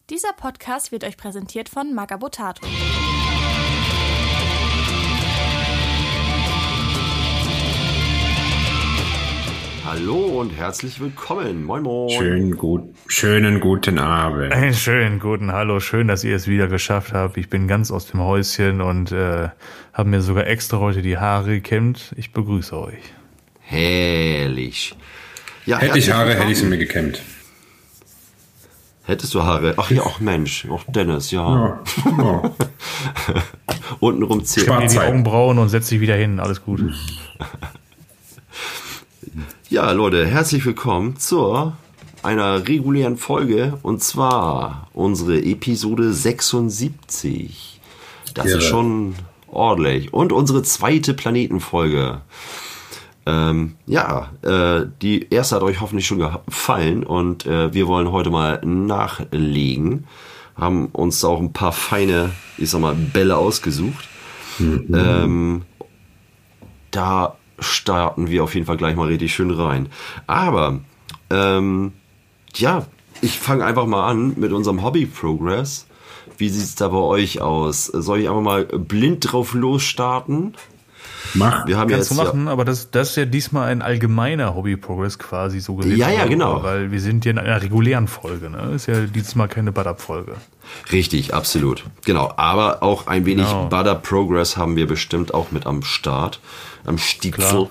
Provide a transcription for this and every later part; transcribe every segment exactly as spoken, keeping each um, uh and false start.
Dieser Podcast wird euch präsentiert von Magabotato. Hallo und herzlich willkommen. Moin Moin. Schönen, gut, schönen guten Abend. Einen schönen guten Hallo. Schön, dass ihr es wieder geschafft habt. Ich bin ganz aus dem Häuschen und äh, habe mir sogar extra heute die Haare gekämmt. Ich begrüße euch. Herrlich. Ja, hätte ich Haare, hätte ich sie mir gekämmt. Hättest du Haare? Ach ja, ach Mensch. Ach Dennis, ja. ja, ja. Untenrum zählt. Spar mir die Augenbrauen und setz dich wieder hin. Alles gut. Ja, Leute, herzlich willkommen zu einer regulären Folge und zwar unsere Episode sechsundsiebzig. Das ja. ist schon ordentlich. Und unsere zweite Planetenfolge. Ähm, ja, äh, die erste hat euch hoffentlich schon gefallen und äh, wir wollen heute mal nachlegen. Haben uns auch ein paar feine, ich sag mal, Bälle ausgesucht. Mhm. Ähm, da starten wir auf jeden Fall gleich mal richtig schön rein. Aber, ähm, ja, ich fange einfach mal an mit unserem Hobby-Progress. Wie sieht es da bei euch aus? Soll ich einfach mal blind drauf losstarten? Mach. Wir haben Kannst jetzt, du machen, ja, aber das, das ist ja diesmal ein allgemeiner Hobby-Progress quasi so gesehen. Ja, ja, genau. Weil wir sind hier in einer regulären Folge, ne? Ist ja diesmal keine Butter-Folge. Richtig, absolut. Genau, aber auch ein wenig Genau. Butter-Progress haben wir bestimmt auch mit am Start. Am Stiefel.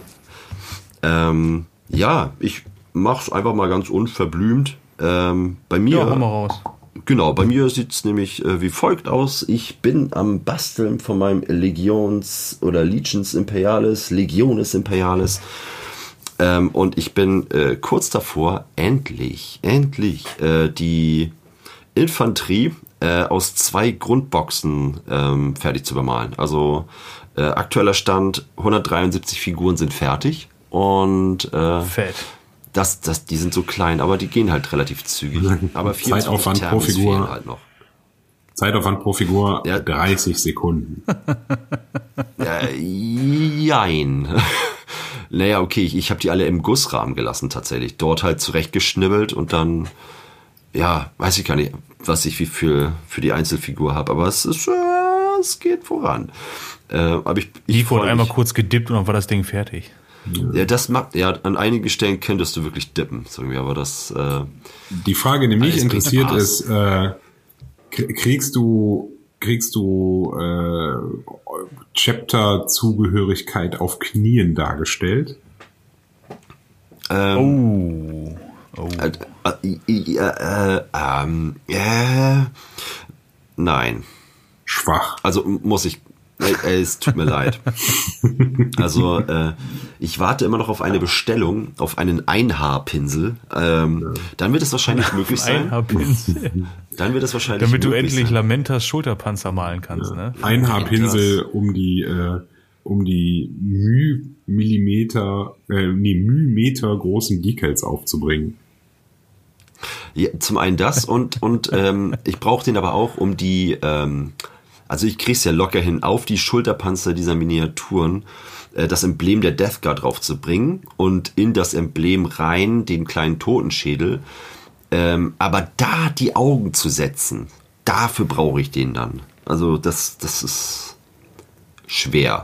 Ähm, ja, ich mach's einfach mal ganz unverblümt. Ähm, bei mir. Ja, hau mal raus. Genau, bei mir sieht's nämlich äh, wie folgt aus. Ich bin am Basteln von meinem Legions oder Legions Imperialis, Legionis Imperialis. Ähm, und ich bin äh, kurz davor, endlich, endlich äh, die Infanterie äh, aus zwei Grundboxen ähm, fertig zu bemalen. Also äh, aktueller Stand, hundertdreiundsiebzig Figuren sind fertig. Und äh, Fett. Das, das, die sind so klein, aber die gehen halt relativ zügig. Aber Zeitaufwand pro Figur halt noch. Zeitaufwand pro Figur ja. dreißig Sekunden. Äh, jein. Naja, okay, ich, ich habe die alle im Gussrahmen gelassen tatsächlich. Dort halt zurechtgeschnibbelt und dann, ja, weiß ich gar nicht, was ich wie für, für die Einzelfigur habe. Aber es ist, äh, es geht voran. Äh, aber ich, ich die wurde einmal kurz gedippt und dann war das Ding fertig. Ja, das macht, ja, an einigen Stellen könntest du wirklich dippen, irgendwie, aber das, äh, Die Frage, die mich interessiert, ist, äh, kriegst du, kriegst du, äh, Chapter-Zugehörigkeit auf Knien dargestellt? Ähm, oh, oh. Äh, äh, äh, ähm, äh, nein. Schwach. Also muss ich, äh, es tut mir leid. Also, äh, ich warte immer noch auf eine Bestellung, auf einen Einhaarpinsel. Ähm, ja. Dann wird es wahrscheinlich möglich sein. Einhaarpinsel. Dann wird es wahrscheinlich Damit du möglich endlich sein. Lamentas Schulterpanzer malen kannst, ja. ne? Einhaarpinsel, um die, äh, um die Müh-Millimeter, äh, nee, Müh-Meter großen Decals aufzubringen. Ja, zum einen das und, und ähm, ich brauche den aber auch, um die, ähm, also ich krieg's ja locker hin, auf die Schulterpanzer dieser Miniaturen äh, das Emblem der Death Guard drauf zu bringen und in das Emblem rein den kleinen Totenschädel. Ähm, aber da die Augen zu setzen, dafür brauche ich den dann. Also das, das ist schwer.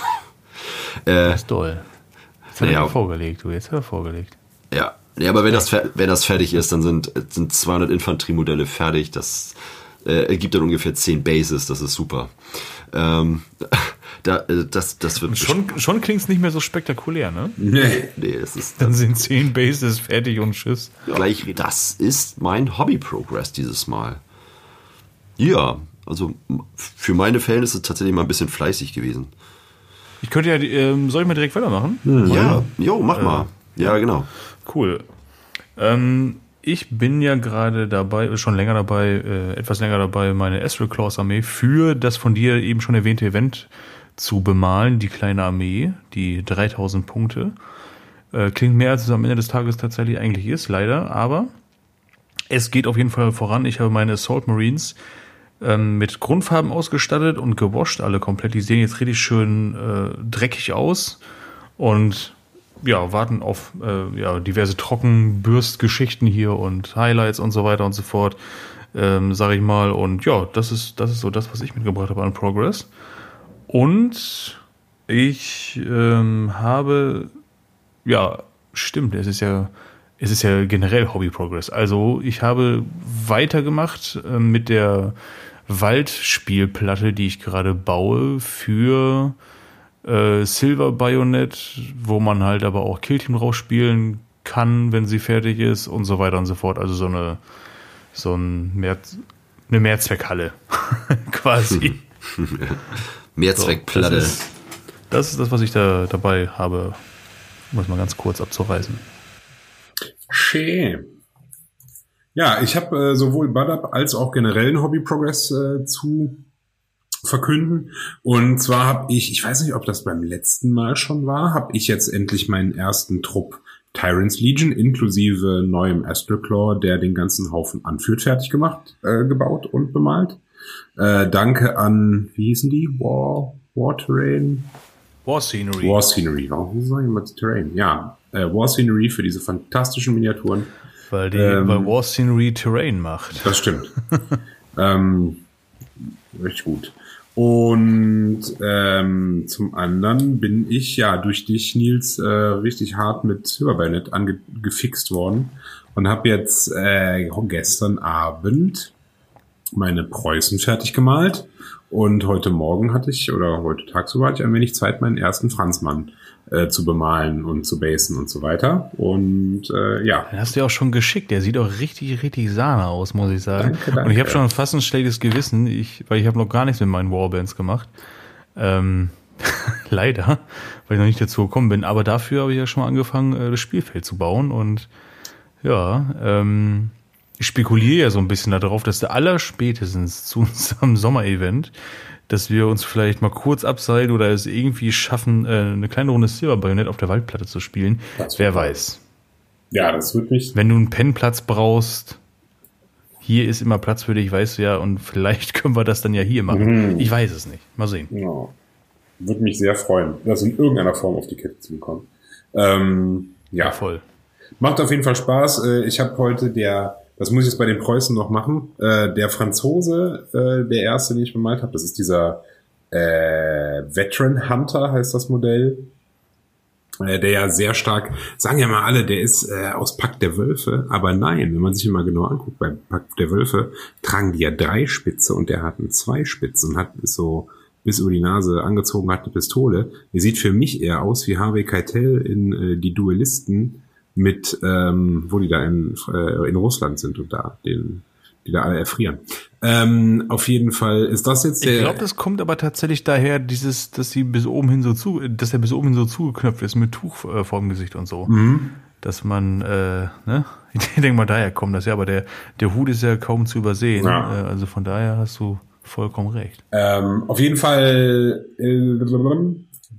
äh, das ist toll. Jetzt hat er ja, vorgelegt, du, jetzt hat er vorgelegt. Ja, ja, aber wenn das, wenn das fertig ist, dann sind, sind zweihundert Infanteriemodelle fertig. Das äh, ergibt dann ungefähr zehn Bases. Das ist super. Ähm, da, das, das wird schon, schon klingt es nicht mehr so spektakulär, ne? Nee, nee, das ist. Dann sind zehn Bases fertig und tschüss. Gleich, das ist mein Hobby-Progress dieses Mal. Ja, also für meine Verhältnisse tatsächlich mal ein bisschen fleißig gewesen. Ich könnte ja, ähm, soll ich mal direkt weitermachen? Hm, ja, jo, mach äh, mal. Ja, genau. Cool. Ähm, ich bin ja gerade dabei, schon länger dabei, äh, etwas länger dabei, meine Astral Claws Armee für das von dir eben schon erwähnte Event zu bemalen, die kleine Armee, die dreitausend Punkte. Äh, klingt mehr, als es am Ende des Tages tatsächlich eigentlich ist, leider, aber es geht auf jeden Fall voran. Ich habe meine Assault Marines ähm, mit Grundfarben ausgestattet und gewascht, alle komplett. Die sehen jetzt richtig schön äh, dreckig aus und ja, warten auf äh, ja, diverse Trockenbürstgeschichten hier und Highlights und so weiter und so fort. ähm, sage ich mal. Und ja, das ist, das ist so das, was ich mitgebracht habe an Progress. Und ich ähm, habe, ja, stimmt, es ist ja, es ist ja generell Hobby Progress. Also ich habe weitergemacht äh, mit der Waldspielplatte, die ich gerade baue für äh, Silver Bayonet, wo man halt aber auch Killteam drauf spielen kann, wenn sie fertig ist und so weiter und so fort. Also so eine so ein Mehr, eine Mehrzweckhalle quasi. Mehrzweckplatte. So, das, ist, das ist das, was ich da dabei habe, um das mal ganz kurz abzureißen. Schön. Ja, ich habe äh, sowohl Budup als auch generellen Hobby Progress äh, zu verkünden. Und zwar habe ich, ich weiß nicht, ob das beim letzten Mal schon war, habe ich jetzt endlich meinen ersten Trupp Tyrant's Legion inklusive neuem Astroclaw, der den ganzen Haufen anführt, fertig gemacht, äh, gebaut und bemalt. Äh, danke an, wie hießen die? War, War Terrain? War Scenery. War Scenery. Warum sagen wir mal Terrain? Ja, äh, War Scenery für diese fantastischen Miniaturen. Weil die ähm, weil War Scenery Terrain macht. Das stimmt. ähm, richtig gut. Und ähm, zum anderen bin ich ja durch dich, Nils, äh, richtig hart mit Silver Bayonet angefixt worden und habe jetzt äh, gestern Abend meine Preußen fertig gemalt und heute Morgen hatte ich, oder heute tagsüber hatte ich ein wenig Zeit, meinen ersten Franzmann äh, zu bemalen und zu basen und so weiter. Und äh, ja. Den hast du ja auch schon geschickt. Der sieht auch richtig, richtig Sahne aus, muss ich sagen. Danke, danke. Und ich habe schon fast ein schlechtes Gewissen, ich, weil ich habe noch gar nichts mit meinen Warbands gemacht. Ähm, leider, weil ich noch nicht dazu gekommen bin. Aber dafür habe ich ja schon mal angefangen, äh, das Spielfeld zu bauen. Und ja, ähm, ich spekuliere ja so ein bisschen darauf, dass der allerspätestens zu unserem Sommerevent, dass wir uns vielleicht mal kurz abseilen oder es irgendwie schaffen, eine kleine Runde Silver Bayonet auf der Waldplatte zu spielen. Wer weiß. Ja, das wird mich. Wenn du einen Pennplatz brauchst, hier ist immer Platz für dich, weißt du ja, und vielleicht können wir das dann ja hier machen. Mhm. Ich weiß es nicht. Mal sehen. Ja. Würde mich sehr freuen, das in irgendeiner Form auf die Kette zu bekommen. Ähm, ja. ja, voll. Macht auf jeden Fall Spaß. Ich habe heute der Das muss ich jetzt bei den Preußen noch machen. Äh, der Franzose, äh, der erste, den ich bemalt habe, das ist dieser äh, Veteran Hunter, heißt das Modell. Äh, der ja sehr stark, sagen ja mal alle, der ist äh, aus Pakt der Wölfe. Aber nein, wenn man sich mal genau anguckt, bei Pakt der Wölfe tragen die ja drei Spitze und der hat einen zwei Spitze und hat ist so bis über die Nase angezogen, hat eine Pistole. Der sieht für mich eher aus wie Harvey Keitel in äh, Die Duellisten, mit, ähm, wo die da in, äh, in Russland sind und da, den, die da alle erfrieren. Ähm, auf jeden Fall ist das jetzt der... Ich glaube, das kommt aber tatsächlich daher, dieses, dass sie bis oben hin so zu, dass er bis oben hin so zugeknöpft ist mit Tuch äh, vorm Gesicht und so. Mhm. Dass man, äh, ne? Ich denke mal, daher kommt das ja, aber der, der Hut ist ja kaum zu übersehen. Ja. Äh, also von daher hast du vollkommen recht. Ähm, auf jeden Fall, äh,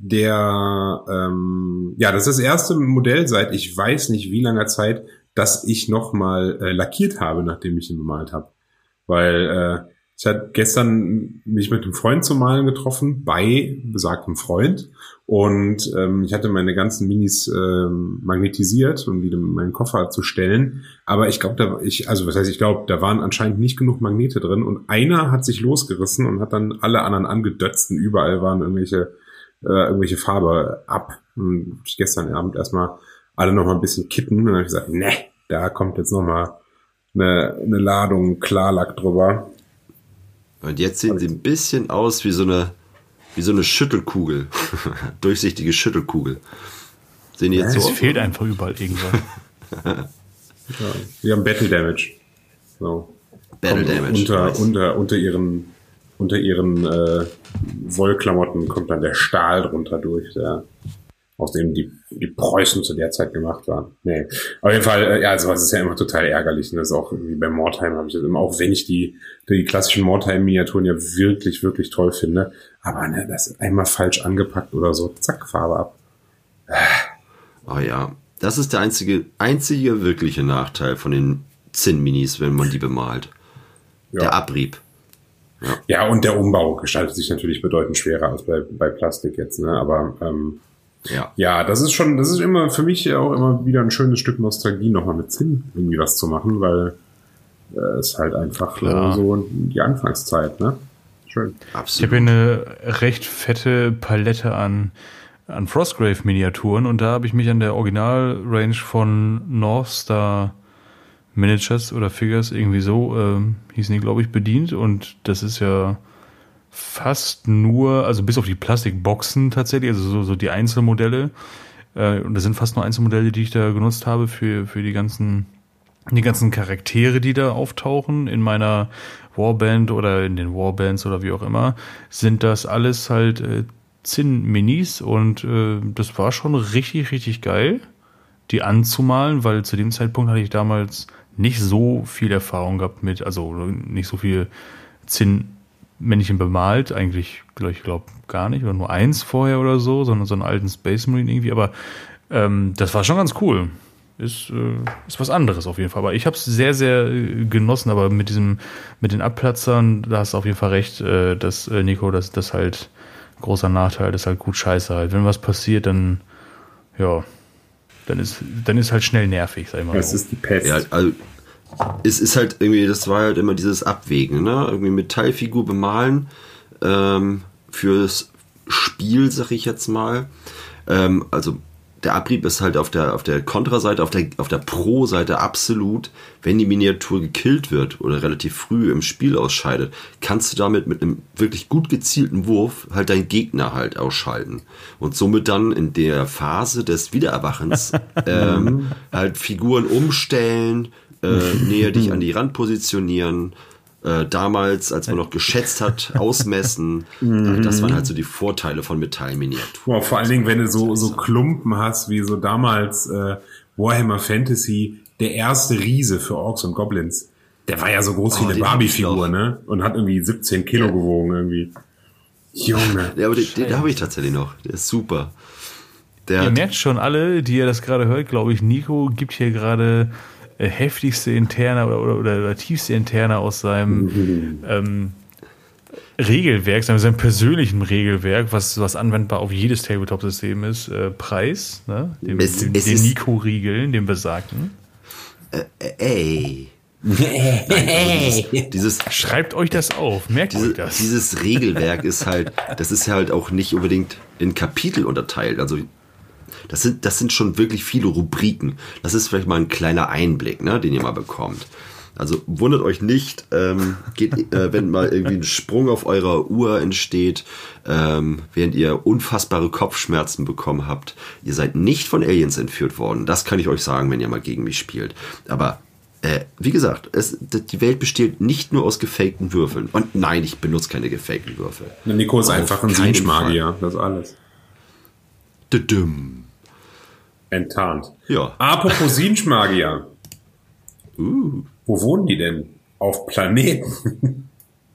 der, ähm, ja, das ist das erste Modell seit ich weiß nicht wie langer Zeit, dass ich nochmal äh, lackiert habe, nachdem ich ihn bemalt habe. Weil äh, ich hatte gestern mich mit einem Freund zum Malen getroffen, bei besagtem Freund. Und ähm, ich hatte meine ganzen Minis ähm, magnetisiert, um wieder in meinen Koffer zu stellen. Aber ich glaube, da ich, also was heißt, ich glaube, da waren anscheinend nicht genug Magnete drin. Und einer hat sich losgerissen und hat dann alle anderen angedötzt. Und überall waren irgendwelche Äh, irgendwelche Farbe ab. Und ich gestern Abend erstmal alle noch mal ein bisschen kitten und dann habe ich gesagt, ne, da kommt jetzt noch mal eine, eine Ladung Klarlack drüber. Und jetzt sehen sie ein bisschen aus wie so eine wie so eine Schüttelkugel. Durchsichtige Schüttelkugel. Sehen die jetzt ja, so es aus? fehlt einfach überall irgendwas. Ja, die haben Battle Damage. So. Battle Kommt Damage. Unter, nice. unter, unter ihren unter ihren äh, Wollklamotten kommt dann der Stahl drunter durch, der aus dem die, die Preußen zu der Zeit gemacht waren. Nee. Auf jeden Fall, äh, ja, sowas ist ja immer total ärgerlich. Und das ist auch irgendwie bei Mordheim habe ich das immer, auch wenn ich die, die klassischen Mordheim-Miniaturen ja wirklich, wirklich toll finde. Aber ne, das ist einmal falsch angepackt oder so, zack, Farbe ab. Oh ja, das ist der einzige, einzige wirkliche Nachteil von den Zinn-Minis, wenn man die bemalt. Ja. Der Abrieb. Ja. ja, und der Umbau gestaltet sich natürlich bedeutend schwerer als bei, bei Plastik jetzt, ne? Aber ähm, ja. ja, das ist schon, das ist immer für mich auch immer wieder ein schönes Stück Nostalgie, nochmal mit Zinn irgendwie was zu machen, weil äh, ist halt einfach Klar. äh, so die Anfangszeit, ne? Schön. Absolut. Ich habe hier eine recht fette Palette an, an Frostgrave-Miniaturen und da habe ich mich an der Original-Range von North Star Miniatures oder Figures, irgendwie so ähm, hießen die, glaube ich, bedient. Und das ist ja fast nur, also bis auf die Plastikboxen tatsächlich, also so, so die Einzelmodelle. Äh, und das sind fast nur Einzelmodelle, die ich da genutzt habe für, für die ganzen, die ganzen Charaktere, die da auftauchen in meiner Warband oder in den Warbands oder wie auch immer, sind das alles halt äh, Zinn-Minis und äh, das war schon richtig, richtig geil, die anzumalen, weil zu dem Zeitpunkt hatte ich damals nicht so viel Erfahrung gehabt mit, also nicht so viel Zinn-Männchen bemalt, eigentlich, ich glaube, gar nicht, oder nur eins vorher oder so, sondern so einen alten Space Marine irgendwie, aber ähm, das war schon ganz cool. Ist, äh, ist was anderes auf jeden Fall. Aber ich habe es sehr, sehr äh, genossen, aber mit diesem, mit den Abplatzern, da hast du auf jeden Fall recht, äh, dass, äh, Nico, dass das halt großer Nachteil, das ist halt gut scheiße halt. Wenn was passiert, dann, ja, dann ist, dann ist halt schnell nervig, sag ich mal. Das so. ist die Pest. Ja, also es ist halt irgendwie, das war halt immer dieses Abwägen, ne? Irgendwie Metallfigur bemalen ähm, fürs Spiel, sag ich jetzt mal. Ähm, also der Abrieb ist halt auf der, auf der Kontraseite, auf der, auf der Pro-Seite absolut. Wenn die Miniatur gekillt wird oder relativ früh im Spiel ausscheidet, kannst du damit mit einem wirklich gut gezielten Wurf halt deinen Gegner halt ausschalten. Und somit dann in der Phase des Wiedererwachens ähm, halt Figuren umstellen, äh, näher dich an die Rand positionieren, äh, damals, als man noch geschätzt hat, ausmessen. äh, das waren halt so die Vorteile von Metallminiaturen. Boah, vor allen Dingen, wenn du so, so Klumpen hast, wie so damals äh, Warhammer Fantasy, der erste Riese für Orks und Goblins. Der war ja so groß Oh, wie eine den hab ich Barbie-Figur, noch. ne? Und hat irgendwie siebzehn Kilo Ja. gewogen irgendwie. Junge. Ja, aber den, den habe ich tatsächlich noch. Der ist super. Der Ihr hat, merkt schon alle, die ihr das gerade hört, glaube ich, Nico gibt hier gerade äh, heftigste Interne oder, oder, oder, oder tiefste Interne aus seinem ähm, Regelwerk, seinem, seinem persönlichen Regelwerk, was, was anwendbar auf jedes Tabletop-System ist, äh, Preis, ne? Dem, Es- dem, es den ist- Nico-Riegeln, dem besagten. äh, ey. Nein, also dieses, dieses Schreibt euch das auf, merkt Diese, euch das. dieses Regelwerk ist halt, das ist ja halt auch nicht unbedingt in Kapitel unterteilt. Also das sind, das sind schon wirklich viele Rubriken. Das ist vielleicht mal ein kleiner Einblick, ne, den ihr mal bekommt. Also wundert euch nicht, ähm, geht, äh, wenn mal irgendwie ein Sprung auf eurer Uhr entsteht, ähm, während ihr unfassbare Kopfschmerzen bekommen habt. Ihr seid nicht von Aliens entführt worden. Das kann ich euch sagen, wenn ihr mal gegen mich spielt. Aber Äh, wie gesagt, es, die Welt besteht nicht nur aus gefakten Würfeln. Und nein, ich benutze keine gefakten Würfel. Nico ist Auf einfach ein keinen Sinch-Magier, das ist alles. Düdüm. Enttarnt. Ja. Apropos Sinch-Magier. Uh. Wo wohnen die denn? Auf Planeten.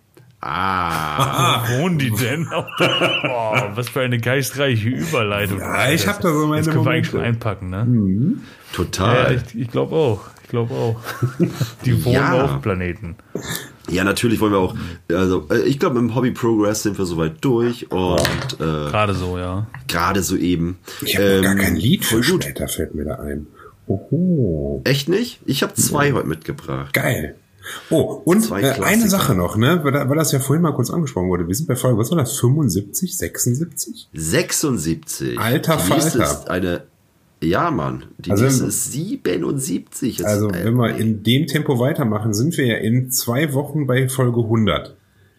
Ah. Wo wohnen die denn? Boah, was für eine geistreiche Überleitung. Ja, ich hab da so meine Das können wir eigentlich schon Momente. einpacken, ne? Total. Ja, ich, ich glaube auch. Ich glaube auch. Die wohnen Ja. auf Planeten. Ja, natürlich wollen wir auch, also äh, ich glaube, im Hobby Progress sind wir soweit durch und äh, Gerade so, ja. gerade so eben. Ich habe ähm, gar Ähm, kein Lied für voll gut. später, fällt mir da ein. Oho. Echt nicht? Ich habe zwei heute mitgebracht. Geil. Oh, und Zwei äh, Klassiker. eine Sache noch, ne, weil, da- weil das ja vorhin mal kurz angesprochen wurde. Wir sind bei Folge, was war das, fünfundsiebzig, sechsundsiebzig? sechsundsiebzig. Alter Die nächste Falter. ist eine, ja Mann, die Also- nächste ist siebenundsiebzig. Jetzt, Also, äh, wenn wir in dem Tempo weitermachen, sind wir ja in zwei Wochen bei Folge hundert.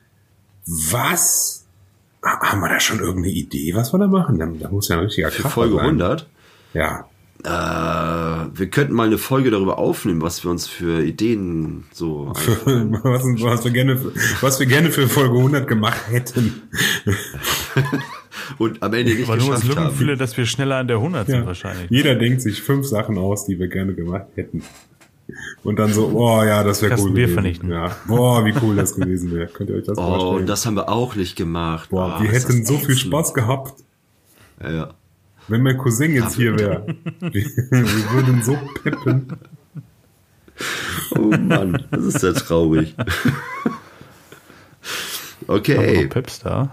Was? Ha- Haben wir da schon irgendeine Idee, was wir da machen? Da, da muss ja ein richtiger für Kracher Folge sein. hundert. Ja. Äh, wir könnten mal eine Folge darüber aufnehmen, was wir uns für Ideen so einfallen. was, was, wir gerne, für- was wir gerne für Folge hundert gemacht hätten. Und am Ende nicht Aber nur als geschafft haben. Lückenfüller, dass wir schneller an der hundert sind Ja. wahrscheinlich. Jeder denkt sich fünf Sachen aus, die wir gerne gemacht hätten. Und dann so, oh ja, das wäre Kasten cool Bier gewesen. vernichten. Ja. Boah, wie cool das gewesen wäre. Könnt ihr euch das Oh, vorstellen? und das haben wir auch nicht gemacht. Boah, oh, wir ist hätten das so viel ätzend. Spaß gehabt, Ja, ja. wenn mein Cousin jetzt hier wäre. Wir, wir würden so peppen. Oh Mann, das ist ja traurig. Haben wir Okay, noch Peps da?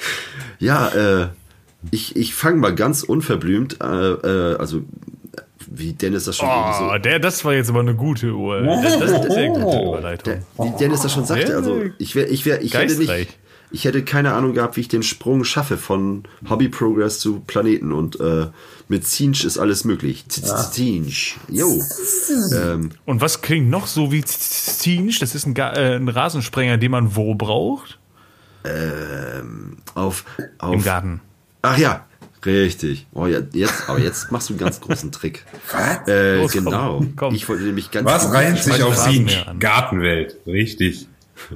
ja, äh, ich, ich fange mal ganz unverblümt, äh, äh, also wie Dennis das schon Oh, so, der, das war jetzt aber eine gute Uhr. Das, das ist eine gute Überleitung. der, wie Dennis das schon sagte, also ich wäre, ich wäre, ich hätte nicht, ich hätte keine Ahnung gehabt, wie ich den Sprung schaffe von Hobby Progress zu Planeten und äh, mit Zinsch ist alles möglich. Zinsch, jo. Ähm, und was klingt noch so wie Zinsch? Das ist ein, Ga- äh, ein Rasensprenger, den man wo braucht? ähm, auf, auf Im Garten. Ach ja, richtig. Oh ja, jetzt, aber jetzt machst du einen ganz großen Trick. Was? Äh, Los, komm, genau. komm. Ich wollte nämlich ganz. Was reimt sich auf Rasenmäher sie? an. Gartenwelt. Richtig.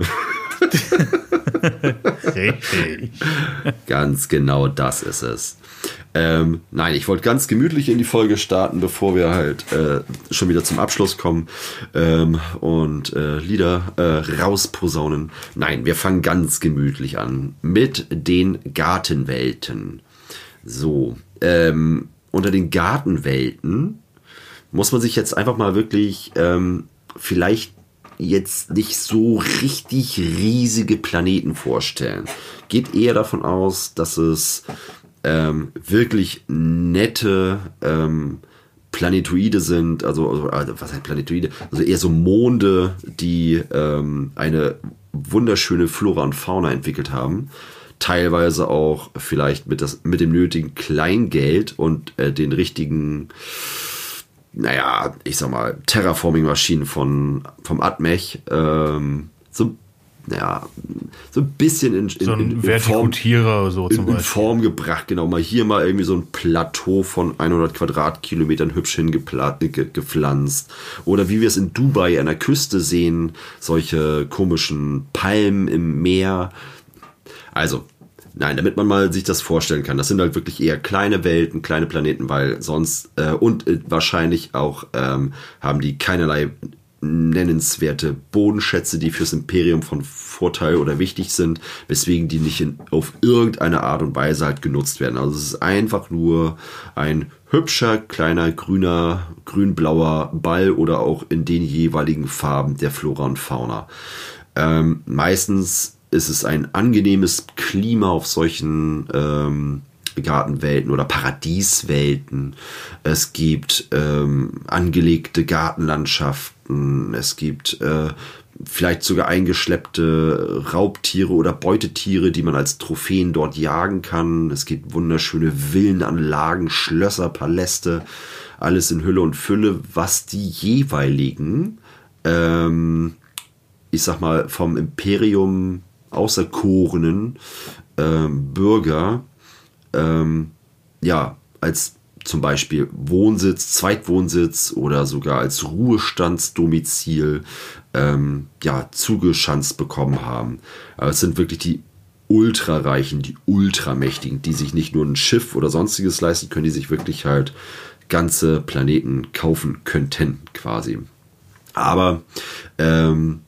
Richtig. Ganz genau das ist es. Ähm, nein, ich wollte ganz gemütlich in die Folge starten, bevor wir halt äh, schon wieder zum Abschluss kommen ähm, und äh, Lieder äh, rausposaunen. Nein, wir fangen ganz gemütlich an mit den Gartenwelten. So, ähm, unter den Gartenwelten muss man sich jetzt einfach mal wirklich ähm, vielleicht jetzt nicht so richtig riesige Planeten vorstellen. Geht eher davon aus, dass es ähm, wirklich nette ähm, Planetoide sind, also, also was heißt Planetoide? Also eher so Monde, die ähm, eine wunderschöne Flora und Fauna entwickelt haben. Teilweise auch vielleicht mit, das, mit dem nötigen Kleingeld und äh, den richtigen, naja, ich sag mal, Terraforming-Maschinen von, vom Atmech, ähm, so, naja, so ein bisschen in, in, So ein in, in, Vertikutierer so zum in, in Beispiel. Form gebracht, genau. Mal hier mal irgendwie so ein Plateau von hundert Quadratkilometern hübsch hingepflanzt. Oder wie wir es in Dubai an der Küste sehen, solche komischen Palmen im Meer. Also, nein, damit man mal sich das vorstellen kann. Das sind halt wirklich eher kleine Welten, kleine Planeten, weil sonst äh, und äh, wahrscheinlich auch ähm, haben die keinerlei nennenswerte Bodenschätze, die fürs Imperium von Vorteil oder wichtig sind, weswegen die nicht in, auf irgendeine Art und Weise halt genutzt werden. Also es ist einfach nur ein hübscher, kleiner, grüner, grün-blauer Ball oder auch in den jeweiligen Farben der Flora und Fauna. Ähm, meistens ist es ein angenehmes Klima auf solchen ähm, Gartenwelten oder Paradieswelten. Es gibt ähm, angelegte Gartenlandschaften. Es gibt äh, vielleicht sogar eingeschleppte Raubtiere oder Beutetiere, die man als Trophäen dort jagen kann. Es gibt wunderschöne Villenanlagen, Schlösser, Paläste. Alles in Hülle und Fülle, was die jeweiligen, ähm, ich sag mal, vom Imperium auserkorenen ähm, Bürger ähm, ja, als zum Beispiel Wohnsitz, Zweitwohnsitz oder sogar als Ruhestandsdomizil ähm, ja, zugeschanzt bekommen haben. Aber es sind wirklich die Ultrareichen, die Ultramächtigen, die sich nicht nur ein Schiff oder sonstiges leisten können, die sich wirklich halt ganze Planeten kaufen könnten, quasi. Aber ähm,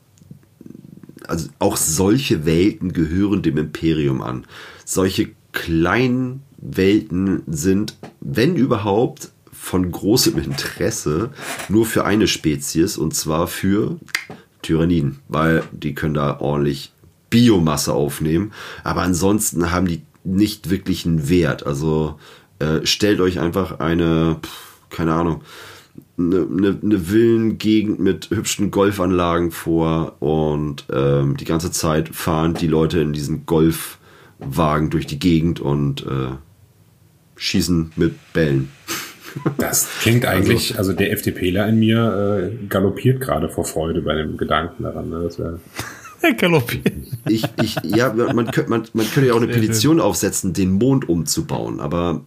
also auch solche Welten gehören dem Imperium an. Solche kleinen Welten sind, wenn überhaupt, von großem Interesse nur für eine Spezies, und zwar für Tyranniden, weil die können da ordentlich Biomasse aufnehmen, aber ansonsten haben die nicht wirklich einen Wert. Also äh, stellt euch einfach eine, keine Ahnung, eine, eine, eine Villengegend mit hübschen Golfanlagen vor und ähm, die ganze Zeit fahren die Leute in diesen Golfwagen durch die Gegend und äh, schießen mit Bällen. Das klingt eigentlich, also, also der FDPler in mir äh, galoppiert gerade vor Freude bei dem Gedanken daran. Ne? Das wär galoppiert. Ich, ich, ja, man könnte, man, man könnte ja auch eine Petition aufsetzen, den Mond umzubauen, aber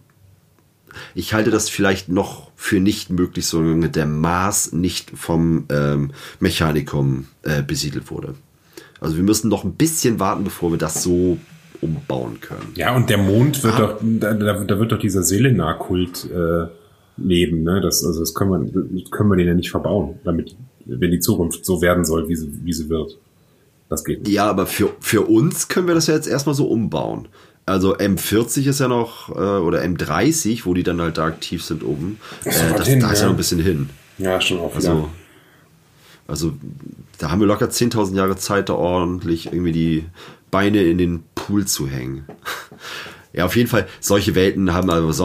ich halte das vielleicht noch für nicht möglich, solange der Mars nicht vom ähm, Mechanikum äh, besiedelt wurde. Also wir müssen noch ein bisschen warten, bevor wir das so umbauen können. Ja, und der Mond wird ah. doch, da, da wird doch dieser Selena-Kult äh, leben, ne? Das, also das können wir, können wir den ja nicht verbauen, damit, wenn die Zukunft so werden soll, wie sie, wie sie wird. Das geht nicht. Ja, aber für, für uns können wir das ja jetzt erstmal so umbauen. Also M vierzig ist ja noch, äh, oder M dreißig, wo die dann halt da aktiv sind oben. Das äh, das, hin, da ist ja ja noch ein bisschen hin. Ja, schon auch wieder. Also, also da haben wir locker zehntausend Jahre Zeit, da ordentlich irgendwie die Beine in den Pool zu hängen. Ja, auf jeden Fall, solche Welten haben aber sonst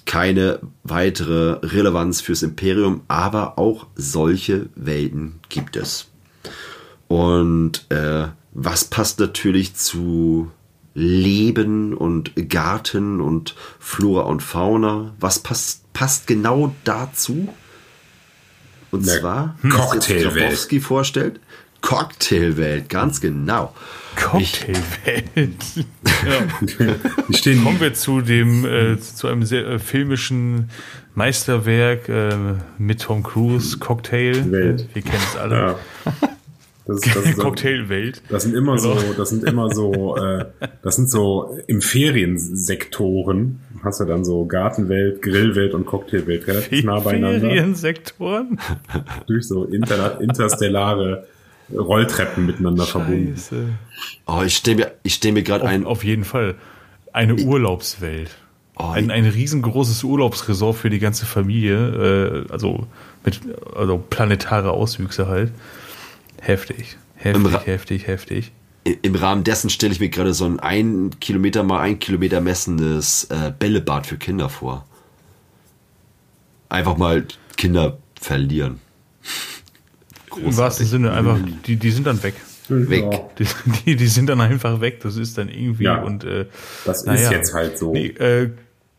keine weitere Relevanz fürs Imperium, aber auch solche Welten gibt es. Und äh, was passt natürlich zu Leben und Garten und Flora und Fauna? Was passt, passt genau dazu? Und Der zwar, Cocktailwelt. was Grabowski vorstellt, Cocktailwelt, ganz genau. Cocktailwelt. Ja. Die stehen, Kommen wir zu dem äh, zu einem sehr äh, filmischen Meisterwerk äh, mit Tom Cruise, Cocktail. Welt. Wir kennen es alle. ja. Das, das, das, Cocktailwelt. das sind immer Genau. so, das sind immer so, äh, das sind so im Feriensektoren. Hast du dann so Gartenwelt, Grillwelt und Cocktailwelt relativ nah beieinander. Feriensektoren? Durch so inter, interstellare Rolltreppen miteinander verbunden. Scheiße. Oh, ich stelle mir, ich stell mir gerade Auf, ein. auf jeden Fall. Eine Urlaubswelt. Oh, Ein, ein riesengroßes Urlaubsresort für die ganze Familie. Äh, also mit also planetare Auswüchse halt. Heftig. Heftig, Ra- heftig, heftig. Im Rahmen dessen stelle ich mir gerade so ein ein Kilometer mal ein Kilometer messendes äh, Bällebad für Kinder vor. Einfach mal Kinder verlieren. Im wahrsten Sinne einfach, die, die sind dann weg. Weg. Ja, Die, die, die sind dann einfach weg. Das ist dann irgendwie Ja. und äh, das ist naja. jetzt halt so. Nee, äh,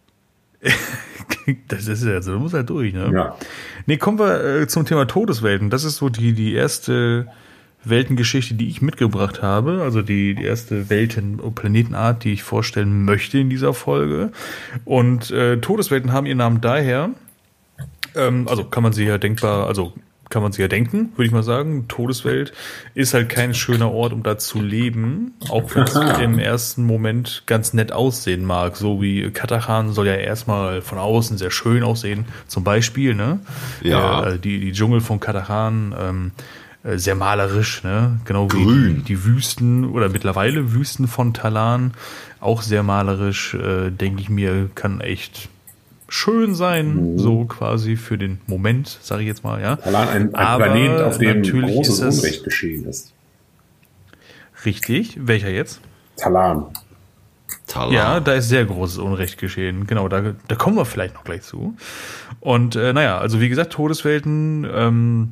das ist ja so, du musst halt durch, ne? Ja. Nee, kommen wir äh, zum Thema Todeswelten. Das ist so die, die erste Weltengeschichte, die ich mitgebracht habe. Also die, die erste Welten- und Planetenart, die ich vorstellen möchte in dieser Folge. Und äh, Todeswelten haben ihren Namen daher, ähm, also kann man sie ja denkbar, also kann man sich ja denken, würde ich mal sagen. Todeswelt ist halt kein schöner Ort, um da zu leben, auch wenn es im ersten Moment ganz nett aussehen mag. So wie Katachan soll ja erstmal von außen sehr schön aussehen, zum Beispiel, ne? Ja. Äh, die, die Dschungel von Katachan, ähm, äh, sehr malerisch, ne? Genau Grün. wie die, die Wüsten oder mittlerweile Wüsten von Talan, auch sehr malerisch, äh, denke ich mir, kann echt schön sein, Mhm. so quasi für den Moment, sage ich jetzt mal, ja. Talan, ein, ein Aber Planet, auf dem natürlich großes ist es- Unrecht geschehen ist. Richtig. Welcher jetzt? Talan. Talan. Ja, da ist sehr großes Unrecht geschehen. Genau, da, da kommen wir vielleicht noch gleich zu. Und äh, naja, also wie gesagt, Todeswelten, ähm,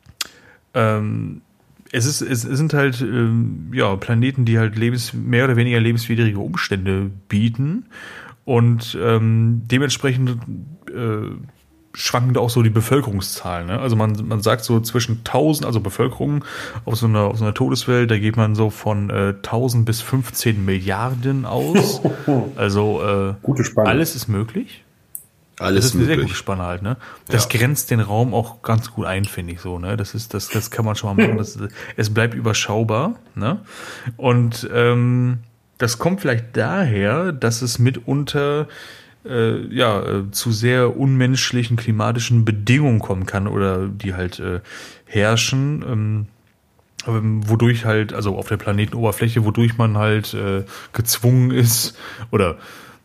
ähm, es, ist, es sind halt ähm, ja, Planeten, die halt lebens, mehr oder weniger lebenswidrige Umstände bieten. Und ähm, dementsprechend äh, schwanken da auch so die Bevölkerungszahlen. Ne? Also man, man sagt so zwischen tausend, also Bevölkerung auf so einer, auf so einer Todeswelt, da geht man so von äh, tausend bis fünfzehn Milliarden aus. Also äh, Gute Spanne. alles ist möglich. Alles Das ist eine sehr gute möglich. Spanne halt, ne? Das Ja. grenzt den Raum auch ganz gut ein, finde ich so, ne? Das ist, das, das kann man schon mal machen. Das, es bleibt überschaubar, ne? Und ähm, das kommt vielleicht daher, dass es mitunter äh, ja äh, zu sehr unmenschlichen klimatischen Bedingungen kommen kann oder die halt äh, herrschen. Ähm, ähm, wodurch halt, also auf der Planetenoberfläche, wodurch man halt äh, gezwungen ist oder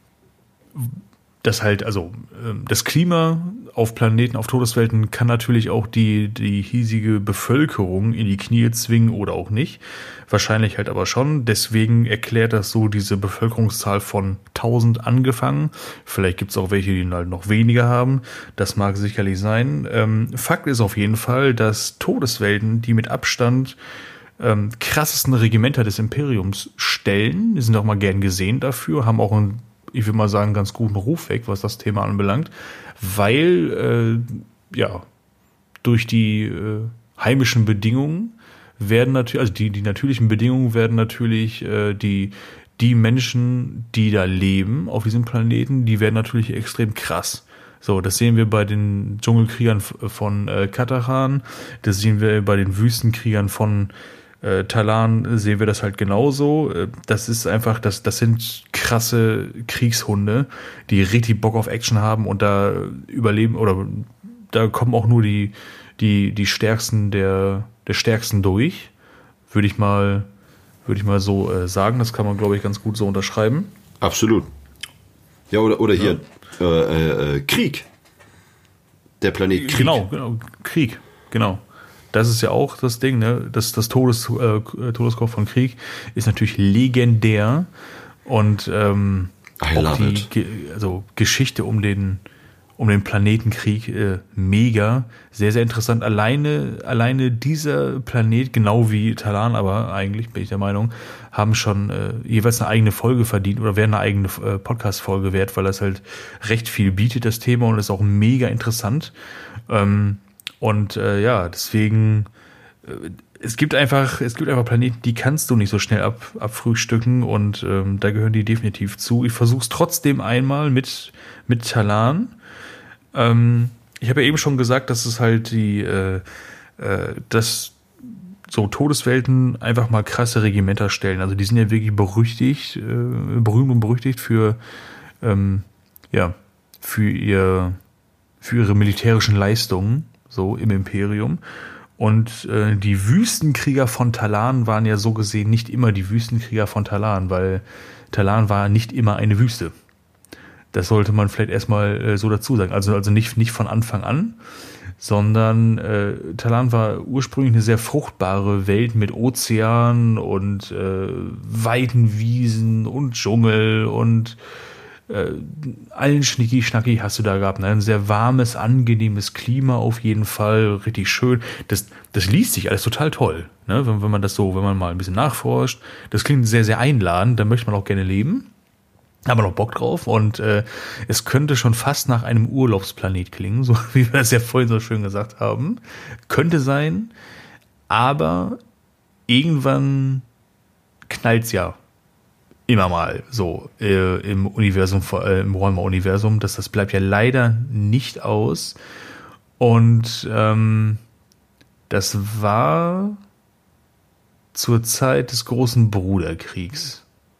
das halt, also ähm, das Klima auf Planeten, auf Todeswelten kann natürlich auch die, die hiesige Bevölkerung in die Knie zwingen oder auch nicht. Wahrscheinlich halt aber schon. Deswegen erklärt das so diese Bevölkerungszahl von tausend angefangen. Vielleicht gibt es auch welche, die halt noch weniger haben. Das mag sicherlich sein. Ähm, Fakt ist auf jeden Fall, dass Todeswelten, die mit Abstand ähm, krassesten Regimenter des Imperiums stellen, die sind auch mal gern gesehen dafür, haben auch ein, ich will mal sagen, ganz guten Ruf weg, was das Thema anbelangt, weil äh, ja durch die äh, heimischen Bedingungen werden natürlich, also die, die natürlichen Bedingungen werden natürlich äh, die, die Menschen, die da leben auf diesem Planeten, die werden natürlich extrem krass. So, das sehen wir bei den Dschungelkriegern von äh, Katachan, das sehen wir bei den Wüstenkriegern von Äh, Talan, sehen wir das halt genauso. Äh, das ist einfach, das, das sind krasse Kriegshunde, die richtig Bock auf Action haben und da überleben oder da kommen auch nur die, die, die Stärksten der, der Stärksten durch. Würde ich mal, würde ich mal so äh, sagen. Das kann man, glaube ich, ganz gut so unterschreiben. Absolut. Ja, oder, oder hier, ja. Äh, äh, Krieg. Der Planet Krieg. Genau, genau, Krieg, genau. Das ist ja auch das Ding, ne? Das, das Todes, äh, Todeskorps von Krieg ist natürlich legendär und ähm, I auch love die it. Ge- also Geschichte um den um den Planetenkrieg äh, mega, sehr, sehr interessant. Alleine, alleine dieser Planet, genau wie Talan, aber eigentlich bin ich der Meinung, haben schon äh, jeweils eine eigene Folge verdient oder wären eine eigene äh, Podcast-Folge wert, weil das halt recht viel bietet, das Thema, und ist auch mega interessant. Ähm, und äh, ja, deswegen äh, es gibt einfach, es gibt einfach Planeten, die kannst du nicht so schnell ab, abfrühstücken, und ähm, da gehören die definitiv zu. Ich versuche es trotzdem einmal mit, mit Talan. Ähm, ich habe ja eben schon gesagt, dass es halt die, äh, äh, dass so Todeswelten einfach mal krasse Regimenter stellen. Also die sind ja wirklich berüchtigt, äh, berühmt und berüchtigt für, ähm, ja, für ihr, für ihre militärischen Leistungen, so im Imperium. Und äh, die Wüstenkrieger von Talan waren ja so gesehen nicht immer die Wüstenkrieger von Talan, weil Talan war nicht immer eine Wüste. Das sollte man vielleicht erstmal äh, so dazu sagen. Also, also nicht, nicht von Anfang an, sondern äh, Talan war ursprünglich eine sehr fruchtbare Welt mit Ozean und äh, weiten Wiesen und Dschungel und äh, allen Schnicki-Schnacki hast du da gehabt. Ne? Ein sehr warmes, angenehmes Klima auf jeden Fall, richtig schön. Das, das liest sich alles total toll, ne? wenn, wenn man das so, wenn man mal ein bisschen nachforscht. Das klingt sehr, sehr einladend, da möchte man auch gerne leben. Haben wir noch Bock drauf, und äh, es könnte schon fast nach einem Urlaubsplanet klingen, so wie wir das ja vorhin so schön gesagt haben. Könnte sein, aber irgendwann knallt's ja immer mal so äh, im Universum, äh, im Warhammer-Universum. Das, das bleibt ja leider nicht aus. Und ähm, das war zur Zeit des großen Bruderkriegs.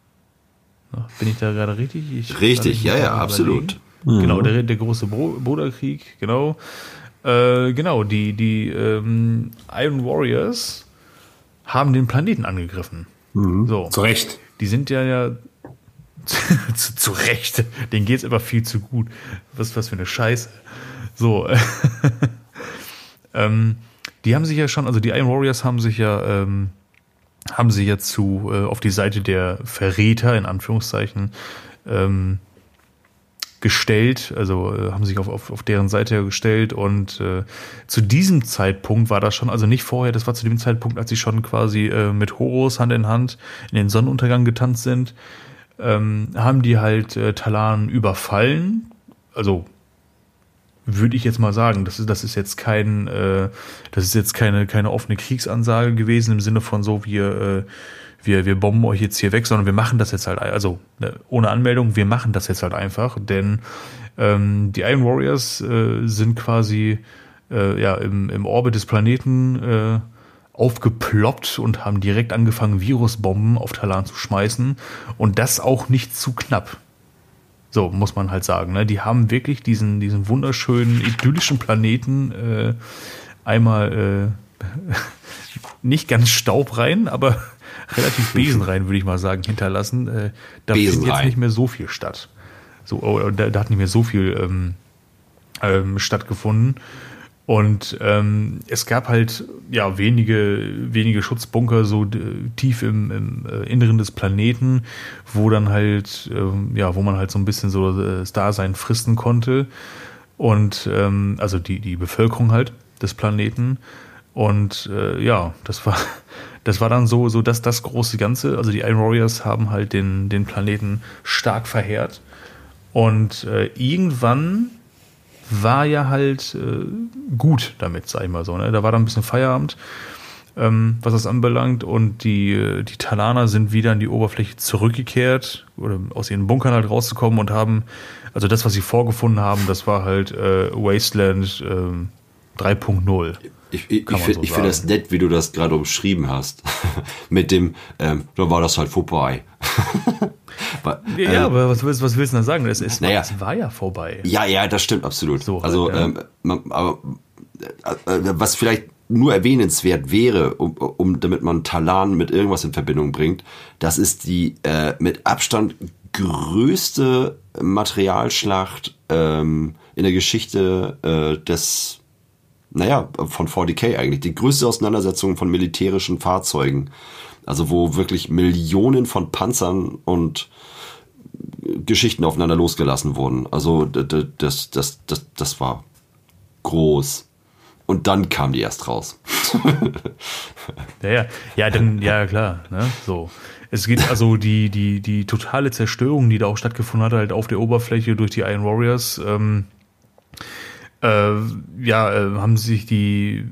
Bin ich da gerade richtig? Ich richtig, ja, ja, absolut. Mhm. Genau, der, der große Bro- Bruderkrieg, genau. Äh, genau, die, die ähm, Iron Warriors haben den Planeten angegriffen. Mhm. So. Zu Recht. Die sind ja, ja zu, zu Recht. Denen geht's aber viel zu gut. Was, was für eine Scheiße. So. ähm, die haben sich ja schon, also die Iron Warriors haben sich ja ähm, haben sie jetzt zu äh, auf die Seite der Verräter in Anführungszeichen ähm, gestellt, also äh, haben sich auf, auf, auf deren Seite gestellt, und äh, zu diesem Zeitpunkt war das schon, also nicht vorher, das war zu dem Zeitpunkt, als sie schon quasi äh, mit Horus Hand in Hand in den Sonnenuntergang getanzt sind, ähm, haben die halt äh, Talan überfallen, also würde ich jetzt mal sagen, das ist, das ist jetzt kein, äh, das ist jetzt keine, keine offene Kriegsansage gewesen im Sinne von so, wir, äh, wir, wir bomben euch jetzt hier weg, sondern wir machen das jetzt halt, also ne, ohne Anmeldung, wir machen das jetzt halt einfach, denn ähm, die Iron Warriors äh, sind quasi äh, ja im, im Orbit des Planeten äh, aufgeploppt und haben direkt angefangen, Virusbomben auf Talan zu schmeißen, und das auch nicht zu knapp. So, muss man halt sagen. Ne? Die haben wirklich diesen, diesen wunderschönen, idyllischen Planeten äh, einmal äh, nicht ganz staubrein, aber relativ besenrein, würde ich mal sagen, hinterlassen. Äh, da findet jetzt nicht mehr so viel statt. So, oh, da, da hat nicht mehr so viel ähm, ähm, stattgefunden. Und ähm, es gab halt ja wenige wenige Schutzbunker so d- tief im, im äh, Inneren des Planeten, wo dann halt ähm, ja wo man halt so ein bisschen so äh, das Dasein fristen konnte, und ähm, also die die Bevölkerung halt des Planeten, und äh, ja das war das war dann so so dass das große Ganze, also die Iron Warriors haben halt den den Planeten stark verheert, und äh, irgendwann war ja halt äh, gut damit, sag ich mal so. Ne? Da war dann ein bisschen Feierabend, ähm, was das anbelangt, und die, die Talaner sind wieder an die Oberfläche zurückgekehrt oder aus ihren Bunkern halt rauszukommen und haben, also das, was sie vorgefunden haben, das war halt äh, Wasteland äh, drei Punkt null. Ich, ich, ich finde so find das nett, wie du das gerade umschrieben hast. Mit dem, ähm, dann war das halt vorbei. Aber, ja, äh, aber was willst, was willst du denn sagen? Es, es, naja, es war ja vorbei. Ja, ja, das stimmt absolut. So halt, also, ja. ähm, man, aber äh, was vielleicht nur erwähnenswert wäre, um, um damit man Talan mit irgendwas in Verbindung bringt, das ist die äh, mit Abstand größte Materialschlacht ähm, in der Geschichte äh, des, naja, von forty K eigentlich. Die größte Auseinandersetzung von militärischen Fahrzeugen. Also wo wirklich Millionen von Panzern und Geschichten aufeinander losgelassen wurden. Also das, das, das, das war groß. Und dann kam die erst raus. ja, ja, ja, dann, ja, klar, ne, so. Es geht also die, die, die totale Zerstörung, die da auch stattgefunden hat, halt auf der Oberfläche durch die Iron Warriors, ähm, äh, ja, äh, haben sich die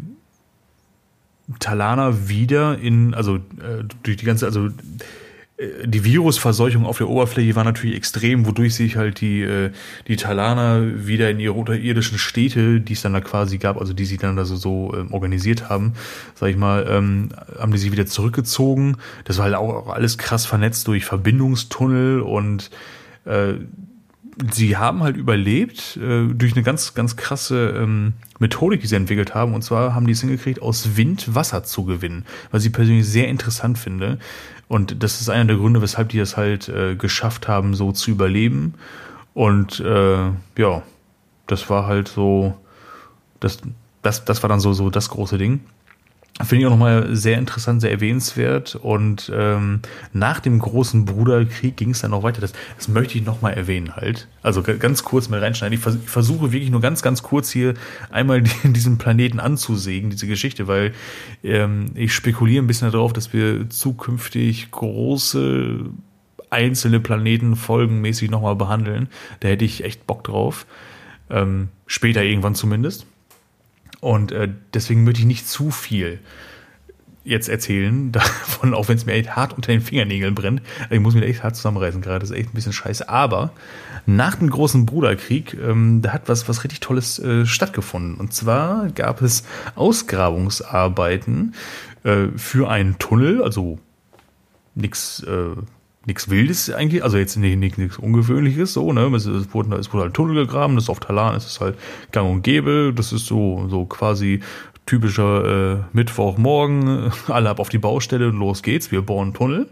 Talaner wieder in, also äh, durch die ganze, also äh, die Virusverseuchung auf der Oberfläche war natürlich extrem, wodurch sich halt die äh, die Talaner wieder in ihre unterirdischen Städte, die es dann da quasi gab, also die sich dann also so äh, organisiert haben, sag ich mal, ähm, haben die sich wieder zurückgezogen. Das war halt auch alles krass vernetzt durch Verbindungstunnel und äh, sie haben halt überlebt äh, durch eine ganz, ganz krasse ähm, Methodik, die sie entwickelt haben. Und zwar haben die es hingekriegt, aus Wind Wasser zu gewinnen, was ich persönlich sehr interessant finde. Und das ist einer der Gründe, weshalb die das halt äh, geschafft haben, so zu überleben. Und äh, ja, das war halt so, das, das, das war dann so, so das große Ding. Finde ich auch nochmal sehr interessant, sehr erwähnenswert. Und ähm, nach dem großen Bruderkrieg ging es dann noch weiter. Das, das möchte ich nochmal erwähnen halt. Also g- ganz kurz mal reinschneiden. Ich, vers- ich versuche wirklich nur ganz, ganz kurz hier einmal die, diesen Planeten anzusägen, diese Geschichte, weil ähm, ich spekuliere ein bisschen darauf, dass wir zukünftig große einzelne Planeten folgenmäßig nochmal behandeln. Da hätte ich echt Bock drauf. Ähm, später irgendwann zumindest. Und äh, deswegen möchte ich nicht zu viel jetzt erzählen, davon, auch wenn es mir echt hart unter den Fingernägeln brennt. Ich muss mich da echt hart zusammenreißen gerade, das ist echt ein bisschen scheiße. Aber nach dem großen Bruderkrieg, ähm, da hat was, was richtig Tolles äh, stattgefunden. Und zwar gab es Ausgrabungsarbeiten äh, für einen Tunnel, also nichts äh, Nichts Wildes eigentlich, also jetzt nicht nichts Ungewöhnliches, so, ne, es, es, wurde, es wurde halt Tunnel gegraben, das ist auf Talan, es ist halt gang und gäbe, das ist so, so quasi typischer äh, Mittwochmorgen, alle ab auf die Baustelle und los geht's, wir bauen einen Tunnel.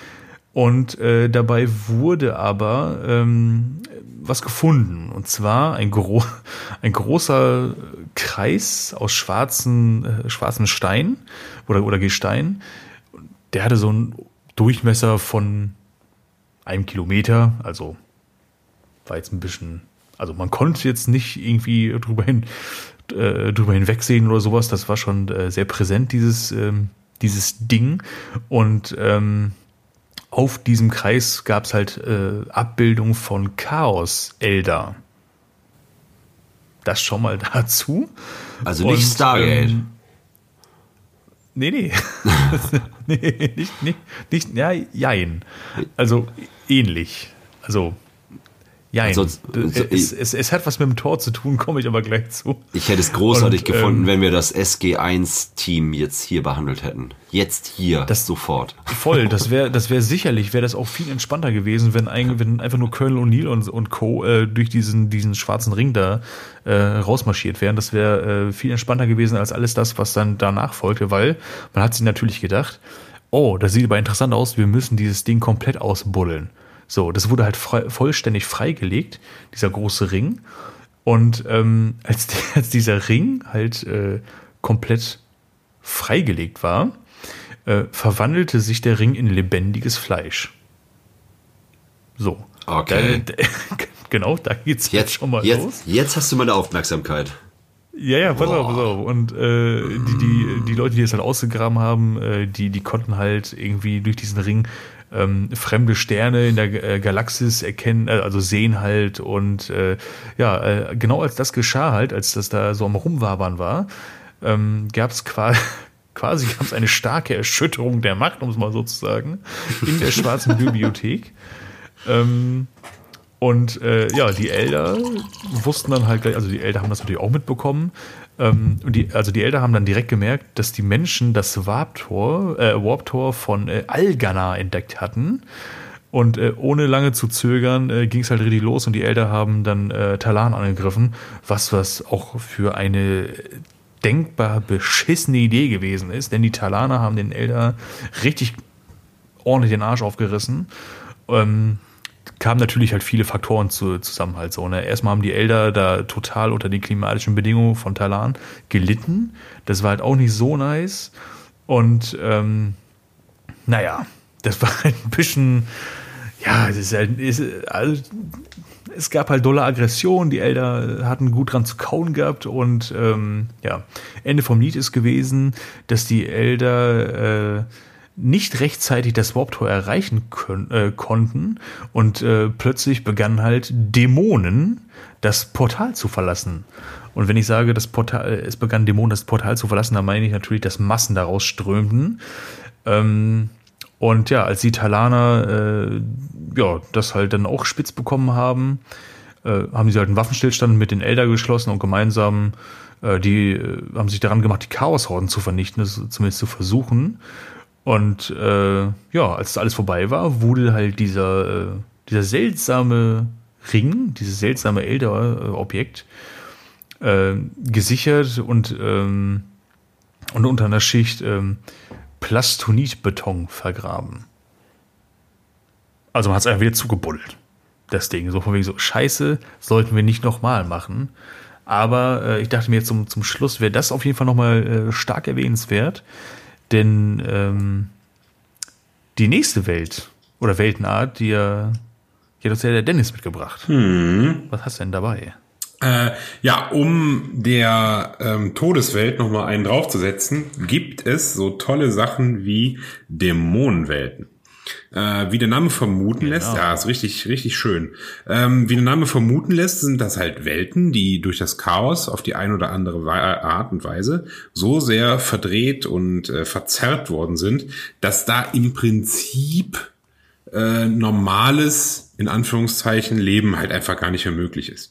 Und äh, dabei wurde aber ähm, was gefunden, und zwar ein, gro- ein großer Kreis aus schwarzen, äh, schwarzem Stein oder, oder Gestein, der hatte so einen Durchmesser von einem Kilometer, also war jetzt ein bisschen, also man konnte jetzt nicht irgendwie drüber hin, äh, drüber hinwegsehen oder sowas, das war schon äh, sehr präsent, dieses, ähm, dieses Ding. Und ähm, auf diesem Kreis gab es halt äh, Abbildung von Chaos-Elder. Das schon mal dazu. Also nicht Und, Stargate. Ähm, Nee, nee. nee, nicht, nicht, nicht, ja, jein. Also ähnlich. Also, jein. Also, also, es, es, es hat was mit dem Tor zu tun, komme ich aber gleich zu. Ich hätte es großartig Und, gefunden, ähm, wenn wir das S G eins Team jetzt hier behandelt hätten. Jetzt hier, das sofort. Voll, das wäre das wäre sicherlich, wäre das auch viel entspannter gewesen, wenn, ein, wenn einfach nur Colonel O'Neill und, und Co. Äh, durch diesen, diesen schwarzen Ring da äh, rausmarschiert wären. Das wäre äh, viel entspannter gewesen als alles das, was dann danach folgte, weil man hat sich natürlich gedacht, oh, das sieht aber interessant aus, wir müssen dieses Ding komplett ausbuddeln. So, das wurde halt frei, vollständig freigelegt, dieser große Ring. Und ähm, als, als dieser Ring halt äh, komplett freigelegt war, äh, verwandelte sich der Ring in lebendiges Fleisch. So. Okay. Da, da, genau, da geht's jetzt schon mal jetzt, los. Jetzt hast du meine Aufmerksamkeit. Ja, ja, pass Boah. auf, pass auf. Und äh, die, die, die Leute, die das halt ausgegraben haben, äh, die, die konnten halt irgendwie durch diesen Ring ähm, fremde Sterne in der äh, Galaxis erkennen, äh, also sehen halt. Und äh, ja, äh, genau als das geschah halt, als das da so am Rumwabern war, ähm, gab es quasi quasi gab's eine starke Erschütterung der Macht, um es mal so zu sagen, in der schwarzen Bibliothek. Ähm, Und äh, ja, die Elder wussten dann halt gleich, also die Elder haben das natürlich auch mitbekommen. Ähm, und die, also die Elder haben dann direkt gemerkt, dass die Menschen das Warp-Tor, äh, Warp-Tor von äh, Alganar entdeckt hatten. Und äh, ohne lange zu zögern äh, ging es halt richtig los und die Elder haben dann äh, Talan angegriffen, was was auch für eine denkbar beschissene Idee gewesen ist, denn die Talaner haben den Elder richtig ordentlich den Arsch aufgerissen. Ähm, kamen natürlich halt viele Faktoren zu, zusammen halt so. Ne? Erstmal haben die Elder da total unter den klimatischen Bedingungen von Talan gelitten. Das war halt auch nicht so nice. Und ähm, naja, das war halt ein bisschen, ja, es ist halt, ist, also, es gab halt dolle Aggression, die Elder hatten gut dran zu kauen gehabt und ähm, ja, Ende vom Lied ist gewesen, dass die Elder äh, nicht rechtzeitig das Warp-Tor erreichen können, äh, konnten und äh, plötzlich begannen halt Dämonen das Portal zu verlassen. Und wenn ich sage, das Portal, es begannen Dämonen das Portal zu verlassen, dann meine ich natürlich, dass Massen daraus strömten. Ähm, und ja, als die Talaner äh, ja, das halt dann auch spitz bekommen haben, äh, haben sie halt einen Waffenstillstand mit den Elder geschlossen und gemeinsam äh, die äh, haben sich daran gemacht, die Chaoshorden zu vernichten, das zumindest zu versuchen. Und äh, ja, als das alles vorbei war, wurde halt dieser, äh, dieser seltsame Ring, dieses seltsame Elder-Objekt äh, gesichert und, ähm, und unter einer Schicht ähm, Plastonitbeton vergraben. Also man hat es einfach wieder zugebuddelt, das Ding. So von wegen so, scheiße, sollten wir nicht nochmal machen. Aber äh, ich dachte mir jetzt zum, zum Schluss, wäre das auf jeden Fall nochmal äh, stark erwähnenswert. Denn ähm, die nächste Welt oder Weltenart, die ja, die hat uns ja der Dennis mitgebracht. Hm. Was hast du denn dabei? Äh, ja, um der ähm, Todeswelt nochmal einen draufzusetzen, gibt es so tolle Sachen wie Dämonenwelten. Äh, wie der Name vermuten genau. lässt, ja, ist richtig, richtig schön. Ähm, wie der Name vermuten lässt, sind das halt Welten, die durch das Chaos auf die ein oder andere Art und Weise so sehr verdreht und äh, verzerrt worden sind, dass da im Prinzip äh, normales, in Anführungszeichen, Leben halt einfach gar nicht mehr möglich ist.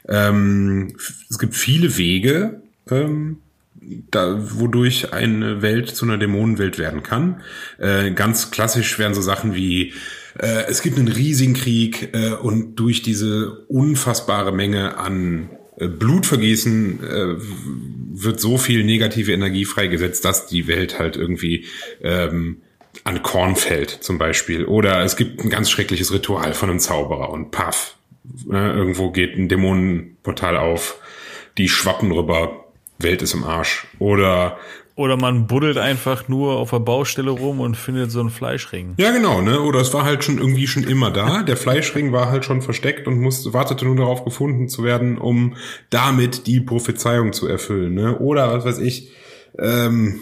Ähm, es gibt viele Wege, ähm, da, wodurch eine Welt zu einer Dämonenwelt werden kann. Äh, ganz klassisch wären so Sachen wie, äh, es gibt einen riesigen Krieg äh, und durch diese unfassbare Menge an äh, Blutvergießen äh, wird so viel negative Energie freigesetzt, dass die Welt halt irgendwie ähm, an Korn fällt zum Beispiel. Oder es gibt ein ganz schreckliches Ritual von einem Zauberer und paff, ne, irgendwo geht ein Dämonenportal auf, die schwappen rüber, Welt ist im Arsch. Oder Oder man buddelt einfach nur auf der Baustelle rum und findet so einen Fleischring. ja, genau, ne? Oder es war halt schon irgendwie schon immer da. Der Fleischring war halt schon versteckt und musste, wartete nur darauf, gefunden zu werden, um damit die Prophezeiung zu erfüllen, ne? Oder was weiß ich, ähm,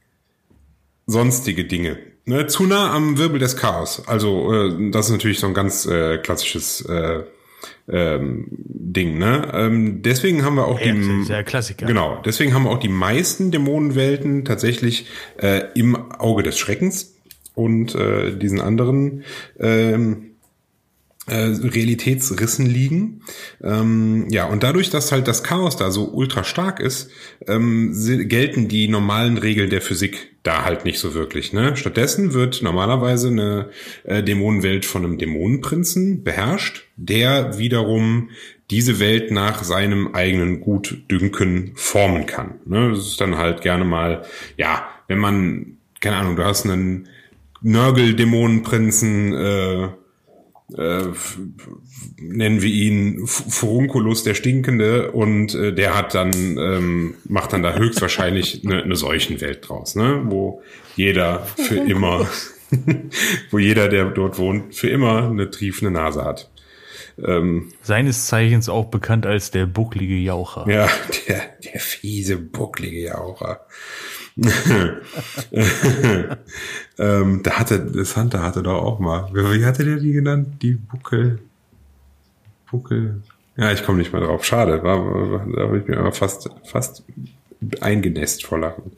sonstige Dinge. Ne? Zu nah am Wirbel des Chaos. Also äh, das ist natürlich so ein ganz äh, klassisches äh, Ähm, Ding, ne? Ähm, deswegen haben wir auch ja, die sehr Klassiker. Genau, deswegen haben wir auch die meisten Dämonenwelten tatsächlich äh, im Auge des Schreckens und äh, diesen anderen ähm, äh, Realitätsrissen liegen. Ähm, ja, und dadurch, dass halt das Chaos da so ultra stark ist, ähm, gelten die normalen Regeln der Physik da halt nicht so wirklich, ne? Stattdessen wird normalerweise eine äh, Dämonenwelt von einem Dämonenprinzen beherrscht, der wiederum diese Welt nach seinem eigenen Gutdünken formen kann, ne? Das ist dann halt gerne mal, ja, wenn man, keine Ahnung, du hast einen Nörgel-Dämonenprinzen, äh, äh, nennen wir ihn Furunculus der Stinkende, und äh, der hat dann ähm, macht dann da höchstwahrscheinlich eine, eine Seuchenwelt draus, ne, wo jeder für immer wo jeder, der dort wohnt, für immer eine triefende Nase hat. Ähm, Seines Zeichens auch bekannt als der bucklige Jaucher. ja, der der fiese bucklige Jaucher. ähm, da hatte, das Hunter hatte doch auch mal, wie hatte der die genannt? Die Buckel, Buckel, ja, ich komme nicht mehr drauf, schade, war, war, da habe ich mir aber fast, fast eingenässt vor Lachen.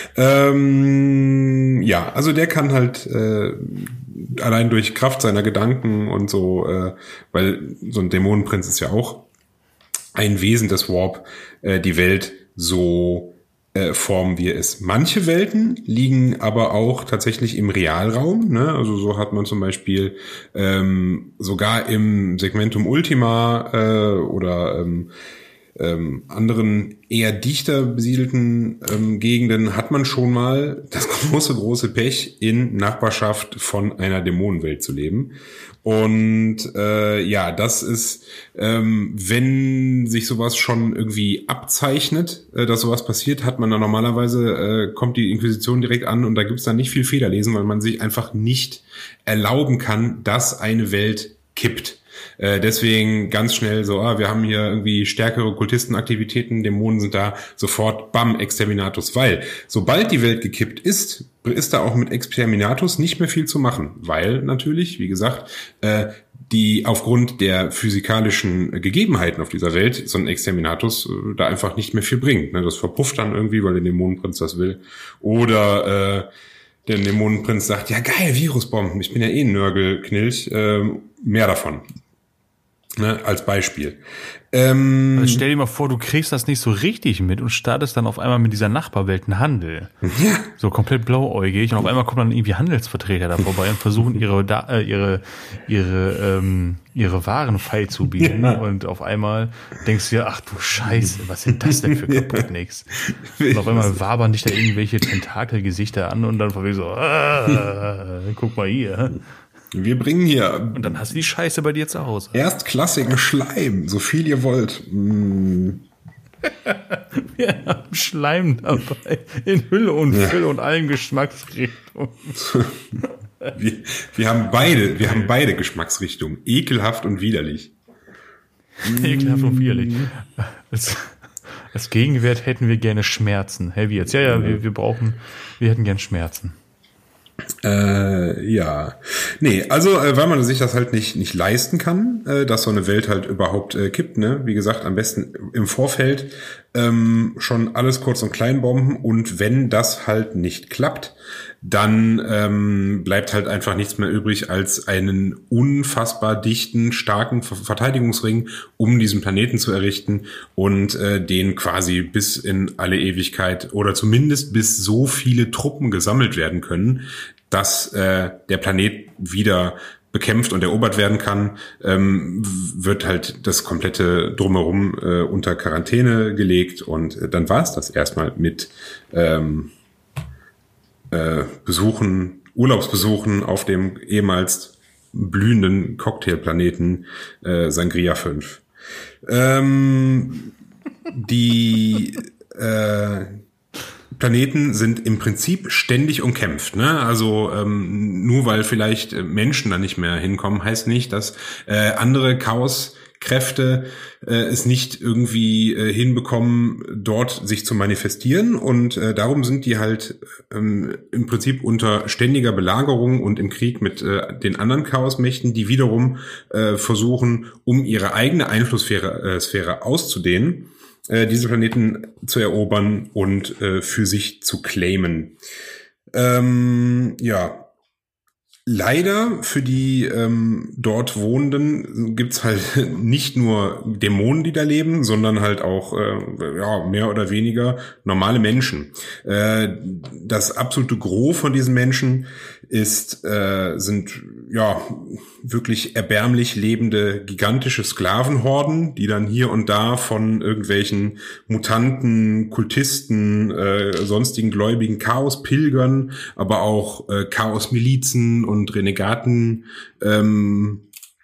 Ähm, ja, also der kann halt äh, allein durch Kraft seiner Gedanken und so, äh, weil so ein Dämonenprinz ist ja auch ein Wesen des Warp, äh, die Welt so äh, formen, wie er ist. Manche Welten liegen aber auch tatsächlich im Realraum, ne? Also so hat man zum Beispiel ähm, sogar im Segmentum Ultima äh, oder ähm, ähm, anderen eher dichter besiedelten ähm, Gegenden hat man schon mal das große, große Pech, in Nachbarschaft von einer Dämonenwelt zu leben. Und äh, ja, das ist, ähm, wenn sich sowas schon irgendwie abzeichnet, äh, dass sowas passiert, hat man dann normalerweise, äh, kommt die Inquisition direkt an und da gibt's dann nicht viel Federlesen, weil man sich einfach nicht erlauben kann, dass eine Welt kippt. Äh, deswegen ganz schnell so, ah, wir haben hier irgendwie stärkere Kultistenaktivitäten, Dämonen sind da, sofort bam, Exterminatus. Weil sobald die Welt gekippt ist, ist da auch mit Exterminatus nicht mehr viel zu machen. Weil natürlich, wie gesagt, äh, die aufgrund der physikalischen Gegebenheiten auf dieser Welt so ein Exterminatus äh, da einfach nicht mehr viel bringt. Ne? Das verpufft dann irgendwie, weil der Dämonenprinz das will. Oder äh, der Dämonenprinz sagt, ja geil, Virusbomben, ich bin ja eh ein Nörgelknilch, äh, mehr davon. Ne, als Beispiel. Ähm, also stell dir mal vor, du kriegst das nicht so richtig mit und startest dann auf einmal mit dieser Nachbarwelt einen Handel. Ja. So komplett blauäugig und auf einmal kommen dann irgendwie Handelsvertreter da vorbei und versuchen ihre äh, ihre ihre ähm, ihre Waren feilzubieten. Ja. Und auf einmal denkst du dir, ach du Scheiße, was sind das denn für Kaputtnix? Und auf einmal wabern dich da irgendwelche Tentakelgesichter an und dann von wegen so, ah, guck mal hier. Wir bringen hier. Und dann hast du die Scheiße bei dir zu Hause. Erstklassigen Schleim, so viel ihr wollt. Mm. Wir haben Schleim dabei. In Hülle und ja. Fülle und allen Geschmacksrichtungen. wir, wir haben beide, wir haben beide Geschmacksrichtungen. Ekelhaft und widerlich. Ekelhaft und widerlich. Als, als Gegenwert hätten wir gerne Schmerzen. Hey, wie jetzt? Ja, ja, wir, wir brauchen, wir hätten gern Schmerzen. Äh, ja. Nee, also, äh, weil man sich das halt nicht, nicht leisten kann, äh, dass so eine Welt halt überhaupt äh, kippt, ne? Wie gesagt, am besten im Vorfeld ähm, schon alles kurz und klein bomben und wenn das halt nicht klappt, dann ähm, bleibt halt einfach nichts mehr übrig als einen unfassbar dichten, starken Verteidigungsring, um diesen Planeten zu errichten und äh, den quasi bis in alle Ewigkeit oder zumindest bis so viele Truppen gesammelt werden können, dass äh, der Planet wieder bekämpft und erobert werden kann, ähm, wird halt das komplette Drumherum äh, unter Quarantäne gelegt und äh, dann war es das erstmal mit ähm, äh, Besuchen, Urlaubsbesuchen auf dem ehemals blühenden Cocktailplaneten äh, Sangria fünf. Ähm, die äh, Planeten sind im Prinzip ständig umkämpft, ne? Also ähm, nur weil vielleicht Menschen da nicht mehr hinkommen, heißt nicht, dass äh, andere Chaoskräfte äh, es nicht irgendwie äh, hinbekommen, dort sich zu manifestieren. Und äh, darum sind die halt ähm, im Prinzip unter ständiger Belagerung und im Krieg mit äh, den anderen Chaosmächten, die wiederum äh, versuchen, um ihre eigene Einflusssphäre äh, Sphäre auszudehnen, diese Planeten zu erobern und äh, für sich zu claimen. Ähm, ja, leider für die ähm, dort Wohnenden gibt's halt nicht nur Dämonen, die da leben, sondern halt auch äh, ja mehr oder weniger normale Menschen. Äh, das absolute Gros von diesen Menschen ist äh, sind ja wirklich erbärmlich lebende gigantische Sklavenhorden, die dann hier und da von irgendwelchen Mutanten, Kultisten, äh, sonstigen gläubigen Chaospilgern, aber auch äh, Chaosmilizen und Renegaten ähm,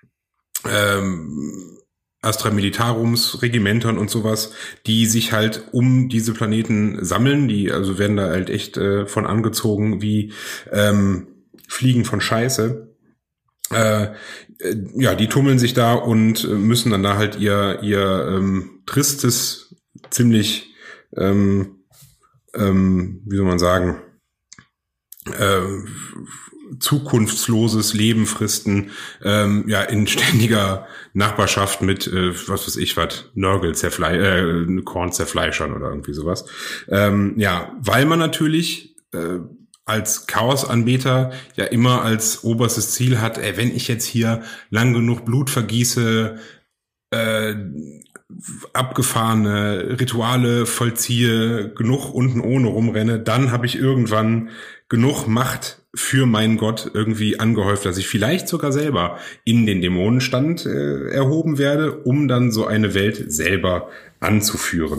ähm, Astra Militarums, Regimentern und sowas, die sich halt um diese Planeten sammeln, die also werden da halt echt äh, von angezogen wie ähm, Fliegen von Scheiße. Äh, ja, die tummeln sich da und müssen dann da halt ihr ihr ähm, tristes, ziemlich ähm, ähm, wie soll man sagen, äh, zukunftsloses Leben fristen, ähm, ja, in ständiger Nachbarschaft mit, äh, was weiß ich, was, Nörgelzerflei äh, Kornzerfleischern oder irgendwie sowas. Ähm, ja, weil man natürlich äh, als Chaosanbeter ja immer als oberstes Ziel hat, ey, wenn ich jetzt hier lang genug Blut vergieße, äh, abgefahrene Rituale vollziehe, genug unten ohne rumrenne, dann habe ich irgendwann genug Macht für meinen Gott irgendwie angehäuft, dass ich vielleicht sogar selber in den Dämonenstand äh, erhoben werde, um dann so eine Welt selber anzuführen.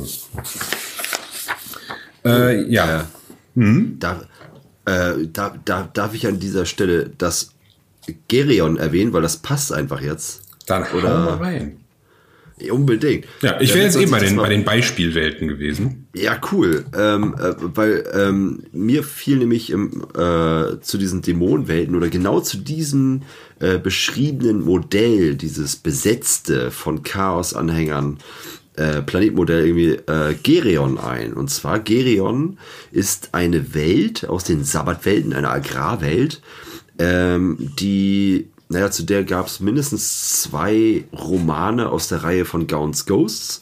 Äh, ja. Äh, hm? da, äh, da, da darf ich an dieser Stelle das Gerion erwähnen, weil das passt einfach jetzt. Dann hau Oder mal rein. Unbedingt. Ja, ich wäre jetzt eben bei den, bei den Beispielwelten gewesen. Ja, cool. Ähm, äh, weil ähm, mir fiel nämlich im, äh, zu diesen Dämonenwelten oder genau zu diesem äh, beschriebenen Modell, dieses besetzte von Chaos-Anhängern äh, Planetmodell irgendwie äh, Gerion ein. Und zwar Gerion ist eine Welt aus den Sabbatwelten, eine Agrarwelt, ähm, die... Naja, zu der gab es mindestens zwei Romane aus der Reihe von Gaunt's Ghosts.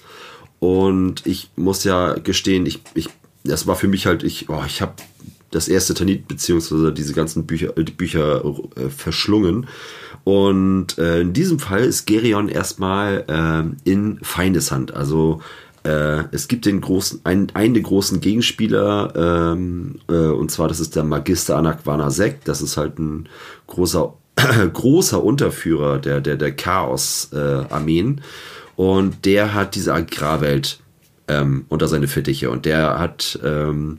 Und ich muss ja gestehen, ich, ich, das war für mich halt, ich, oh, ich habe das erste Tanit beziehungsweise diese ganzen Bücher, die Bücher äh, verschlungen. Und äh, in diesem Fall ist Gerion erstmal äh, in Feindeshand. Also äh, es gibt den großen, einen, einen der großen Gegenspieler, ähm, äh, und zwar das ist der Magister Anakwana Sek. Das ist halt ein großer großer Unterführer der, der, der Chaos-Armeen. Äh, und der hat diese Agrarwelt ähm, unter seine Fittiche. Und der hat, ähm,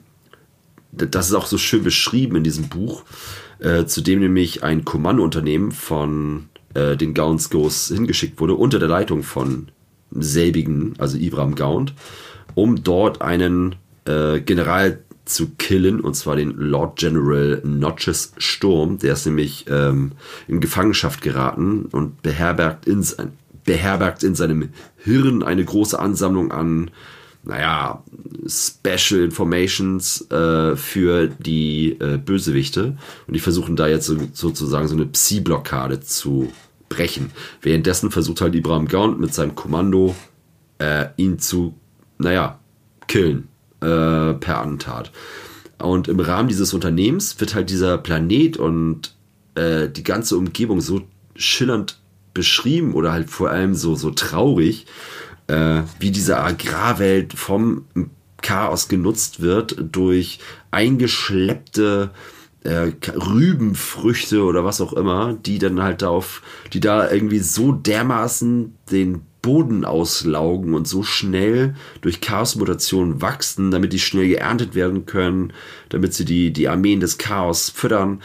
das ist auch so schön beschrieben in diesem Buch, äh, zu dem nämlich ein Kommandounternehmen von äh, den Gaunt's Ghosts hingeschickt wurde, unter der Leitung von selbigen, also Ibram Gaunt, um dort einen äh, General zu killen, und zwar den Lord General Notches Sturm. Der ist nämlich ähm, in Gefangenschaft geraten und beherbergt in, beherbergt in seinem Hirn eine große Ansammlung an, naja, Special Informations äh, für die äh, Bösewichte. Und die versuchen da jetzt so, sozusagen so eine Psi-Blockade zu brechen. Währenddessen versucht halt Ibram Gaunt mit seinem Kommando äh, ihn zu, naja, killen. Per Attentat. Und im Rahmen dieses Unternehmens wird halt dieser Planet und äh, die ganze Umgebung so schillernd beschrieben oder halt vor allem so, so traurig, äh, wie diese Agrarwelt vom Chaos genutzt wird durch eingeschleppte äh, Rübenfrüchte oder was auch immer, die dann halt auf, die da irgendwie so dermaßen den Boden auslaugen und so schnell durch Chaos-Mutationen wachsen, damit die schnell geerntet werden können, damit sie die, die Armeen des Chaos füttern.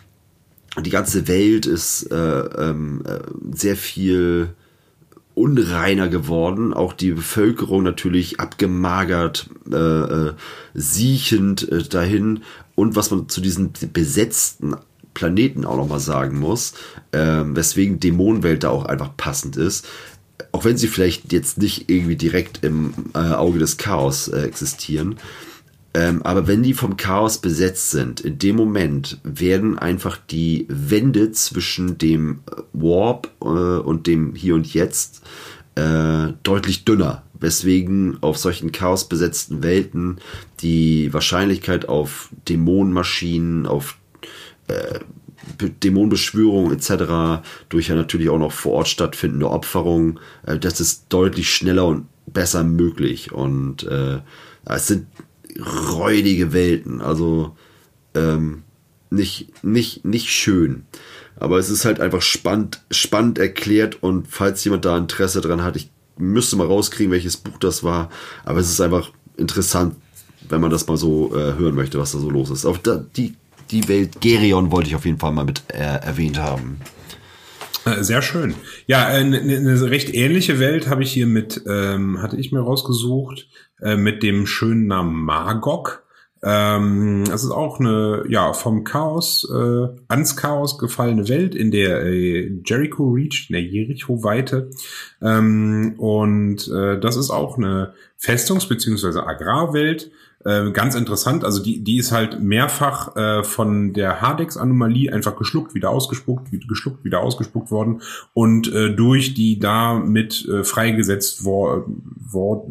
Die ganze Welt ist äh, ähm, äh, sehr viel unreiner geworden. Auch die Bevölkerung natürlich abgemagert, äh, äh, siechend äh, dahin. Und was man zu diesen besetzten Planeten auch nochmal sagen muss, äh, weswegen Dämonenwelt da auch einfach passend ist, auch wenn sie vielleicht jetzt nicht irgendwie direkt im äh, Auge des Chaos äh, existieren, ähm, aber wenn die vom Chaos besetzt sind, in dem Moment werden einfach die Wände zwischen dem Warp äh, und dem Hier und Jetzt äh, deutlich dünner, weswegen auf solchen chaosbesetzten Welten die Wahrscheinlichkeit auf Dämonenmaschinen, auf äh, Dämonenbeschwörung et cetera durch ja natürlich auch noch vor Ort stattfindende Opferung, äh, das ist deutlich schneller und besser möglich. Und äh, es sind räudige Welten, also ähm, nicht, nicht, nicht schön. Aber es ist halt einfach spannend, spannend erklärt, und falls jemand da Interesse dran hat, ich müsste mal rauskriegen, welches Buch das war, aber es ist einfach interessant, wenn man das mal so äh, hören möchte, was da so los ist. Auf da, die Die Welt Gerion wollte ich auf jeden Fall mal mit äh, erwähnt haben. Sehr schön. Ja, eine, eine recht ähnliche Welt habe ich hier mit, ähm, hatte ich mir rausgesucht, äh, mit dem schönen Namen Magog. Ähm, das ist auch eine, ja, vom Chaos, äh, ans Chaos gefallene Welt, in der äh, Jericho Reach, in der Jericho-Weite. Ähm, und äh, das ist auch eine Festungs- bzw. Agrarwelt. Äh, ganz interessant, also die die ist halt mehrfach äh, von der Hardex-Anomalie einfach geschluckt, wieder ausgespuckt, wieder geschluckt, wieder ausgespuckt worden, und äh, durch die damit äh, freigesetzt wo, wo,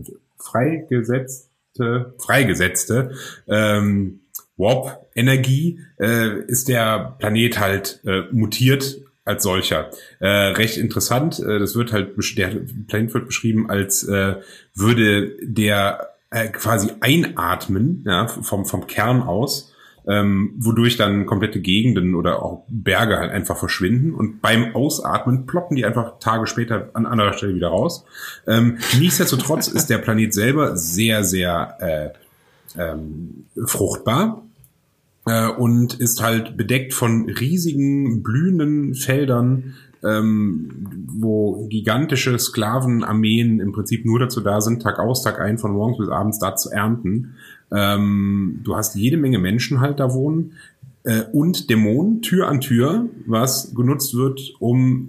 freigesetzte freigesetzte ähm, Warp-Energie äh, ist der Planet halt äh, mutiert als solcher. Äh, recht interessant, äh, das wird halt, der Planet wird beschrieben als äh, würde der quasi einatmen, ja, vom vom Kern aus, ähm, wodurch dann komplette Gegenden oder auch Berge halt einfach verschwinden und beim Ausatmen ploppen die einfach Tage später an anderer Stelle wieder raus. Ähm, nichtsdestotrotz ist der Planet selber sehr, sehr äh, ähm, fruchtbar äh, und ist halt bedeckt von riesigen, blühenden Feldern, ähm, wo gigantische Sklavenarmeen im Prinzip nur dazu da sind, Tag aus, Tag ein, von morgens bis abends da zu ernten. Ähm, du hast jede Menge Menschen halt da wohnen äh, und Dämonen Tür an Tür, was genutzt wird, um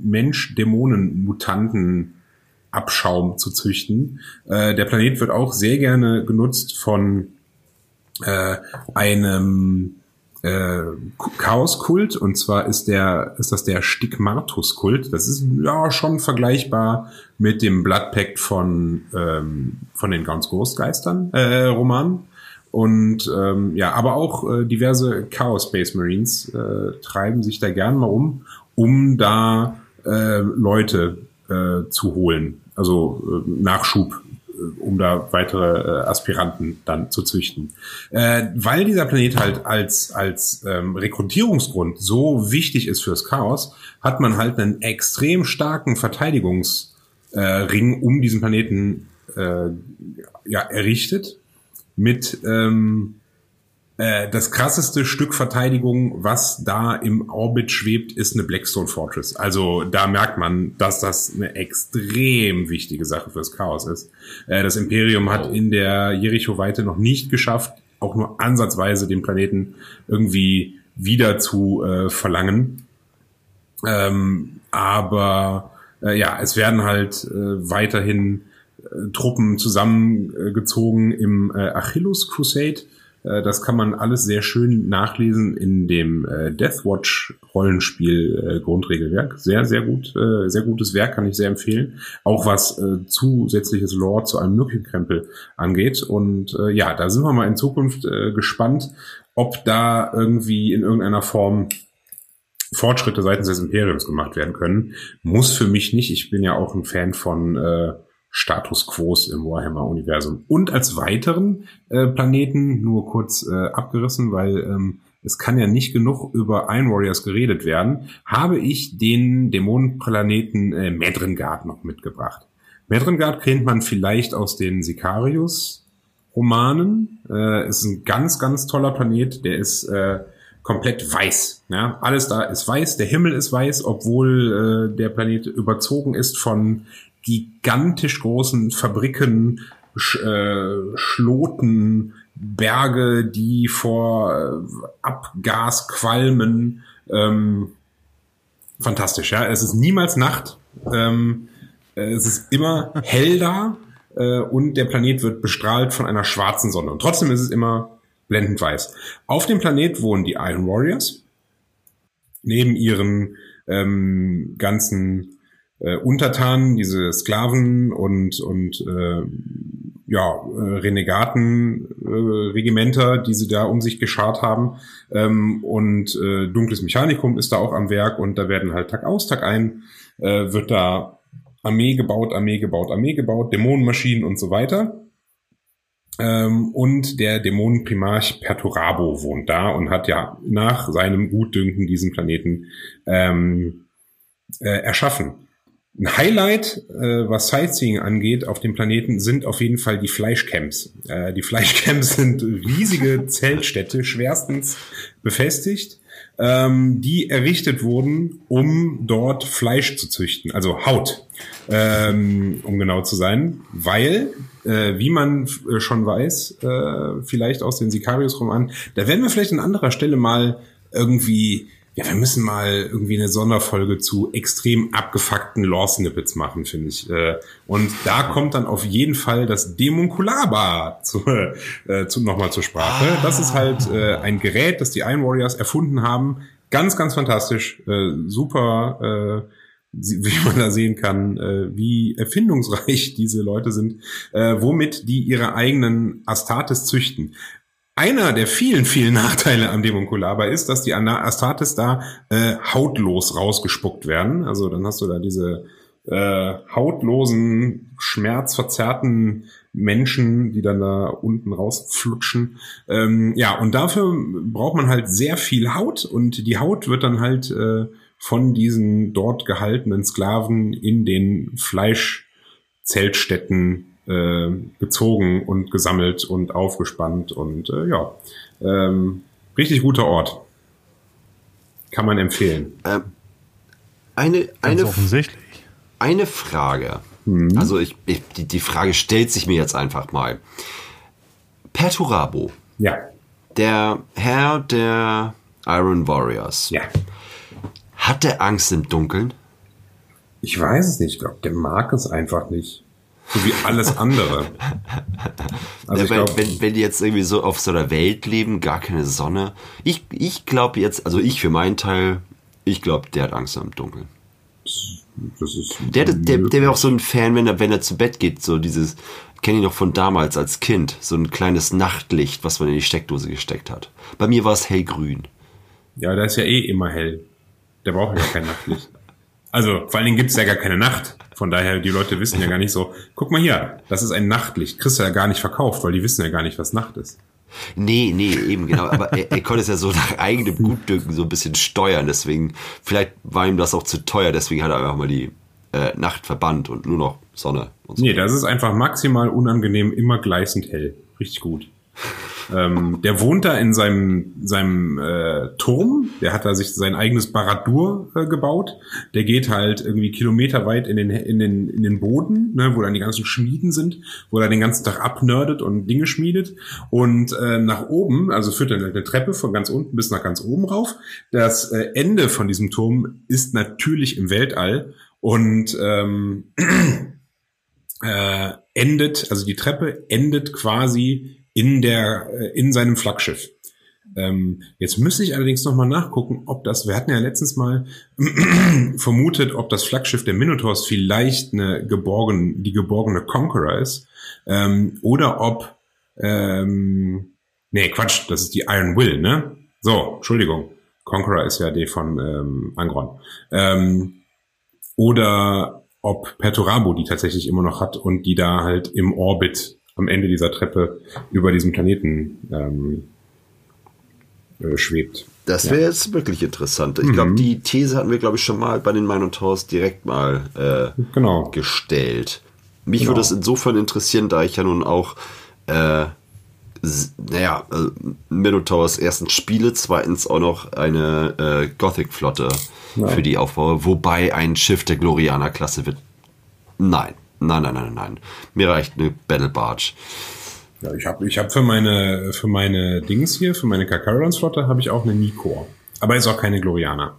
Mensch-Dämonen-Mutanten-Abschaum zu züchten. Äh, der Planet wird auch sehr gerne genutzt von äh, einem äh, Chaoskult, und zwar ist der ist das der Stigmatus-Kult. Das ist ja schon vergleichbar mit dem Blood Pact von ähm, von den Gaunt's Ghostgeistern äh, Romanen. Und ähm, ja, aber auch äh, diverse Chaos Space Marines äh, treiben sich da gern mal um, um da äh, Leute äh, zu holen, also äh, Nachschub, äh, um da weitere äh, Aspiranten dann zu züchten. Äh, weil dieser Planet halt als als ähm, Rekrutierungsgrund so wichtig ist fürs Chaos, hat man halt einen extrem starken Verteidigungsring äh, um diesen Planeten äh, ja errichtet. Mit ähm, äh, das krasseste Stück Verteidigung, was da im Orbit schwebt, ist eine Blackstone Fortress. Also da merkt man, dass das eine extrem wichtige Sache fürs Chaos ist. Äh, das Imperium hat in der Jericho-Weite noch nicht geschafft, auch nur ansatzweise den Planeten irgendwie wieder zu äh, verlangen. Ähm, aber äh, ja, es werden halt äh, weiterhin Truppen zusammengezogen im äh, Achilles Crusade. Äh, das kann man alles sehr schön nachlesen in dem äh, Deathwatch Rollenspiel äh, Grundregelwerk. Sehr, sehr gut, äh, sehr gutes Werk, kann ich sehr empfehlen. Auch was äh, zusätzliches Lore zu einem Nukelkrempel angeht. Und äh, ja, da sind wir mal in Zukunft äh, gespannt, ob da irgendwie in irgendeiner Form Fortschritte seitens des Imperiums gemacht werden können. Muss für mich nicht. Ich bin ja auch ein Fan von äh, Status Quos im Warhammer-Universum. Und als weiteren äh, Planeten, nur kurz äh, abgerissen, weil ähm, es kann ja nicht genug über Iron Warriors geredet werden, habe ich den Dämonenplaneten äh, Medrengard noch mitgebracht. Medrengard kennt man vielleicht aus den Sicarius-Romanen. Äh, ist ein ganz, ganz toller Planet. Der ist äh, komplett weiß. Ja? Alles da ist weiß. Der Himmel ist weiß, obwohl äh, der Planet überzogen ist von gigantisch großen Fabriken, Sch, äh, Schloten, Berge, die vor äh, Abgas qualmen. Ähm, fantastisch, ja. Es ist niemals Nacht. Ähm, äh, es ist immer hell da äh, und der Planet wird bestrahlt von einer schwarzen Sonne. Und trotzdem ist es immer blendend weiß. Auf dem Planet wohnen die Iron Warriors. Neben ihren ähm, ganzen Äh, Untertanen, diese Sklaven und und äh, ja äh, Renegaten-Regimenter, äh, die sie da um sich geschart haben, ähm, und äh, dunkles Mechanikum ist da auch am Werk, und da werden halt Tag aus, Tag ein äh, wird da Armee gebaut, Armee gebaut, Armee gebaut, Dämonenmaschinen und so weiter. Ähm, und der Dämonenprimarch Perturabo wohnt da und hat ja nach seinem Gutdünken diesen Planeten ähm, äh, erschaffen. Ein Highlight, äh, was Sightseeing angeht auf dem Planeten, sind auf jeden Fall die Fleischcamps. Äh, die Fleischcamps sind riesige Zeltstädte, schwerstens befestigt, ähm, die errichtet wurden, um dort Fleisch zu züchten, also Haut, ähm, um genau zu sein, weil, äh, wie man äh, schon weiß, äh, vielleicht aus den Sicarius-Romanen, da werden wir vielleicht an anderer Stelle mal irgendwie Ja, wir müssen mal irgendwie eine Sonderfolge zu extrem abgefuckten Lore-Snippets machen, finde ich. Und da kommt dann auf jeden Fall das Dämonkulaba zu, äh, zu, nochmal zur Sprache. Ah. Das ist halt äh, ein Gerät, das die Iron Warriors erfunden haben. Ganz, ganz fantastisch. Äh, super, äh, wie man da sehen kann, äh, wie erfindungsreich diese Leute sind, äh, womit die ihre eigenen Astartes züchten. Einer der vielen, vielen Nachteile am Dämonkulaba ist, dass die Astartes da äh, hautlos rausgespuckt werden. Also dann hast du da diese äh, hautlosen, schmerzverzerrten Menschen, die dann da unten rausflutschen. Ähm, ja, und dafür braucht man halt sehr viel Haut und die Haut wird dann halt äh, von diesen dort gehaltenen Sklaven in den Fleischzeltstätten äh, gezogen und gesammelt und aufgespannt und äh, ja, ähm, richtig guter Ort. Kann man empfehlen. Ähm, eine, eine, offensichtlich. Eine Frage. Mhm. Also ich, ich, die, die Frage stellt sich mir jetzt einfach mal. Perturabo, Ja, der Herr der Iron Warriors, ja. hat der Angst im Dunkeln? Ich weiß es nicht. Ich glaube, der mag es einfach nicht. So wie alles andere. Also Ja, ich wenn, glaub, wenn, wenn die jetzt irgendwie so auf so einer Welt leben, gar keine Sonne. Ich, ich glaube jetzt, also ich für meinen Teil, ich glaube, der hat Angst im Dunkeln. das ist Der, der, der wäre auch so ein Fan, wenn er, wenn er zu Bett geht, so dieses, kenne ich noch von damals als Kind, so ein kleines Nachtlicht, was man in die Steckdose gesteckt hat. Bei mir war es hellgrün. Ja, der ist ja eh immer hell. Der braucht ja kein Nachtlicht. Also, vor allen Dingen gibt's ja gar keine Nacht. Von daher, die Leute wissen ja gar nicht so, guck mal hier, das ist ein Nachtlicht. Kriegst du ja gar nicht verkauft, weil die wissen ja gar nicht, was Nacht ist. Nee, nee, eben genau. Aber er, er konnte es ja so nach eigenem Gutdünken so ein bisschen steuern. Deswegen, vielleicht war ihm das auch zu teuer. Deswegen hat er einfach mal die äh, Nacht verbannt und nur noch Sonne und so. Nee, das ist einfach maximal unangenehm, immer gleißend hell. Richtig gut. ähm, der wohnt da in seinem seinem äh, Turm. Der hat da sich sein eigenes Baradur äh, gebaut. Der geht halt irgendwie kilometerweit in den in den in den Boden, ne, wo dann die ganzen Schmieden sind, wo er den ganzen Tag abnerdet und Dinge schmiedet. Und äh, nach oben, also führt er eine Treppe von ganz unten bis nach ganz oben rauf. Das äh, Ende von diesem Turm ist natürlich im Weltall und ähm, äh, endet, also die Treppe endet quasi in der in seinem Flaggschiff. Ähm, jetzt müsste ich allerdings noch mal nachgucken, ob das, wir hatten ja letztens mal vermutet, ob das Flaggschiff der Minotaurs vielleicht eine geborgen, die geborgene Conqueror ist, ähm, oder ob, ähm, nee, Quatsch, das ist die Iron Will, ne? So, Entschuldigung, Conqueror ist ja die von ähm, Angron. Ähm, oder ob Perturabo die tatsächlich immer noch hat und die da halt im Orbit am Ende dieser Treppe über diesem Planeten ähm, äh, schwebt. Das wäre ja jetzt wirklich interessant. Ich glaube, Mhm. die These hatten wir, glaube ich, schon mal bei den Minotaurs direkt mal äh, Genau. gestellt. Mich Genau. würde es insofern interessieren, da ich ja nun auch, äh, s- naja, äh, Minotaurs erstens spiele, zweitens auch noch eine äh, Gothic-Flotte Ja. für die aufbaue, wobei ein Schiff der Glorianer-Klasse wird. Nein, nein, nein, nein, nein. Mir reicht eine Battle Barge. Ja, ich habe ich hab für meine für meine Dings hier, für meine Kakarans Flotte habe ich auch eine Nikor. Aber ist auch keine Glorianer.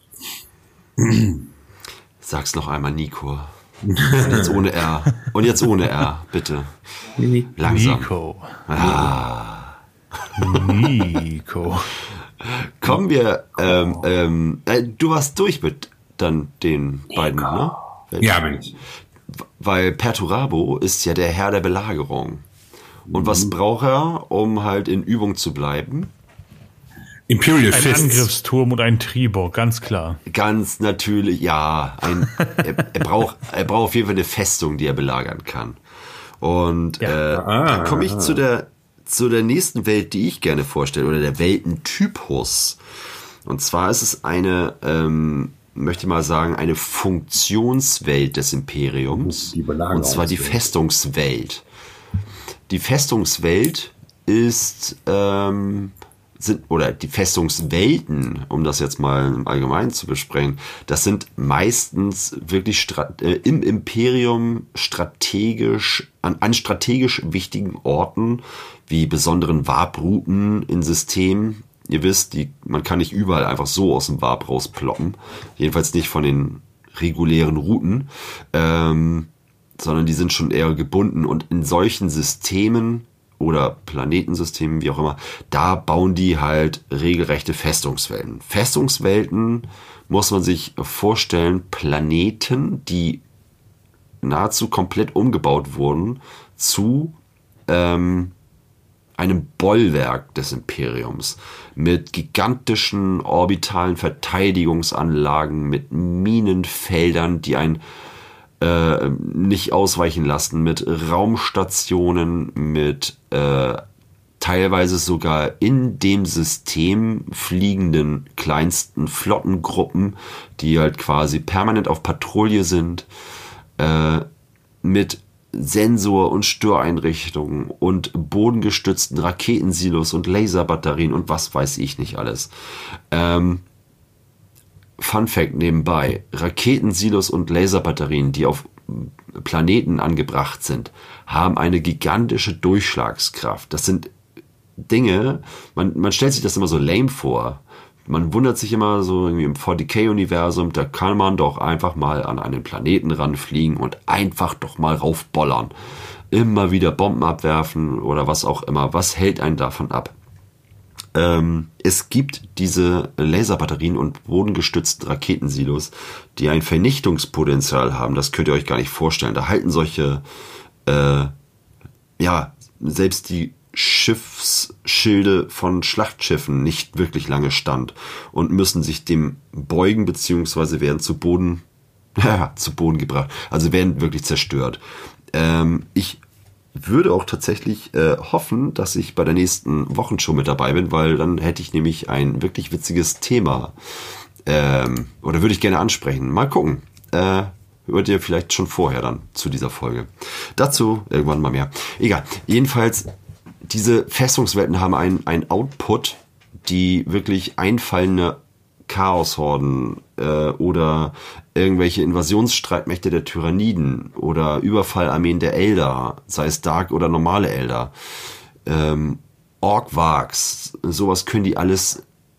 Sag's noch einmal, Nico. Und jetzt ohne R. Und jetzt ohne R, bitte. Langsam. Nico. Ah. Nico. Kommen wir, ähm, ähm, äh, du warst durch mit dann den beiden, ne? Ja, bin ich. Weil Perturabo ist ja der Herr der Belagerung. Und was braucht er, um halt in Übung zu bleiben? Imperial Ein Fists. Angriffsturm und ein Tribor, ganz klar. Ganz natürlich, ja. Ein, er, er, braucht, er braucht auf jeden Fall eine Festung, die er belagern kann. Und Ja. äh, Ah. da komme ich zu der, zu der nächsten Welt, die ich gerne vorstelle, oder der Weltentypus. Und zwar ist es eine, ähm, möchte ich mal sagen, eine Funktionswelt des Imperiums. Die Belagerungswelt. Und zwar die Festungswelt. Die Festungswelt ist, ähm, sind, oder die Festungswelten, um das jetzt mal im Allgemeinen zu besprechen, das sind meistens wirklich strat- äh, im Imperium strategisch, an, an strategisch wichtigen Orten, wie besonderen Warp-Routen in Systemen. Ihr wisst, die, man kann nicht überall einfach so aus dem Warp rausploppen. Jedenfalls nicht von den regulären Routen. Ähm, sondern die sind schon eher gebunden und in solchen Systemen oder Planetensystemen, wie auch immer, da bauen die halt regelrechte Festungswelten. Festungswelten muss man sich vorstellen, Planeten, die nahezu komplett umgebaut wurden zu ähm, einem Bollwerk des Imperiums mit gigantischen orbitalen Verteidigungsanlagen, mit Minenfeldern, die ein äh, nicht ausweichen lassen, mit Raumstationen, mit äh, teilweise sogar in dem System fliegenden kleinsten Flottengruppen, die halt quasi permanent auf Patrouille sind, äh, mit Sensor- und Störeinrichtungen und bodengestützten Raketensilos und Laserbatterien und was weiß ich nicht alles. Ähm, Fun Fact nebenbei, Raketensilos und Laserbatterien, die auf Planeten angebracht sind, haben eine gigantische Durchschlagskraft. Das sind Dinge, man, man stellt sich das immer so lame vor. Man wundert sich immer so irgendwie im forty K-Universum, da kann man doch einfach mal an einen Planeten ranfliegen und einfach doch mal raufbollern. Immer wieder Bomben abwerfen oder was auch immer. Was hält einen davon ab? Ähm, es gibt diese Laserbatterien und bodengestützten Raketensilos, die ein Vernichtungspotenzial haben. Das könnt ihr euch gar nicht vorstellen. Da halten solche, äh, ja, selbst die Schiffsschilde von Schlachtschiffen nicht wirklich lange stand und müssen sich dem beugen, beziehungsweise werden zu Boden, ja, zu Boden gebracht. Also werden wirklich zerstört. Ähm, ich würde auch tatsächlich äh, hoffen, dass ich bei der nächsten Wochenshow mit dabei bin, weil dann hätte ich nämlich ein wirklich witziges Thema ähm, oder würde ich gerne ansprechen. Mal gucken. Äh, hört ihr vielleicht schon vorher dann zu dieser Folge. Dazu irgendwann mal mehr. Egal. Jedenfalls, diese Festungswelten haben einen, einen Output, die wirklich einfallende Chaoshorden äh, oder irgendwelche Invasionsstreitmächte der Tyranniden oder Überfallarmeen der Eldar, sei es Dark oder normale Eldar, ähm, Ork-Vargs, sowas können die alles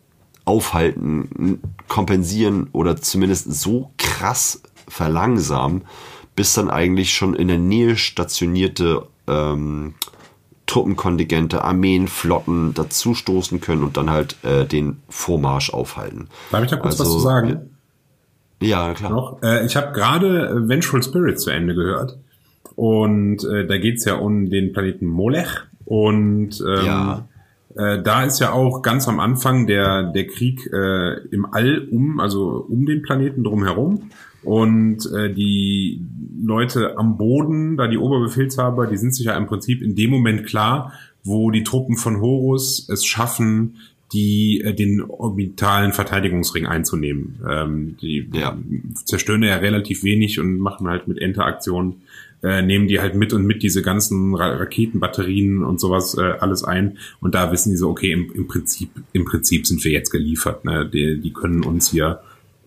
aufhalten, kompensieren oder zumindest so krass verlangsamen, bis dann eigentlich schon in der Nähe stationierte ähm, Truppenkontingente, Armeen, Flotten dazustoßen können und dann halt äh, den Vormarsch aufhalten. Darf ich da kurz also, was zu sagen? Ja, klar. Noch? Äh, ich habe gerade Vengeful Spirit zu Ende gehört und äh, da geht's ja um den Planeten Molech und ähm, ja. äh, da ist ja auch ganz am Anfang der der Krieg äh, im All um, also um den Planeten drumherum. Und äh, die Leute am Boden, da die Oberbefehlshaber, die sind sich ja im Prinzip in dem Moment klar, wo die Truppen von Horus es schaffen, die äh, den orbitalen Verteidigungsring einzunehmen. Ähm, die ja. zerstören ja relativ wenig und machen halt mit Interaktionen, äh, nehmen die halt mit und mit diese ganzen Ra- Raketenbatterien und sowas äh, alles ein. Und da wissen die so, okay, im, im Prinzip im Prinzip sind wir jetzt geliefert. Ne? Die, die können uns hier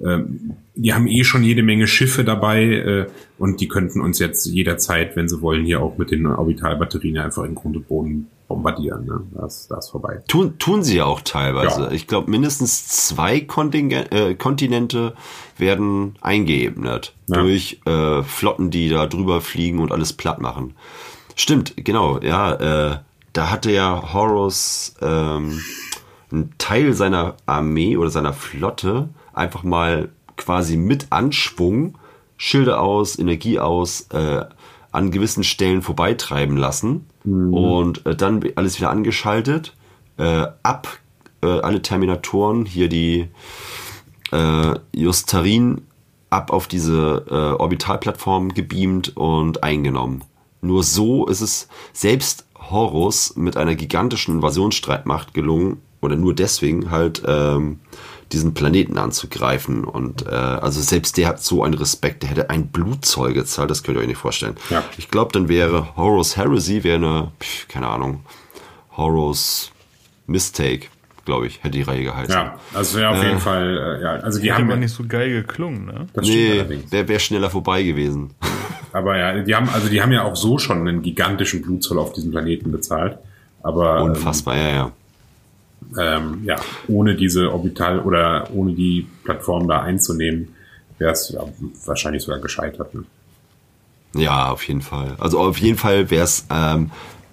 die haben eh schon jede Menge Schiffe dabei äh, und die könnten uns jetzt jederzeit, wenn sie wollen, hier auch mit den Orbitalbatterien einfach in Grund und Boden bombardieren. Ne? Das, das ist vorbei. Tun, tun sie ja auch teilweise. Ja. Ich glaube, mindestens zwei Kontingent, äh, Kontinente werden eingeebnet ja. durch äh, Flotten, die da drüber fliegen und alles platt machen. Stimmt, genau. Ja, äh, da hatte ja Horus ähm, einen Teil seiner Armee oder seiner Flotte einfach mal quasi mit Anschwung Schilde aus, Energie aus, äh, an gewissen Stellen vorbeitreiben lassen mhm. und äh, dann alles wieder angeschaltet, äh, ab äh, alle Terminatoren, hier die äh, Justarin, ab auf diese äh, Orbitalplattform gebeamt und eingenommen. Nur so ist es selbst Horus mit einer gigantischen Invasionsstreitmacht gelungen, oder nur deswegen halt ähm, diesen Planeten anzugreifen. Und äh, also selbst der hat so einen Respekt, der hätte ein Blutzoll gezahlt, das könnt ihr euch nicht vorstellen. Ja. Ich glaube, dann wäre Horus Heresy, wäre eine, pf, keine Ahnung, Horus Mistake, glaube ich, hätte die Reihe geheißen. Ja, also wäre auf äh, jeden Fall, äh, ja, also die Die haben haben ja, nicht so geil geklungen, ne? das stimmt Nee, allerdings. wäre wär schneller vorbei gewesen. Aber ja, die haben, also die haben ja auch so schon einen gigantischen Blutzoll auf diesem Planeten bezahlt. Aber Unfassbar, ähm, ja, ja. Ähm, ja, ohne diese Orbital oder ohne die Plattform da einzunehmen, wäre es ja wahrscheinlich sogar gescheitert. Ne? Ja, auf jeden Fall. Also auf jeden Fall wäre es ähm,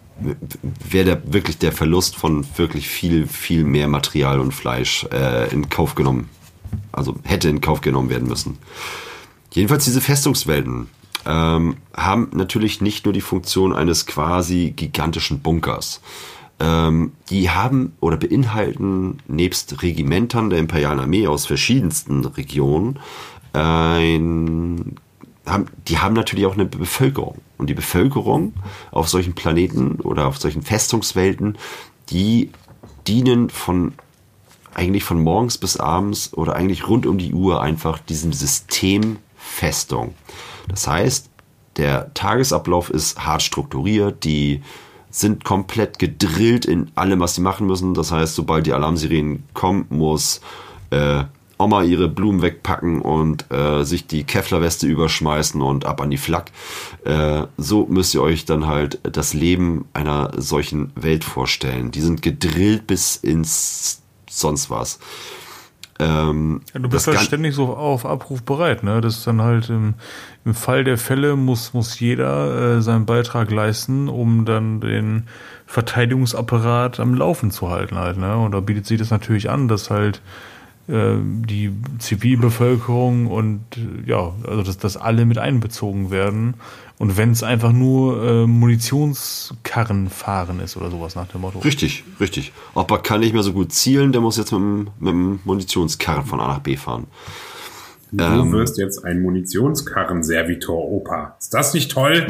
wäre der wirklich der Verlust von wirklich viel, viel mehr Material und Fleisch äh, in Kauf genommen. Also hätte in Kauf genommen werden müssen. Jedenfalls diese Festungswelten ähm, haben natürlich nicht nur die Funktion eines quasi gigantischen Bunkers. Ähm, die haben oder beinhalten nebst Regimentern der imperialen Armee aus verschiedensten Regionen ein haben, die haben natürlich auch eine Bevölkerung. Und die Bevölkerung auf solchen Planeten oder auf solchen Festungswelten, die dienen von eigentlich von morgens bis abends oder eigentlich rund um die Uhr einfach diesem System Festung. Das heißt, der Tagesablauf ist hart strukturiert, die sind komplett gedrillt in allem, was sie machen müssen. Das heißt, sobald die Alarmsirenen kommen, muss äh, Oma ihre Blumen wegpacken und äh, sich die Kevlar-Weste überschmeißen und ab an die Flak. Äh, so müsst ihr euch dann halt das Leben einer solchen Welt vorstellen. Die sind gedrillt bis ins sonst was. Ähm, ja, du bist halt ständig so auf Abruf bereit, ne? Das ist dann halt im, im Fall der Fälle muss, muss jeder äh, seinen Beitrag leisten, um dann den Verteidigungsapparat am Laufen zu halten halt, ne? Und da bietet sich das natürlich an, dass halt äh, die Zivilbevölkerung und äh, ja, also dass, dass alle mit einbezogen werden. Und wenn es einfach nur äh, Munitionskarren fahren ist oder sowas nach dem Motto. Richtig, richtig. Opa kann nicht mehr so gut zielen, der muss jetzt mit dem, mit dem Munitionskarren von A nach B fahren. Du ähm, wirst jetzt ein Munitionskarren-Servitor, Opa. Ist das nicht toll?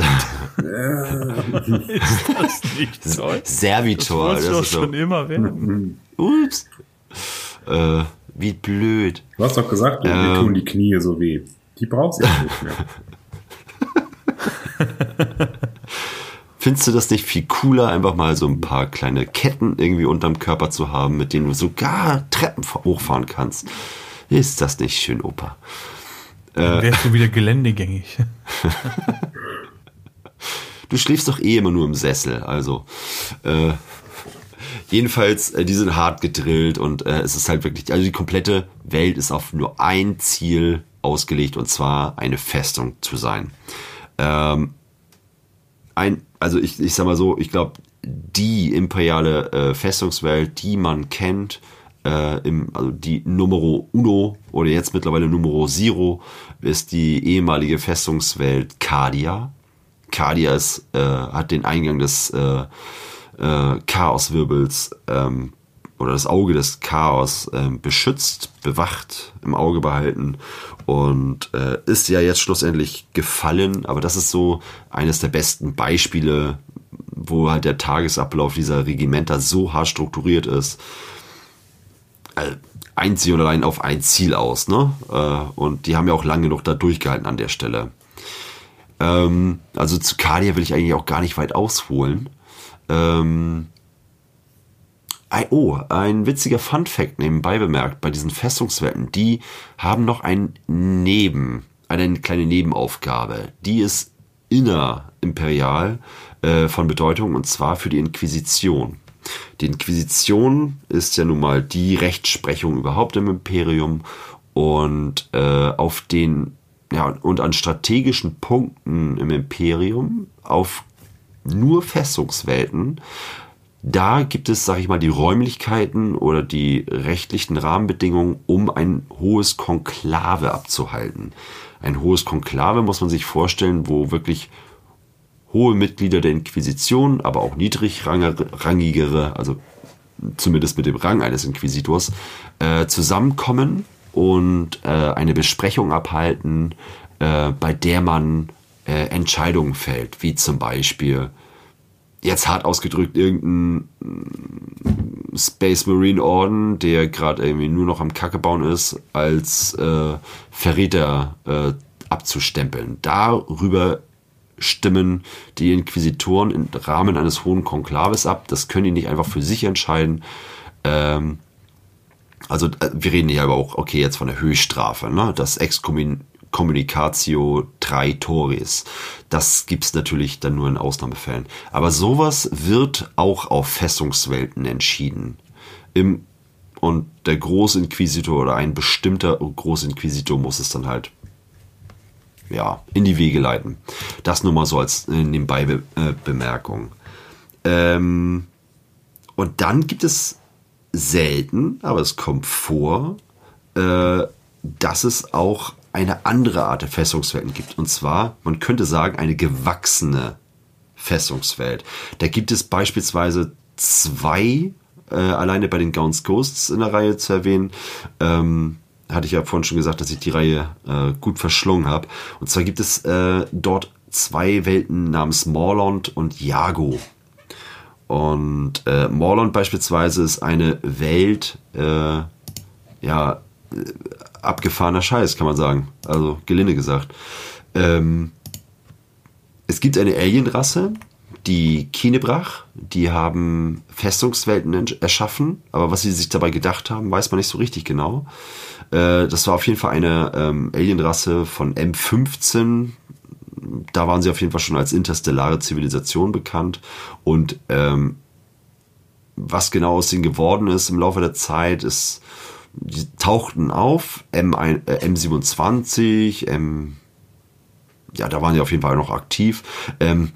Ist das nicht toll? Servitor. Das wolltest du doch schon so. Immer werden. Ups. Äh, wie blöd. Du hast doch gesagt, ähm, mir tun die Knie so weh. Die brauchst du ja nicht mehr. Findest du das nicht viel cooler, einfach mal so ein paar kleine Ketten irgendwie unterm Körper zu haben, mit denen du sogar Treppen hochfahren kannst? Ist das nicht schön, Opa? Dann wärst du wieder geländegängig. Du schläfst doch eh immer nur im Sessel, also äh, jedenfalls, äh, die sind hart gedrillt und äh, es ist halt wirklich, also die komplette Welt ist auf nur ein Ziel ausgelegt, und zwar eine Festung zu sein. Ähm, ein, also ich, ich sag mal so, ich glaube, die imperiale äh, Festungswelt, die man kennt, äh, im, also die Numero Uno oder jetzt mittlerweile Numero Zero, ist die ehemalige Festungswelt Cardia. Cardia ist, äh, hat den Eingang des äh, äh, Chaoswirbels ähm, oder das Auge des Chaos äh, beschützt, bewacht, im Auge behalten und äh, ist ja jetzt schlussendlich gefallen, aber das ist so eines der besten Beispiele, wo halt der Tagesablauf dieser Regimenter so hart strukturiert ist, äh, einzig und allein auf ein Ziel aus, ne? Äh, und die haben ja auch lange genug da durchgehalten an der Stelle. Ähm, also zu Cardia will ich eigentlich auch gar nicht weit ausholen. Ähm, Oh, ein witziger Funfact nebenbei bemerkt, bei diesen Festungswelten, die haben noch ein Neben, eine kleine Nebenaufgabe. Die ist innerimperial äh, von Bedeutung, und zwar für die Inquisition. Die Inquisition ist ja nun mal die Rechtsprechung überhaupt im Imperium, und äh, auf den, ja, und an strategischen Punkten im Imperium, auf nur Festungswelten, da gibt es, sag ich mal, die Räumlichkeiten oder die rechtlichen Rahmenbedingungen, um ein hohes Konklave abzuhalten. Ein hohes Konklave muss man sich vorstellen, wo wirklich hohe Mitglieder der Inquisition, aber auch niedrigrangigere, also zumindest mit dem Rang eines Inquisitors, äh, zusammenkommen und äh, eine Besprechung abhalten, äh, bei der man äh, Entscheidungen fällt, wie zum Beispiel, jetzt hart ausgedrückt, irgendein Space Marine Orden, der gerade irgendwie nur noch am Kacke bauen ist, als äh, Verräter äh, abzustempeln. Darüber stimmen die Inquisitoren im Rahmen eines hohen Konklaves ab. Das können die nicht einfach für sich entscheiden. Ähm, also äh, wir reden hier aber auch, okay, jetzt von der Höchststrafe, ne? Das Excommun Communicatio Traitoris. Das gibt's natürlich dann nur in Ausnahmefällen. Aber sowas wird auch auf Festungswelten entschieden. Im, und der Großinquisitor oder ein bestimmter Großinquisitor muss es dann halt ja, in die Wege leiten. Das nur mal so als Nebenbei-Bemerkung. Ähm, und dann gibt es selten, aber es kommt vor, äh, dass es auch eine andere Art der Festungswelten gibt. Und zwar, man könnte sagen, eine gewachsene Festungswelt. Da gibt es beispielsweise zwei, äh, alleine bei den Gaunt's Ghosts in der Reihe zu erwähnen. Ähm, hatte ich ja vorhin schon gesagt, dass ich die Reihe äh, gut verschlungen habe. Und zwar gibt es äh, dort zwei Welten namens Morlond und Yago. Und äh, Morlond beispielsweise ist eine Welt, äh, ja, äh, abgefahrener Scheiß, kann man sagen. Also gelinde gesagt. Ähm, es gibt eine Alienrasse, die Kinebrach, die haben Festungswelten erschaffen, aber was sie sich dabei gedacht haben, weiß man nicht so richtig genau. Äh, das war auf jeden Fall eine ähm, Alienrasse von M fünfzehn. Da waren sie auf jeden Fall schon als interstellare Zivilisation bekannt. Und ähm, was genau aus ihnen geworden ist im Laufe der Zeit, ist, die tauchten auf, M siebenundzwanzig, M, ja, da waren sie auf jeden Fall noch aktiv. Ähm,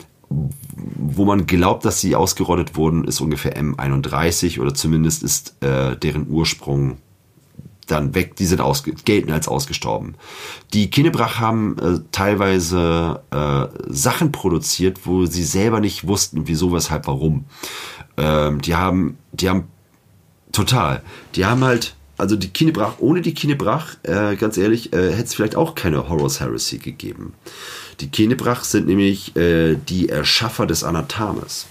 wo man glaubt, dass sie ausgerottet wurden, ist ungefähr M einunddreißig oder zumindest ist äh, deren Ursprung dann weg. Die sind ausge- gelten als ausgestorben. Die Kinebrach haben äh, teilweise äh, Sachen produziert, wo sie selber nicht wussten, wieso, weshalb, warum. Ähm, die haben, die haben total, die haben halt, also die Kinebrach, ohne die Kinebrach, äh, ganz ehrlich, äh, hätte es vielleicht auch keine Horus Heresy gegeben. Die Kinebrach sind nämlich äh, die Erschaffer des Anatames.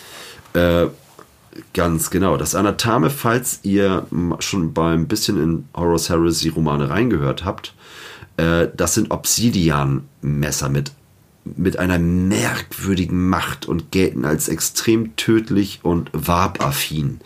Äh, ganz genau. Das Anatame, falls ihr schon beim bisschen in Horus Heresy Romane reingehört habt, äh, das sind Obsidian-Messer mit, mit einer merkwürdigen Macht und gelten als extrem tödlich und warp-affin.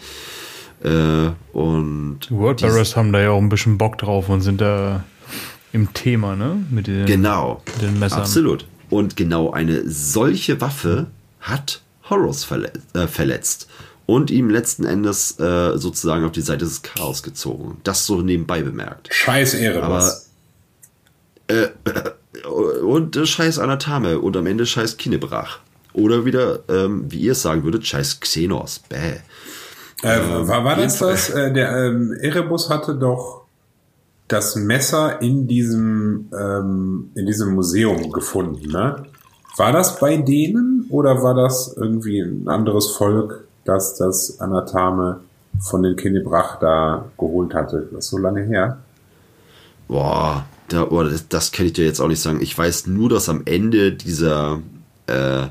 Äh, und die Wordbearers haben da ja auch ein bisschen Bock drauf und sind da im Thema, ne? Mit den, genau, mit den Messern. Absolut. Und genau eine solche Waffe hat Horus verletzt, äh, verletzt und ihm letzten Endes äh, sozusagen auf die Seite des Chaos gezogen. Das so nebenbei bemerkt. Scheiß Erebus. Äh, äh, und äh, scheiß Anatame und am Ende scheiß Kinebrach. Oder wieder, ähm, wie ihr es sagen würdet, scheiß Xenos. Bäh. Äh, war, war das das? Äh, der ähm, Erebus hatte doch das Messer in diesem ähm, in diesem Museum gefunden, ne? War das bei denen oder war das irgendwie ein anderes Volk, das das Anatame von den Kinebrach da geholt hatte? Das ist so lange her. Boah, da, boah das, das kann ich dir jetzt auch nicht sagen. Ich weiß nur, dass am Ende dieser äh,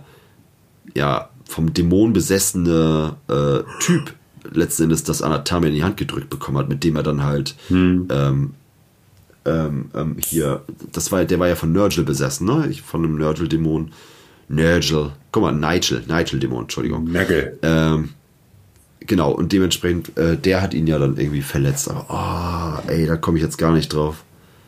ja vom Dämon besessene äh, Typ letzten Endes das Anatame in die Hand gedrückt bekommen hat, mit dem er dann halt hm. ähm, ähm, ähm, hier, das war, der war ja von Nurgle besessen, ne? Ich, von einem Nurgle-Dämon. Nurgle, guck mal, Nigel, Nigel-Dämon, Entschuldigung. Nurgle. Ähm, genau, und dementsprechend, äh, der hat ihn ja dann irgendwie verletzt, aber, oh, ey, da komme ich jetzt gar nicht drauf.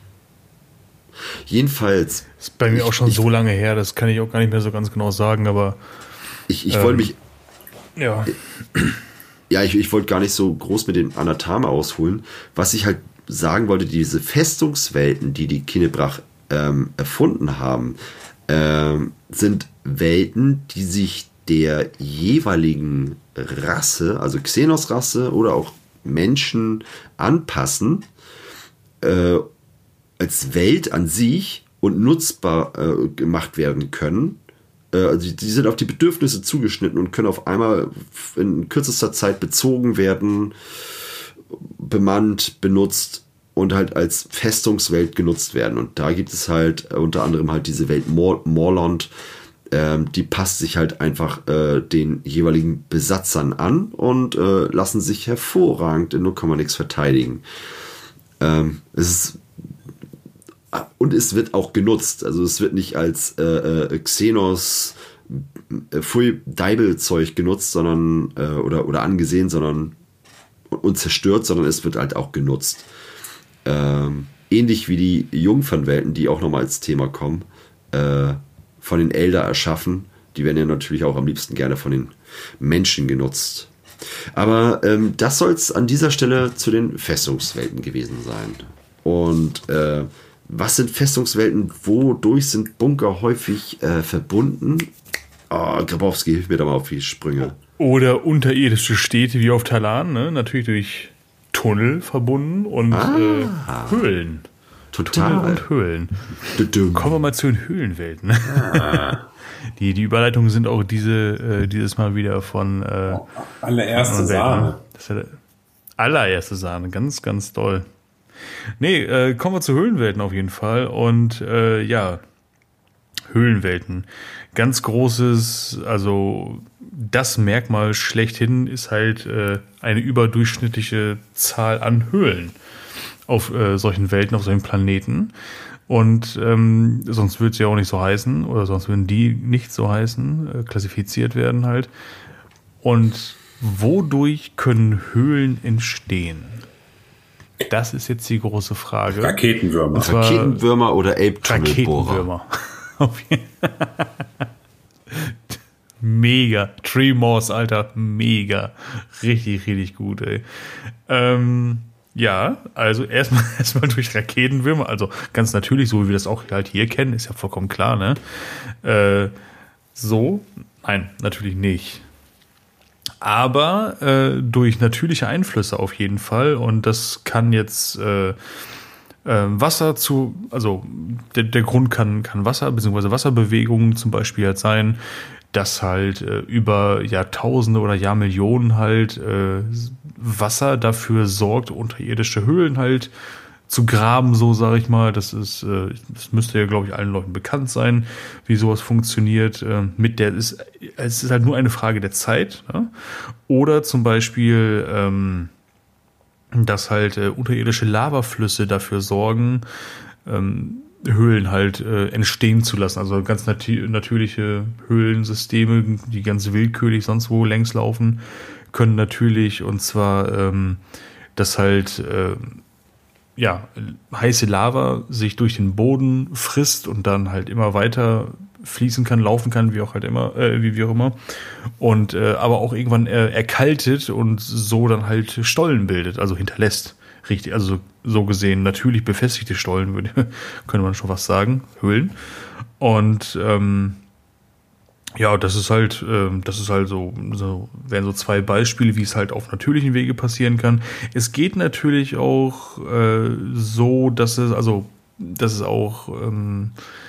Jedenfalls. Das ist bei mir ich, auch schon ich, so lange her, das kann ich auch gar nicht mehr so ganz genau sagen, aber. Ich, ich ähm, wollte mich. Ja. Ja, ich, ich wollte gar nicht so groß mit dem Anatame ausholen. Was ich halt sagen wollte, diese Festungswelten, die die Kinebrach ähm, erfunden haben, ähm, sind Welten, die sich der jeweiligen Rasse, also Xenos-Rasse oder auch Menschen anpassen, äh, als Welt an sich und nutzbar äh, gemacht werden können. Also die sind auf die Bedürfnisse zugeschnitten und können auf einmal in kürzester Zeit bezogen werden, bemannt, benutzt und halt als Festungswelt genutzt werden. Und da gibt es halt unter anderem halt diese Welt Mor- Morlond, ähm, die passt sich halt einfach äh, den jeweiligen Besatzern an und äh, lassen sich hervorragend in null Komma nix verteidigen. Ähm, es ist Und es wird auch genutzt. Also es wird nicht als äh, äh, Xenos äh, Full-Deibel-Zeug genutzt, sondern äh, oder, oder angesehen, sondern und zerstört, sondern es wird halt auch genutzt. Ähm, ähnlich wie die Jungfernwelten, die auch nochmal als Thema kommen, äh, von den Elder erschaffen. Die werden ja natürlich auch am liebsten gerne von den Menschen genutzt. Aber ähm, das soll es an dieser Stelle zu den Festungswelten gewesen sein. Und äh, was sind Festungswelten? Wodurch sind Bunker häufig äh, verbunden? Oh, Grabowski, hilf mir da mal auf die Sprünge. Oder unterirdische Städte wie auf Talan, ne? Natürlich durch Tunnel verbunden und ah, äh, Höhlen. Total. Tunnel und Höhlen. Dudum. Kommen wir mal zu den Höhlenwelten. Ah. Die, die Überleitungen sind auch diese, äh, dieses Mal wieder von äh, oh, allererste Sahne. Das ist ja allererste Sahne, ganz, ganz toll. Nee, äh, kommen wir zu Höhlenwelten auf jeden Fall. Und äh, ja, Höhlenwelten. Ganz großes, also das Merkmal schlechthin ist halt äh, eine überdurchschnittliche Zahl an Höhlen auf äh, solchen Welten, auf solchen Planeten. Und ähm, sonst würde es ja auch nicht so heißen, oder sonst würden die nicht so heißen, äh, klassifiziert werden halt. Und wodurch können Höhlen entstehen? Das ist jetzt die große Frage. Raketenwürmer. Raketenwürmer oder Elbtunnelbohrer. Raketenwürmer. Mega. Tremors, Alter. Mega. Richtig, richtig gut, ey. Ähm, ja, also erstmal erstmal durch Raketenwürmer. Also ganz natürlich, so wie wir das auch halt hier kennen, ist ja vollkommen klar, ne? Äh, so? Nein, natürlich nicht. Aber äh, durch natürliche Einflüsse auf jeden Fall. Und das kann jetzt äh, äh, Wasser zu, also der, der Grund kann, kann Wasser bzw. Wasserbewegungen zum Beispiel halt sein, dass halt äh, über Jahrtausende oder Jahrmillionen halt äh, Wasser dafür sorgt, unterirdische Höhlen halt zu graben, so sage ich mal. Das ist, äh, das müsste ja, glaube ich, allen Leuten bekannt sein, wie sowas funktioniert. Äh, mit der ist, es ist halt nur eine Frage der Zeit. Ne? Oder zum Beispiel, ähm, dass halt äh, unterirdische Lavaflüsse dafür sorgen, ähm, Höhlen halt äh, entstehen zu lassen. Also ganz nat- natürliche Höhlensysteme, die ganz willkürlich sonst wo längs laufen, können natürlich, und zwar, ähm, dass halt äh, ja, heiße Lava sich durch den Boden frisst und dann halt immer weiter fließen kann, laufen kann, wie auch halt immer, äh, wie, wie auch immer. Und äh, aber auch irgendwann äh, erkaltet und so dann halt Stollen bildet, also hinterlässt. Richtig, also so gesehen natürlich befestigte Stollen, würde, könnte man schon was sagen, Höhlen. Und ähm, ja, das ist halt, ähm, das ist halt so, so, wären so zwei Beispiele, wie es halt auf natürlichen Wege passieren kann. Es geht natürlich auch äh, so, dass es, also, dass es auch ähm,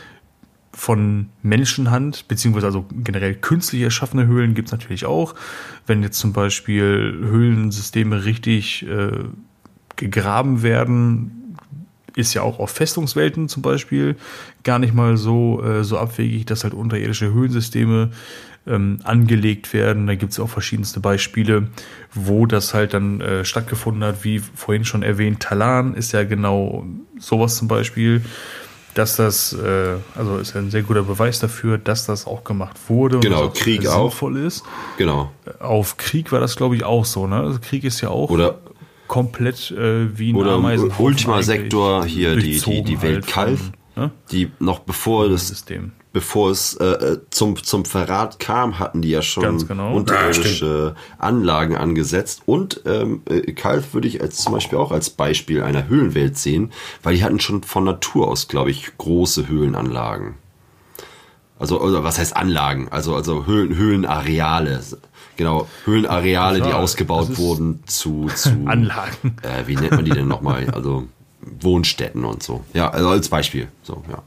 von Menschenhand, beziehungsweise also generell künstlich erschaffene Höhlen gibt es natürlich auch. Wenn jetzt zum Beispiel Höhlensysteme richtig äh, gegraben werden, ist ja auch auf Festungswelten zum Beispiel gar nicht mal so, äh, so abwegig, dass halt unterirdische Höhlensysteme ähm, angelegt werden. Da gibt es auch verschiedenste Beispiele, wo das halt dann äh, stattgefunden hat, wie vorhin schon erwähnt. Talan ist ja genau sowas zum Beispiel, dass das, äh, also ist ja ein sehr guter Beweis dafür, dass das auch gemacht wurde. Und genau, das auch Krieg auch. Sinnvoll ist. Genau. Auf Krieg war das, glaube ich, auch so. Ne? Also Krieg ist ja auch Oder komplett äh, wie ein Oder Ameisenhaufen Ultima Sector, hier die, die, die Welt Kalf, ne? die noch bevor das System. bevor es äh, zum, zum Verrat kam, hatten die ja schon Ganz genau. unterirdische Anlagen angesetzt. Und ähm, Kalf würde ich als zum Beispiel auch als Beispiel einer Höhlenwelt sehen, weil die hatten schon von Natur aus, glaube ich, große Höhlenanlagen. Also, oder was heißt Anlagen? Also, also Höhlen, Höhlenareale. Genau, Höhlenareale, ja, die ausgebaut wurden zu, zu Anlagen. Äh, wie nennt man die denn nochmal? Also Wohnstätten und so. Ja, also als Beispiel. So, ja.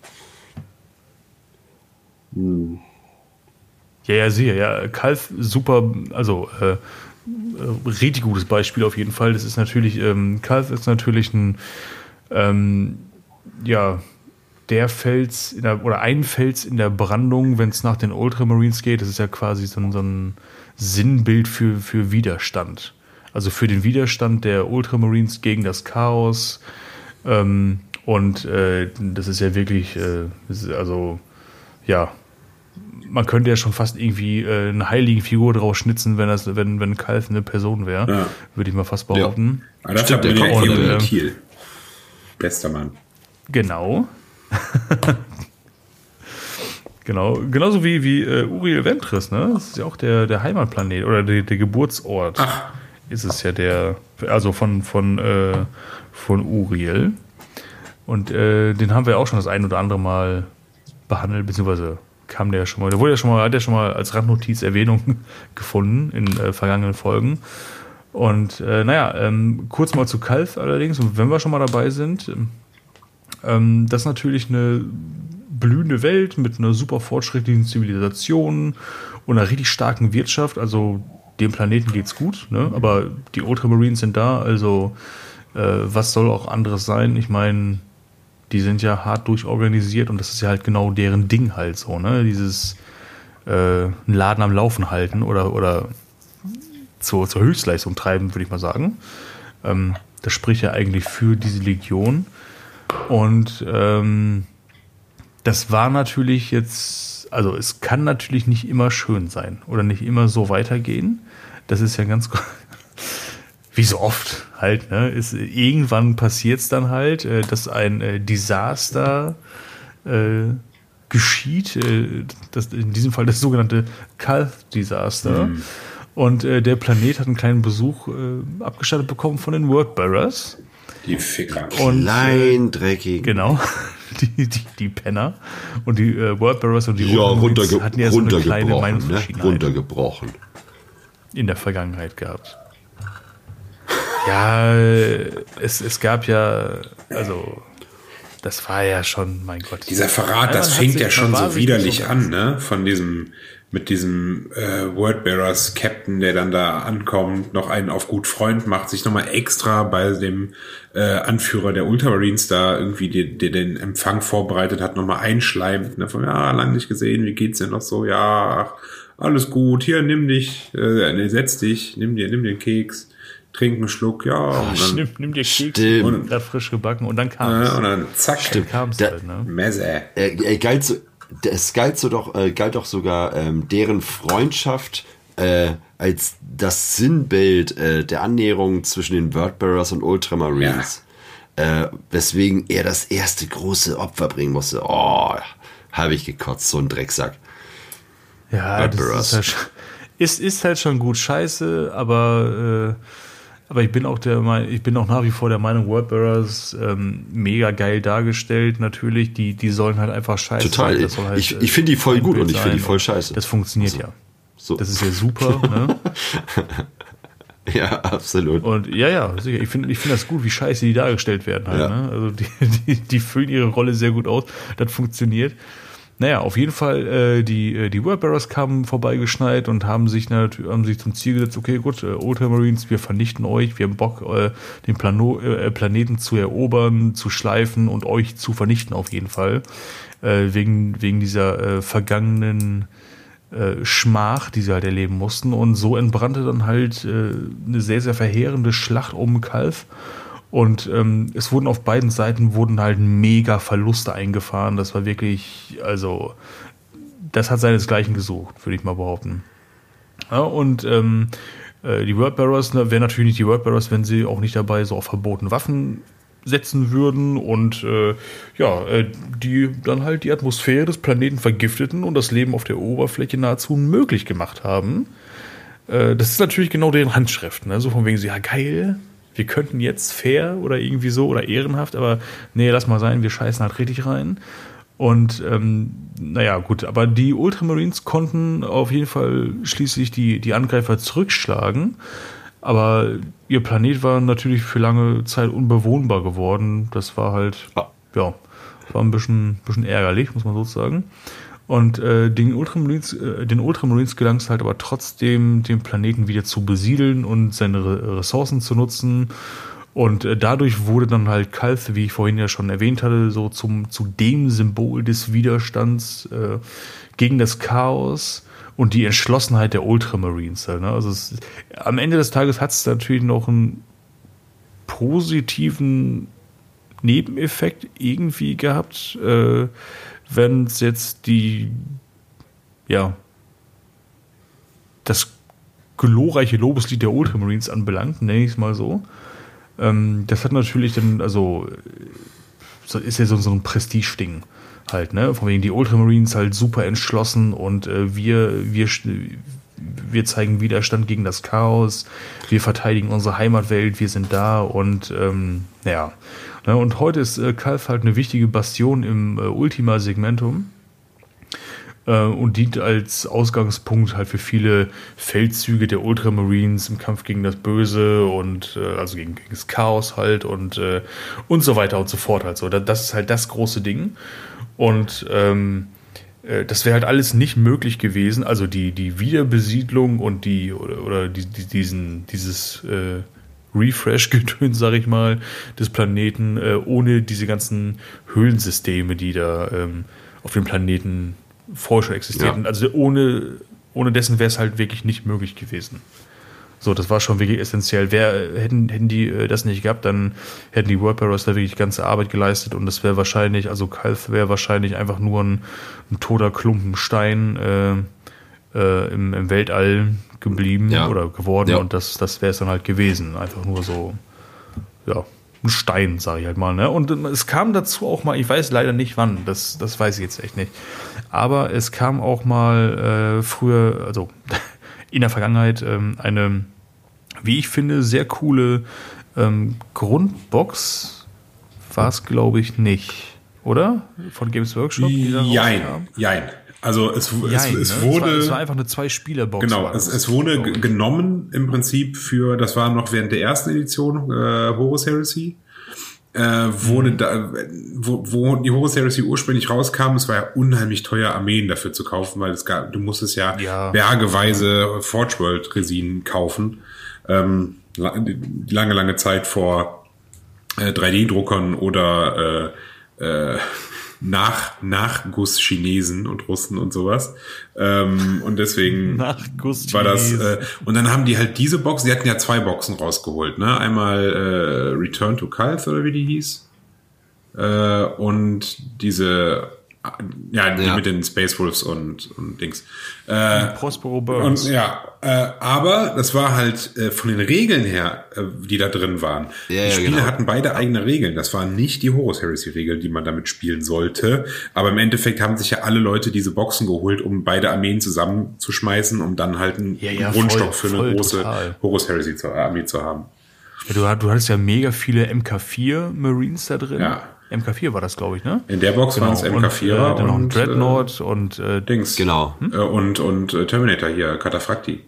Hm. Ja, ja, sehe, ja. Kalf, super, also äh, äh, richtig gutes Beispiel auf jeden Fall. Das ist natürlich, ähm, Kalf ist natürlich ein, ähm, ja, der Fels in der, oder ein Fels in der Brandung, wenn es nach den Ultramarines geht. Das ist ja quasi so ein, so ein Sinnbild für, für Widerstand. Also für den Widerstand der Ultramarines gegen das Chaos. Ähm, und äh, das ist ja wirklich, äh, ist also ja, man könnte ja schon fast irgendwie äh, eine heilige Figur draus schnitzen, wenn das, wenn, wenn Kalf eine Person wäre, ja. Würde ich mal fast behaupten. Ja. Aber dafür der der kommt von der Thiel. Bester Mann. Genau. Genau, genauso wie, wie äh, Uriel Ventris, ne? Das ist ja auch der, der Heimatplanet oder der, der Geburtsort. Ach. Ist es ja der, also von, von, äh, von Uriel. Und äh, den haben wir auch schon das ein oder andere Mal behandelt, beziehungsweise kam der schon mal, der wurde ja schon mal, hat ja schon mal als Randnotiz Erwähnung gefunden in äh, vergangenen Folgen. Und äh, naja, ähm, kurz mal zu Kalf allerdings, und wenn wir schon mal dabei sind, ähm, das ist natürlich eine blühende Welt mit einer super fortschrittlichen Zivilisation und einer richtig starken Wirtschaft. Also dem Planeten geht's gut, ne? Aber die Ultramarines sind da, also Äh, was soll auch anderes sein? Ich meine, die sind ja hart durchorganisiert und das ist ja halt genau deren Ding halt so, ne? Dieses äh, einen Laden am Laufen halten oder, oder zur, zur Höchstleistung treiben, würde ich mal sagen. Ähm, das spricht ja eigentlich für diese Legion. Und ähm, das war natürlich jetzt, also es kann natürlich nicht immer schön sein oder nicht immer so weitergehen. Das ist ja ganz, wie so oft halt, ne? Ist, irgendwann passiert es dann halt, äh, dass ein äh, Desaster äh, geschieht. Äh, das, in diesem Fall das sogenannte Calth-Desaster. Mhm. Und äh, der Planet hat einen kleinen Besuch äh, abgestattet bekommen von den Wordbearers. Die Ficker. Und, Klein, dreckig. Genau. Die, die, die Penner. Und die äh, Wordbearers und die ja, runterge- hatten ja so eine kleine ne? Meinungsverschiedenheit runtergebrochen. In der Vergangenheit gehabt. Ja, es, es gab ja, also, das war ja schon, mein Gott. Dieser Verrat, das fängt ja schon so widerlich an, ne? Von diesem, mit diesem äh, Wordbearers Captain, der dann da ankommt, noch einen auf gut Freund macht, sich nochmal extra bei dem äh, Anführer der Ultramarines da irgendwie die, die den Empfang vorbereitet hat, nochmal einschleimt, ne? Von, ja, lang nicht gesehen, wie geht's denn noch so? Ja, ach, alles gut, hier, nimm dich, äh, nee, setz dich, nimm dir, nimm den Keks. Trink einen Schluck, ja. Und dann, nimm, nimm dir Keks und gerade frisch gebacken und dann kam es. Äh, und dann zack, stimmt, kam es halt, ne? Messe. Er, er galt so, es galt, so doch, äh, galt doch sogar ähm, deren Freundschaft äh, als das Sinnbild äh, der Annäherung zwischen den Wordbearers und Ultramarines. Ja. Äh, weswegen er das erste große Opfer bringen musste. Oh, habe ich gekotzt, so ein Drecksack. Ja, das ist halt, ist, ist halt schon gut scheiße, aber äh, aber ich bin auch der ich bin auch nach wie vor der Meinung, Wordbearers ähm, mega geil dargestellt, natürlich. Die, die sollen halt einfach scheiße Total. sein. Das soll halt, ich ich finde die voll gut und ich finde die voll scheiße. Das funktioniert so. ja. So. Das ist ja super, ne? Ja, absolut. Und ja, ja, sicher. Ich finde ich finde das gut, wie scheiße die dargestellt werden halt. Ja. Ne? Also die, die, die füllen ihre Rolle sehr gut aus. Das funktioniert. Naja, auf jeden Fall, äh, die, die Wordbearers kamen vorbeigeschneit und haben sich, haben sich zum Ziel gesetzt, okay, gut, äh, Ultramarines, wir vernichten euch, wir haben Bock, äh, den Plano, äh, Planeten zu erobern, zu schleifen und euch zu vernichten auf jeden Fall. Äh, wegen, wegen dieser äh, vergangenen äh, Schmach, die sie halt erleben mussten. Und so entbrannte dann halt äh, eine sehr, sehr verheerende Schlacht um Calth. Und ähm, es wurden auf beiden Seiten wurden halt mega Verluste eingefahren. Das war wirklich, also, das hat seinesgleichen gesucht, würde ich mal behaupten. Ja, und ähm, äh, die Wordbearers, ne, wären natürlich nicht die Wordbearers, wenn sie auch nicht dabei so auf verbotene Waffen setzen würden und äh, ja, äh, die dann halt die Atmosphäre des Planeten vergifteten und das Leben auf der Oberfläche nahezu unmöglich gemacht haben. Äh, das ist natürlich genau deren Handschrift, ne? So von wegen so, ja geil, wir könnten jetzt fair oder irgendwie so oder ehrenhaft, aber nee, lass mal sein, wir scheißen halt richtig rein. Und ähm, naja, gut, aber die Ultramarines konnten auf jeden Fall schließlich die, die Angreifer zurückschlagen. Aber ihr Planet war natürlich für lange Zeit unbewohnbar geworden. Das war halt, ja, war ein bisschen, bisschen ärgerlich, muss man so sagen. Und äh, den Ultramarines, äh, den Ultramarines gelang es halt aber trotzdem, den Planeten wieder zu besiedeln und seine Re- Ressourcen zu nutzen. Und äh, dadurch wurde dann halt Calth, wie ich vorhin ja schon erwähnt hatte, so zum zu dem Symbol des Widerstands äh, gegen das Chaos und die Entschlossenheit der Ultramarines. Halt, ne? Also es, am Ende des Tages hat es natürlich noch einen positiven Nebeneffekt irgendwie gehabt, äh, wenn es jetzt die, ja, das glorreiche Lobeslied der Ultramarines anbelangt, nenne ich es mal so. Ähm, das hat natürlich dann, also, ist ja so, so ein Prestige-Ding halt, ne? Von wegen die Ultramarines halt super entschlossen und äh, wir, wir, wir zeigen Widerstand gegen das Chaos, wir verteidigen unsere Heimatwelt, wir sind da und, ähm, ja. Und heute ist äh, Calth halt eine wichtige Bastion im äh, Ultima Segmentum äh, und dient als Ausgangspunkt halt für viele Feldzüge der Ultramarines im Kampf gegen das Böse und äh, also gegen, gegen das Chaos halt und äh, und so weiter und so fort halt so. Das ist halt das große Ding und ähm, äh, das wäre halt alles nicht möglich gewesen. Also die die Wiederbesiedlung und die oder, oder die, die, diesen dieses äh, Refresh-Gedöns, sag ich mal, des Planeten, äh, ohne diese ganzen Höhlensysteme, die da ähm, auf dem Planeten vorher schon existierten. Ja. Also ohne, ohne dessen wäre es halt wirklich nicht möglich gewesen. So, das war schon wirklich essentiell. Wer, hätten, hätten die äh, das nicht gehabt, dann hätten die Worldbearers da wirklich ganze Arbeit geleistet und das wäre wahrscheinlich, also Calth wäre wahrscheinlich einfach nur ein, ein toter Klumpen Stein äh, äh, im, im Weltall geblieben ja. oder geworden ja. und das, das wäre es dann halt gewesen. Einfach nur so, ja, ein Stein, sage ich halt mal. Ne? Und es kam dazu auch mal, ich weiß leider nicht wann, das, das weiß ich jetzt echt nicht, aber es kam auch mal äh, früher, also in der Vergangenheit ähm, eine, wie ich finde, sehr coole ähm, Grundbox war es, glaube ich, nicht. Oder? Von Games Workshop? Jein, jein. Also es, jein, es, es ne? wurde... Es war, es war einfach eine Zwei-Spieler-Box. Genau, es, es wurde g- genommen im Prinzip für, das war noch während der ersten Edition, äh, Horus Heresy. Äh, wurde mhm. da, wo, wo die Horus Heresy ursprünglich rauskam, es war ja unheimlich teuer, Armeen dafür zu kaufen, weil es gab, du musstest ja, ja. bergeweise Forge World Resinen kaufen. Ähm, lange, lange Zeit vor äh, drei D-Druckern oder äh, äh, nach Nachguss Chinesen und Russen und sowas. Ähm, und deswegen Nachguss war das, äh, und dann haben die halt diese Boxen, die hatten ja zwei Boxen rausgeholt, ne? Einmal äh, Return to Calth oder wie die hieß. Äh, und diese, ja, die ja. mit den Space Wolves und, und Dings. Äh, Prospero Burns. Und, ja, äh, aber das war halt äh, von den Regeln her, äh, die da drin waren. Ja, die ja, Spiele genau. hatten beide eigene Regeln. Das waren nicht die Horus Heresy Regeln, die man damit spielen sollte. Aber im Endeffekt haben sich ja alle Leute diese Boxen geholt, um beide Armeen zusammenzuschmeißen, um dann halt einen ja, ja, Grundstock voll, für eine voll, große total. Horus Heresy Armee zu haben. Ja, du, du hattest ja mega viele M K vier Marines da drin. Ja. M K vier war das, glaube ich, ne? In der Box genau. waren es M K vierer und, äh, dann noch ein und Dreadnought äh, und äh, Dings. Genau. Hm? Äh, und, und äh, Terminator hier, Cataphracti.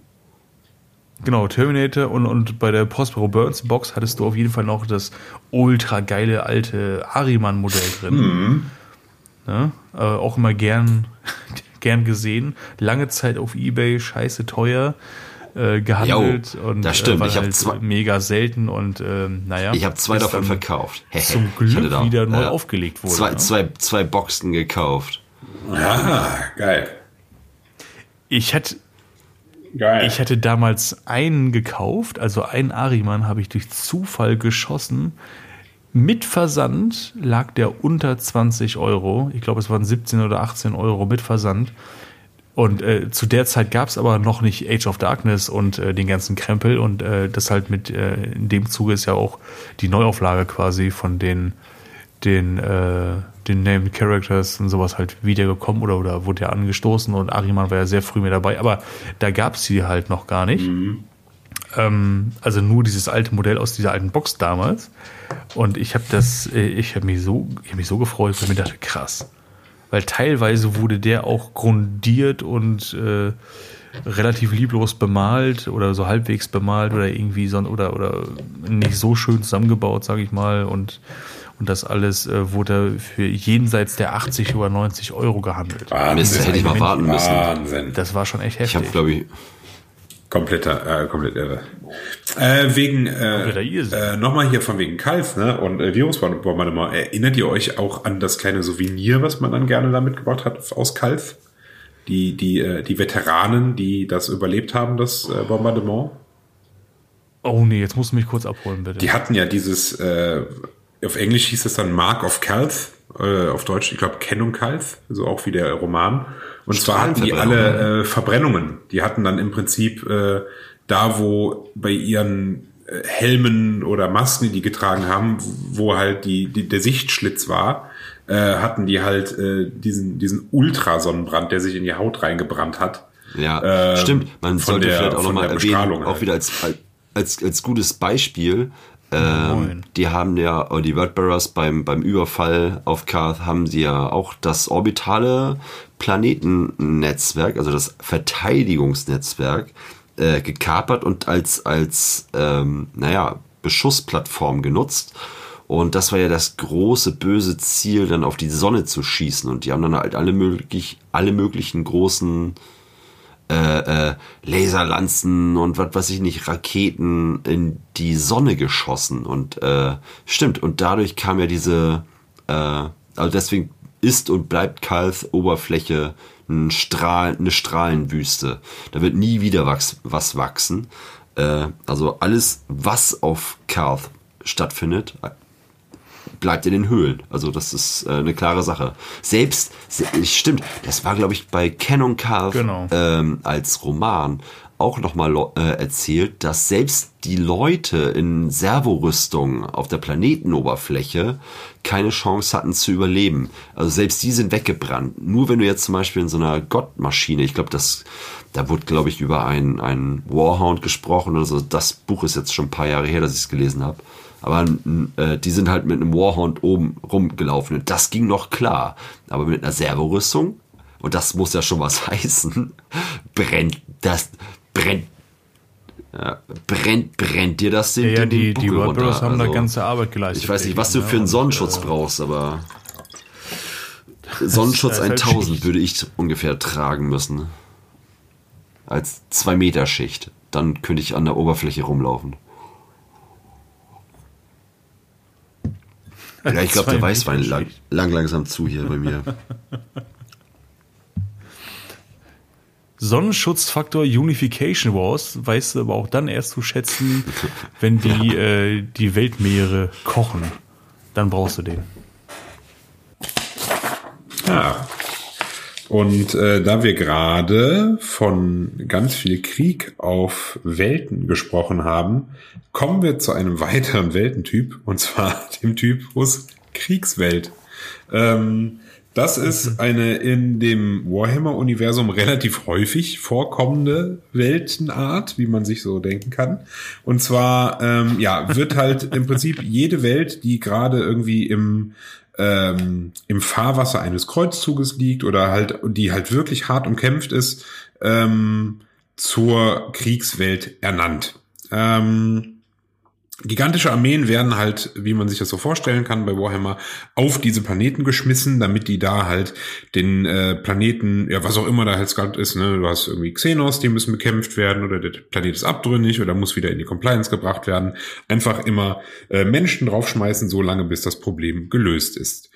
Genau, Terminator und, und bei der Prospero Burns Box hattest du auf jeden Fall noch das ultra geile alte Ahriman-Modell drin. Mhm. Ja, äh, auch immer gern, gern gesehen. Lange Zeit auf eBay, scheiße teuer äh, gehandelt. Jo, und das stimmt. Äh, war ich habe halt zwei, mega selten und äh, naja. Ich habe zwei davon verkauft. Zum Glück da, wieder neu ja, aufgelegt wurde. Zwei, ne? zwei, zwei Boxen gekauft. Ah, geil. Ich hatte Geil. Ich hatte damals einen gekauft, also einen Ahriman habe ich durch Zufall geschossen. Mit Versand lag der unter zwanzig Euro. Ich glaube, es waren siebzehn oder achtzehn Euro mit Versand. Und äh, zu der Zeit gab es aber noch nicht Age of Darkness und äh, den ganzen Krempel. Und äh, das halt mit, äh, in dem Zuge ist ja auch die Neuauflage quasi von den, den, äh, den Named Characters und sowas halt wiedergekommen oder, oder wurde ja angestoßen und Ahriman war ja sehr früh mit dabei, aber da gab es sie halt noch gar nicht. Mhm. Ähm, also nur dieses alte Modell aus dieser alten Box damals. Und ich habe das, ich habe mich so, ich habe mich so gefreut, weil ich mir dachte, krass. Weil teilweise wurde der auch grundiert und äh, relativ lieblos bemalt oder so halbwegs bemalt oder irgendwie so oder oder nicht so schön zusammengebaut, sage ich mal, und Und das alles äh, wurde für jenseits der achtzig oder neunzig Euro gehandelt. Wahnsinn. Mist, hätte ich mal warten müssen. Wahnsinn. Das war schon echt Ich heftig. habe, glaube ich... Kompletter, äh, komplett irre. Äh, wegen, äh, äh, nochmal hier von wegen Calth, ne, und äh, Virusbombardement. Erinnert ihr euch auch an das kleine Souvenir, was man dann gerne da mitgebracht hat aus Calth? Die, die, äh, die Veteranen, die das überlebt haben, das äh, Bombardement? Oh nee, jetzt musst du mich kurz abholen, bitte. Die hatten ja dieses, äh, auf Englisch hieß es dann Mark of Calth, äh, auf Deutsch, ich glaube, Kennung Calth, also auch wie der Roman. Und zwar hatten die alle äh, Verbrennungen. Die hatten dann im Prinzip äh, da, wo bei ihren äh, Helmen oder Masken, die die getragen haben, wo halt die, die der Sichtschlitz war, äh, hatten die halt äh, diesen diesen Ultrasonnenbrand, der sich in die Haut reingebrannt hat. Ja, äh, stimmt. Man sollte der, vielleicht auch nochmal erwähnen, halt. auch wieder als, als, als gutes Beispiel, ähm, die haben ja, die Worldbearers beim, beim Überfall auf Calth haben sie ja auch das orbitale Planetennetzwerk, also das Verteidigungsnetzwerk, äh, gekapert und als, als ähm, naja, Beschussplattform genutzt. Und das war ja das große, böse Ziel, dann auf die Sonne zu schießen. Und die haben dann halt alle, möglich, alle möglichen großen äh, äh, Laserlanzen und was weiß ich nicht, Raketen in die Sonne geschossen. Und äh, stimmt, und dadurch kam ja diese, äh, also deswegen ist und bleibt Calth Oberfläche ein Strahl, eine Strahlenwüste. Da wird nie wieder was, was wachsen. Äh, also alles, was auf Calth stattfindet, bleibt in den Höhlen. Also das ist äh, eine klare Sache. Selbst, stimmt, das war, glaube ich, bei Canon Calth genau. ähm, als Roman auch nochmal äh, erzählt, dass selbst die Leute in Servorüstung auf der Planetenoberfläche keine Chance hatten zu überleben. Also selbst die sind weggebrannt. Nur wenn du jetzt zum Beispiel in so einer Gottmaschine, ich glaube, das, da wurde, glaube ich, über einen, einen Warhound gesprochen oder so. Das Buch ist jetzt schon ein paar Jahre her, dass ich es gelesen habe. Aber äh, die sind halt mit einem Warhound oben rumgelaufen. Und das ging noch klar. Aber mit einer Servorüstung, und das muss ja schon was heißen, brennt das, brennt, ja, brennt, brennt dir das den, ja, ja, den die, Buckel die World Brothers haben also, da ganze Arbeit geleistet. Ich weiß nicht, was du für einen Sonnenschutz und, brauchst, aber Sonnenschutz halt tausend Schicht. würde ich ungefähr tragen müssen. Als zwei Meter Schicht. Dann könnte ich an der Oberfläche rumlaufen. Ja, ich glaube, der Weißwein lang, lang langsam zu hier bei mir. Sonnenschutzfaktor Unification Wars weißt du aber auch dann erst zu schätzen, wenn die, ja. äh, die Weltmeere kochen. Dann brauchst du den. Ja. Und äh, da wir gerade von ganz viel Krieg auf Welten gesprochen haben, kommen wir zu einem weiteren Weltentyp, und zwar dem Typus Kriegswelt. Ähm, das ist eine in dem Warhammer-Universum relativ häufig vorkommende Weltenart, wie man sich so denken kann. Und zwar ähm, ja, wird halt im Prinzip jede Welt, die gerade irgendwie im ähm, im Fahrwasser eines Kreuzzuges liegt oder halt die halt wirklich hart umkämpft ist, ähm, zur Kriegswelt ernannt. Ähm, Gigantische Armeen werden halt, wie man sich das so vorstellen kann bei Warhammer, auf diese Planeten geschmissen, damit die da halt den äh, Planeten, ja was auch immer da halt gerade ist, ne, du hast irgendwie Xenos, die müssen bekämpft werden, oder der Planet ist abtrünnig oder muss wieder in die Compliance gebracht werden. Einfach immer äh, Menschen draufschmeißen, so lange bis das Problem gelöst ist.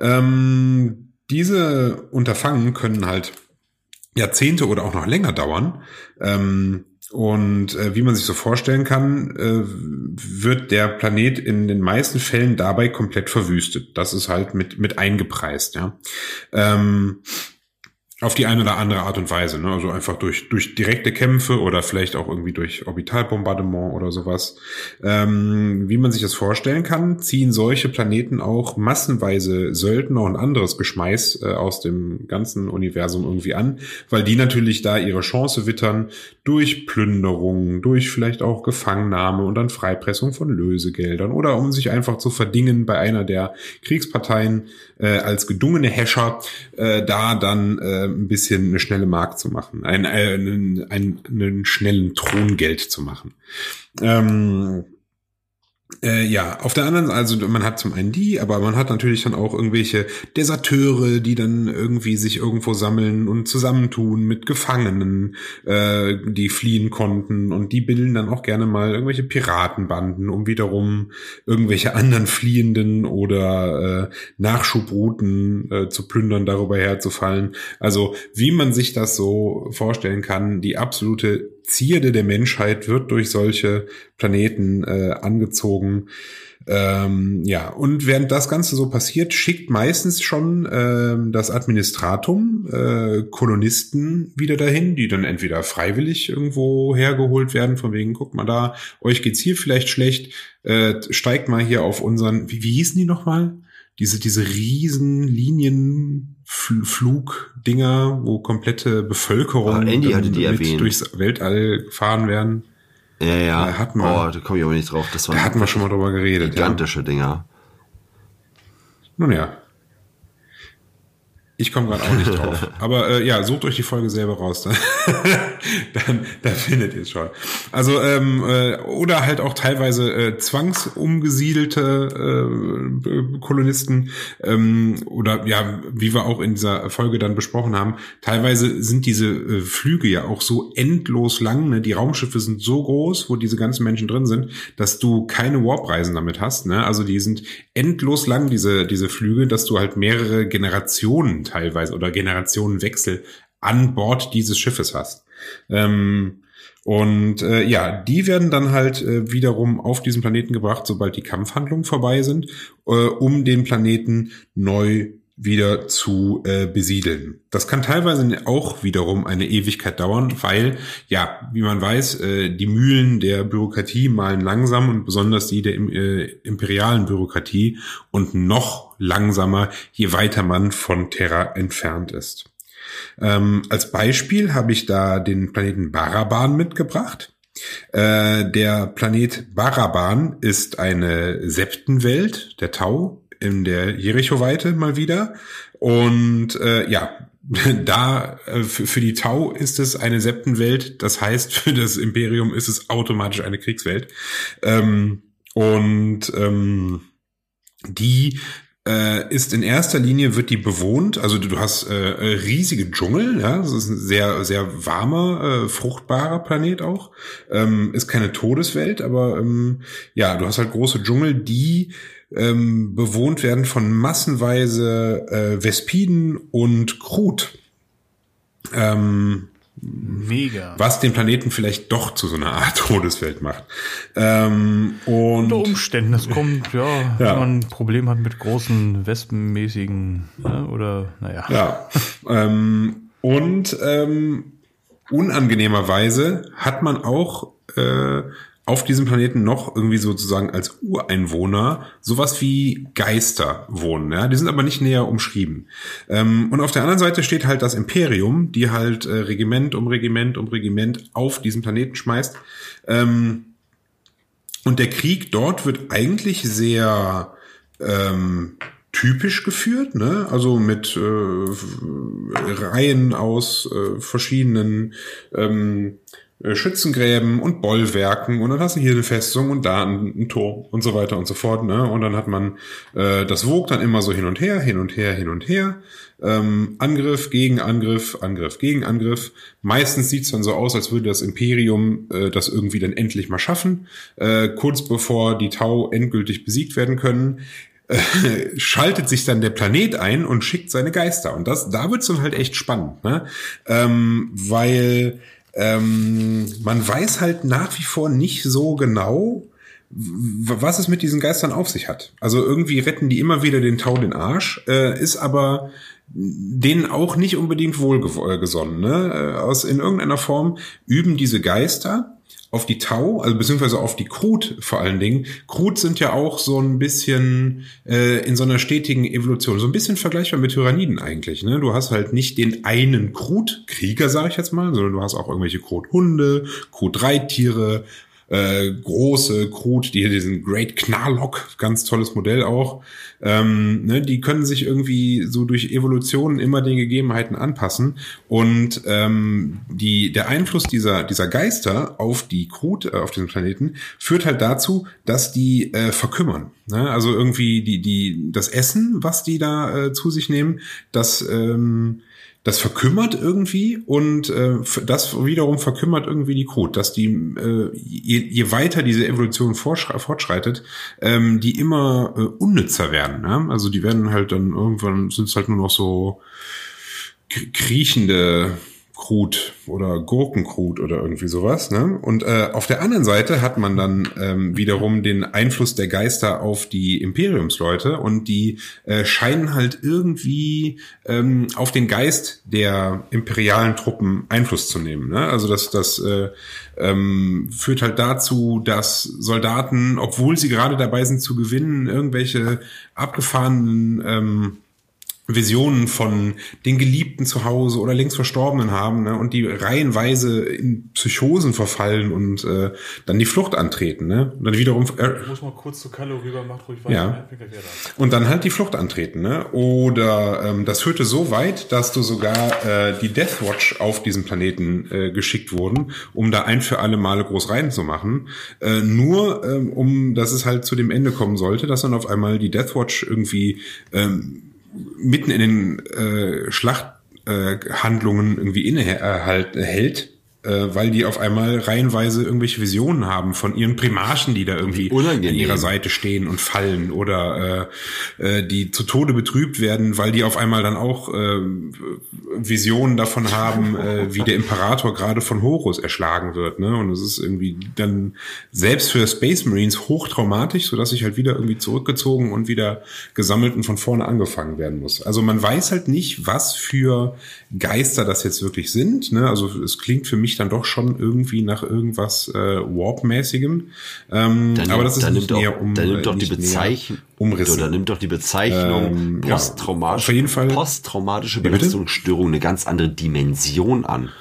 Ähm, diese Unterfangen können halt Jahrzehnte oder auch noch länger dauern. Ähm, Und äh, wie man sich so vorstellen kann, äh, wird der Planet in den meisten Fällen dabei komplett verwüstet. Das ist halt mit mit eingepreist, ja. Ähm, auf die eine oder andere Art und Weise, ne? Also einfach durch durch direkte Kämpfe oder vielleicht auch irgendwie durch Orbitalbombardement oder sowas. Ähm, wie man sich das vorstellen kann, ziehen solche Planeten auch massenweise Söldner und anderes Geschmeiß äh, aus dem ganzen Universum irgendwie an, weil die natürlich da ihre Chance wittern durch Plünderung, durch vielleicht auch Gefangennahme und dann Freipressung von Lösegeldern oder um sich einfach zu verdingen bei einer der Kriegsparteien äh, als gedungene Häscher, äh, da dann äh, ein bisschen eine schnelle Mark zu machen, einen, einen, einen, einen schnellen Throngeld zu machen. Ähm, Äh, ja, auf der anderen Seite, also man hat zum einen die, aber man hat natürlich dann auch irgendwelche Deserteure, die dann irgendwie sich irgendwo sammeln und zusammentun mit Gefangenen, äh, die fliehen konnten, und die bilden dann auch gerne mal irgendwelche Piratenbanden, um wiederum irgendwelche anderen Fliehenden oder äh, Nachschubrouten äh, zu plündern, darüber herzufallen. Also wie man sich das so vorstellen kann, die absolute Zierde der Menschheit wird durch solche Planeten äh, angezogen. Ähm, ja, und während das Ganze so passiert, schickt meistens schon ähm, das Administratum äh, Kolonisten wieder dahin, die dann entweder freiwillig irgendwo hergeholt werden, von wegen, guck mal da, euch geht's hier vielleicht schlecht, äh, steigt mal hier auf unseren, wie, wie hießen die nochmal? Diese, diese riesen Linienflugdinger, wo komplette Bevölkerung oh, Andy hatte die mit erwähnt. Durchs Weltall gefahren werden. Ja, ja. Da hatten wir, oh, da komme ich aber nicht drauf. Das da hatten wir schon mal drüber geredet. Gigantische ja. Dinger. Nun ja. Ich komme gerade auch nicht drauf. Aber äh, ja, sucht euch die Folge selber raus. Dann, dann, dann findet ihr es schon. Also ähm, äh, oder halt auch teilweise äh, zwangsumgesiedelte äh, Kolonisten ähm, oder ja, wie wir auch in dieser Folge dann besprochen haben, teilweise sind diese äh, Flüge ja auch so endlos lang. Ne? Die Raumschiffe sind so groß, wo diese ganzen Menschen drin sind, dass du keine Warp-Reisen damit hast. Ne? Also die sind endlos lang, diese diese Flüge, dass du halt mehrere Generationen teilweise oder Generationenwechsel an Bord dieses Schiffes hast. Ähm, und äh, ja, die werden dann halt äh, wiederum auf diesen Planeten gebracht, sobald die Kampfhandlungen vorbei sind, äh, um den Planeten neu wieder zu äh, besiedeln. Das kann teilweise auch wiederum eine Ewigkeit dauern, weil, ja, wie man weiß, äh, die Mühlen der Bürokratie malen langsam und besonders die der äh, imperialen Bürokratie und noch langsamer, je weiter man von Terra entfernt ist. Ähm, als Beispiel habe ich da den Planeten Baraban mitgebracht. Äh, der Planet Baraban ist eine Septenwelt, der Tau, in der Jericho-Weite mal wieder. Und äh, ja, da äh, für, für die Tau ist es eine Septenwelt. Das heißt, für das Imperium ist es automatisch eine Kriegswelt. Ähm, und ähm, die äh, ist in erster Linie, wird die bewohnt. Also du, du hast äh, riesige Dschungel. Ja, das ist ein sehr, sehr warmer, äh, fruchtbarer Planet auch. Ähm, ist keine Todeswelt, aber ähm, ja, du hast halt große Dschungel, die Ähm, bewohnt werden von massenweise äh, Vespiden und Krut. Ähm, Mega. Was den Planeten vielleicht doch zu so einer Art Todeswelt macht. Ähm, und Unter Umständen, das kommt, ja, ja, wenn man ein Problem hat mit großen wespenmäßigen, ja, oder, naja. Ja. ähm, und ähm, unangenehmerweise hat man auch äh, auf diesem Planeten noch irgendwie sozusagen als Ureinwohner sowas wie Geister wohnen. Ja? Die sind aber nicht näher umschrieben. Ähm, und auf der anderen Seite steht halt das Imperium, die halt äh, Regiment um Regiment um Regiment auf diesen Planeten schmeißt. Ähm, und der Krieg dort wird eigentlich sehr ähm, typisch geführt, ne? Also mit äh, Reihen aus äh, verschiedenen ähm, Schützengräben und Bollwerken und dann hast du hier eine Festung und da ein, ein Turm und so weiter und so fort, ne? Und dann hat man äh, das wog dann immer so hin und her, hin und her, hin und her. Ähm, Angriff gegen Angriff, Angriff gegen Angriff. Meistens sieht's dann so aus, als würde das Imperium äh, das irgendwie dann endlich mal schaffen, äh, kurz bevor die Tau endgültig besiegt werden können. Schaltet sich dann der Planet ein und schickt seine Geister. Und das, da wird's dann halt echt spannend, ne? Ähm, weil ähm, man weiß halt nach wie vor nicht so genau, was es mit diesen Geistern auf sich hat. Also irgendwie retten die immer wieder den Tau den Arsch, äh, ist aber denen auch nicht unbedingt wohlgesonnen, ne? Aus, in irgendeiner Form üben diese Geister auf die Tau, also beziehungsweise auf die Krut vor allen Dingen. Krut sind ja auch so ein bisschen äh, in so einer stetigen Evolution, so ein bisschen vergleichbar mit Tyranniden eigentlich. Ne? Du hast halt nicht den einen Krut-Krieger, sag ich jetzt mal, sondern du hast auch irgendwelche Krut-Hunde, Krut-Reittiere, äh, große Krut, die hier diesen Great Knarlock, ganz tolles Modell auch. Ähm, ne, die können sich irgendwie so durch Evolution immer den Gegebenheiten anpassen und ähm, die der Einfluss dieser dieser Geister auf die Krut, äh, auf diesem Planeten führt halt dazu, dass die äh, verkümmern. Ne? Also irgendwie die die das Essen, was die da äh, zu sich nehmen, das ähm, Das verkümmert irgendwie und äh, das wiederum verkümmert irgendwie die Krut, dass die, äh, je, je weiter diese Evolution fortschreitet, ähm, die immer äh, unnützer werden. Ne? Also die werden halt dann irgendwann, sind es halt nur noch so kriechende Krut oder Gurkenkrut oder irgendwie sowas, ne? Und äh, auf der anderen Seite hat man dann ähm, wiederum den Einfluss der Geister auf die Imperiumsleute und die äh, scheinen halt irgendwie ähm, auf den Geist der imperialen Truppen Einfluss zu nehmen, ne? Also das das äh, ähm, führt halt dazu, dass Soldaten, obwohl sie gerade dabei sind zu gewinnen, irgendwelche abgefahrenen ähm, Visionen von den Geliebten zu Hause oder längst Verstorbenen haben, ne, und die reihenweise in Psychosen verfallen und äh, dann die Flucht antreten, ne? Und dann wiederum äh, ich muss mal kurz zu Kalle rüber, macht ruhig weiter. ja. Und dann halt die Flucht antreten, ne? Oder ähm, das führte so weit, dass du sogar äh, die Death Watch auf diesem Planeten äh, geschickt wurden, um da ein für alle Male groß reinzumachen, äh, nur ähm, um, dass es halt zu dem Ende kommen sollte, dass dann auf einmal die Death Watch irgendwie ähm, mitten in den äh, Schlachthandlungen äh, irgendwie innehält, äh, hält, äh, weil die auf einmal reihenweise irgendwelche Visionen haben von ihren Primarchen, die da irgendwie Unangenehm. an ihrer Seite stehen und fallen oder äh, äh, die zu Tode betrübt werden, weil die auf einmal dann auch äh, Visionen davon haben, äh, wie der Imperator gerade von Horus erschlagen wird, ne? Und es ist irgendwie dann selbst für Space Marines hochtraumatisch, sodass sich halt wieder irgendwie zurückgezogen und wieder gesammelt und von vorne angefangen werden muss. Also man weiß halt nicht, was für Geister das jetzt wirklich sind, ne? Also es klingt für mich dann doch schon irgendwie nach irgendwas äh, Warp-mäßigem. Ähm, Dann aber das ist dann nicht nimmt näher auch, um, dann nimmt doch die nicht näher Bezeichnung, Umrisse. oder nimmt doch die Bezeichnung Ähm, ja, posttraumatische, auf jeden Fall. posttraumatische Wie bitte? Belastungsstörung eine ganz andere Dimension an.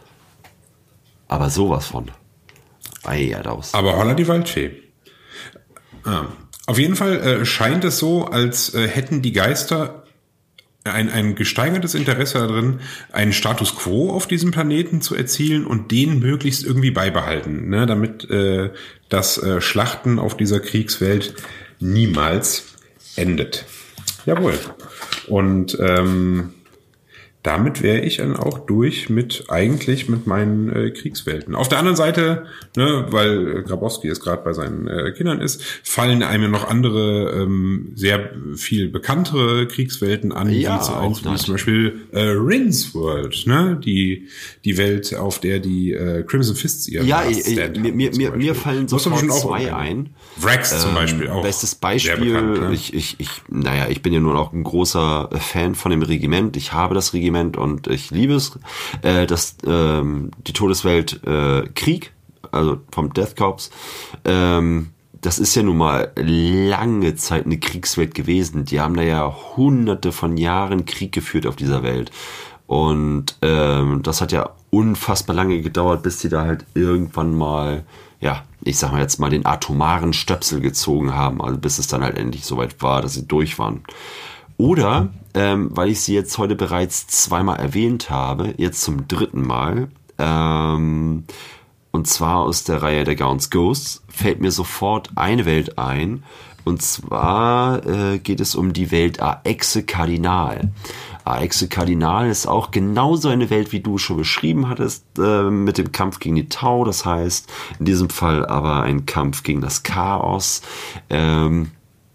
Aber sowas von. Ei, ja, daus. Aber holla die Waldfee. Ah. Auf jeden Fall äh, scheint es so, als äh, hätten die Geister ein, ein gesteigertes Interesse darin, einen Status quo auf diesem Planeten zu erzielen und den möglichst irgendwie beibehalten, ne, damit äh, das äh, Schlachten auf dieser Kriegswelt niemals endet. Jawohl. Und ähm, damit wäre ich dann auch durch mit eigentlich mit meinen äh, Kriegswelten. Auf der anderen Seite, ne, weil äh, Grabowski jetzt gerade bei seinen äh, Kindern ist, fallen einem noch andere ähm, sehr viel bekanntere Kriegswelten an, Ja, wie, zu, auch wie nicht. zum Beispiel äh, Rins World, ne, die die Welt, auf der die äh, Crimson Fists ihren Ja, Last ich, Stand mir, hatten, mir, zum mir, Beispiel. mir fallen Du hast doch sofort bestimmt auch zwei irgendeinen. ein. Vrax zum Beispiel auch. Bestes sehr Beispiel, bekannt, ne? ich, ich, ich, naja, ich bin ja nun auch ein großer Fan von dem Regiment. Ich habe das Regiment und ich liebe es. Äh, das, ähm, die Todeswelt äh, Krieg, also vom Death Corps, ähm, das ist ja nun mal lange Zeit eine Kriegswelt gewesen. Die haben da ja hunderte von Jahren Krieg geführt auf dieser Welt. Und ähm, das hat ja unfassbar lange gedauert, bis die da halt irgendwann mal, ja, ich sag mal jetzt mal den atomaren Stöpsel gezogen haben, also bis es dann halt endlich soweit war, dass sie durch waren. Oder, ähm, weil ich sie jetzt heute bereits zweimal erwähnt habe, jetzt zum dritten Mal, ähm, und zwar aus der Reihe der Gaunt's Ghosts, fällt mir sofort eine Welt ein. Und zwar äh, geht es um die Welt Aexe Cardinal. Aexe Cardinal ist auch genauso eine Welt, wie du schon beschrieben hattest, äh, mit dem Kampf gegen die Tau. Das heißt, in diesem Fall aber ein Kampf gegen das Chaos. Ähm,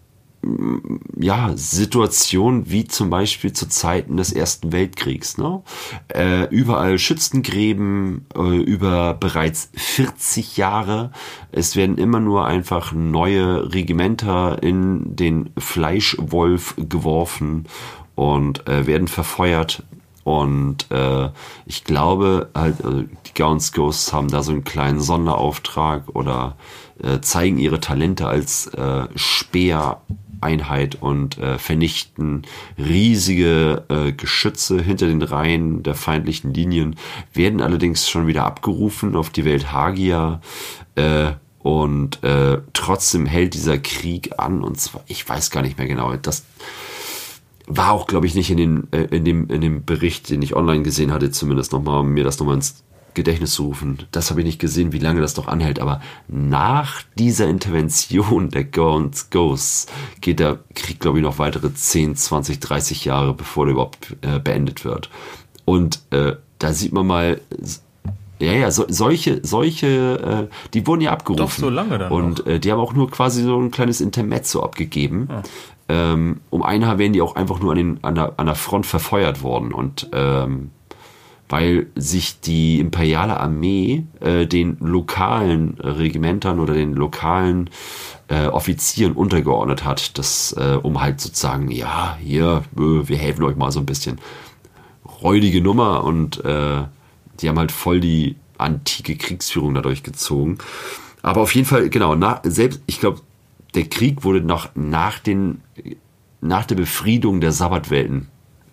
ja, Situationen wie zum Beispiel zu Zeiten des Ersten Weltkriegs, ne? Äh, überall Schützengräben, äh, über bereits vierzig Jahre. Es werden immer nur einfach neue Regimenter in den Fleischwolf geworfen und äh, werden verfeuert. Und äh, ich glaube, halt, also die Gaunt's Ghosts haben da so einen kleinen Sonderauftrag oder äh, zeigen ihre Talente als äh, Speer Einheit und äh, vernichten riesige äh, Geschütze hinter den Reihen der feindlichen Linien, werden allerdings schon wieder abgerufen auf die Welt Hagia äh, und äh, trotzdem hält dieser Krieg an, und zwar, ich weiß gar nicht mehr genau, das war auch, glaube ich, nicht in, den, äh, in, dem, in dem Bericht, den ich online gesehen hatte, zumindest nochmal, um mir das nochmal ins Gedächtnis zu rufen. Das habe ich nicht gesehen, wie lange das doch anhält. Aber nach dieser Intervention der Gaunt's Ghosts geht der Krieg, glaube ich, noch weitere zehn, zwanzig, dreißig Jahre, bevor der überhaupt äh, beendet wird. Und äh, da sieht man mal, ja, ja, so, solche, solche, äh, die wurden ja abgerufen. Doch so lange dann Und äh, die haben auch nur quasi so ein kleines Intermezzo abgegeben. Ah. Ähm, um ein Jahr wären die auch einfach nur an, den, an, der, an der Front verfeuert worden. Und ähm, weil sich die imperiale Armee äh, den lokalen Regimentern oder den lokalen äh, Offizieren untergeordnet hat, das, äh, um halt sozusagen, ja, hier, äh, wir helfen euch mal so ein bisschen. Räudige Nummer, und äh, die haben halt voll die antike Kriegsführung dadurch gezogen. Aber auf jeden Fall, genau, nach, selbst, ich glaube, der Krieg wurde noch nach den, nach der Befriedung der Sabbatwelten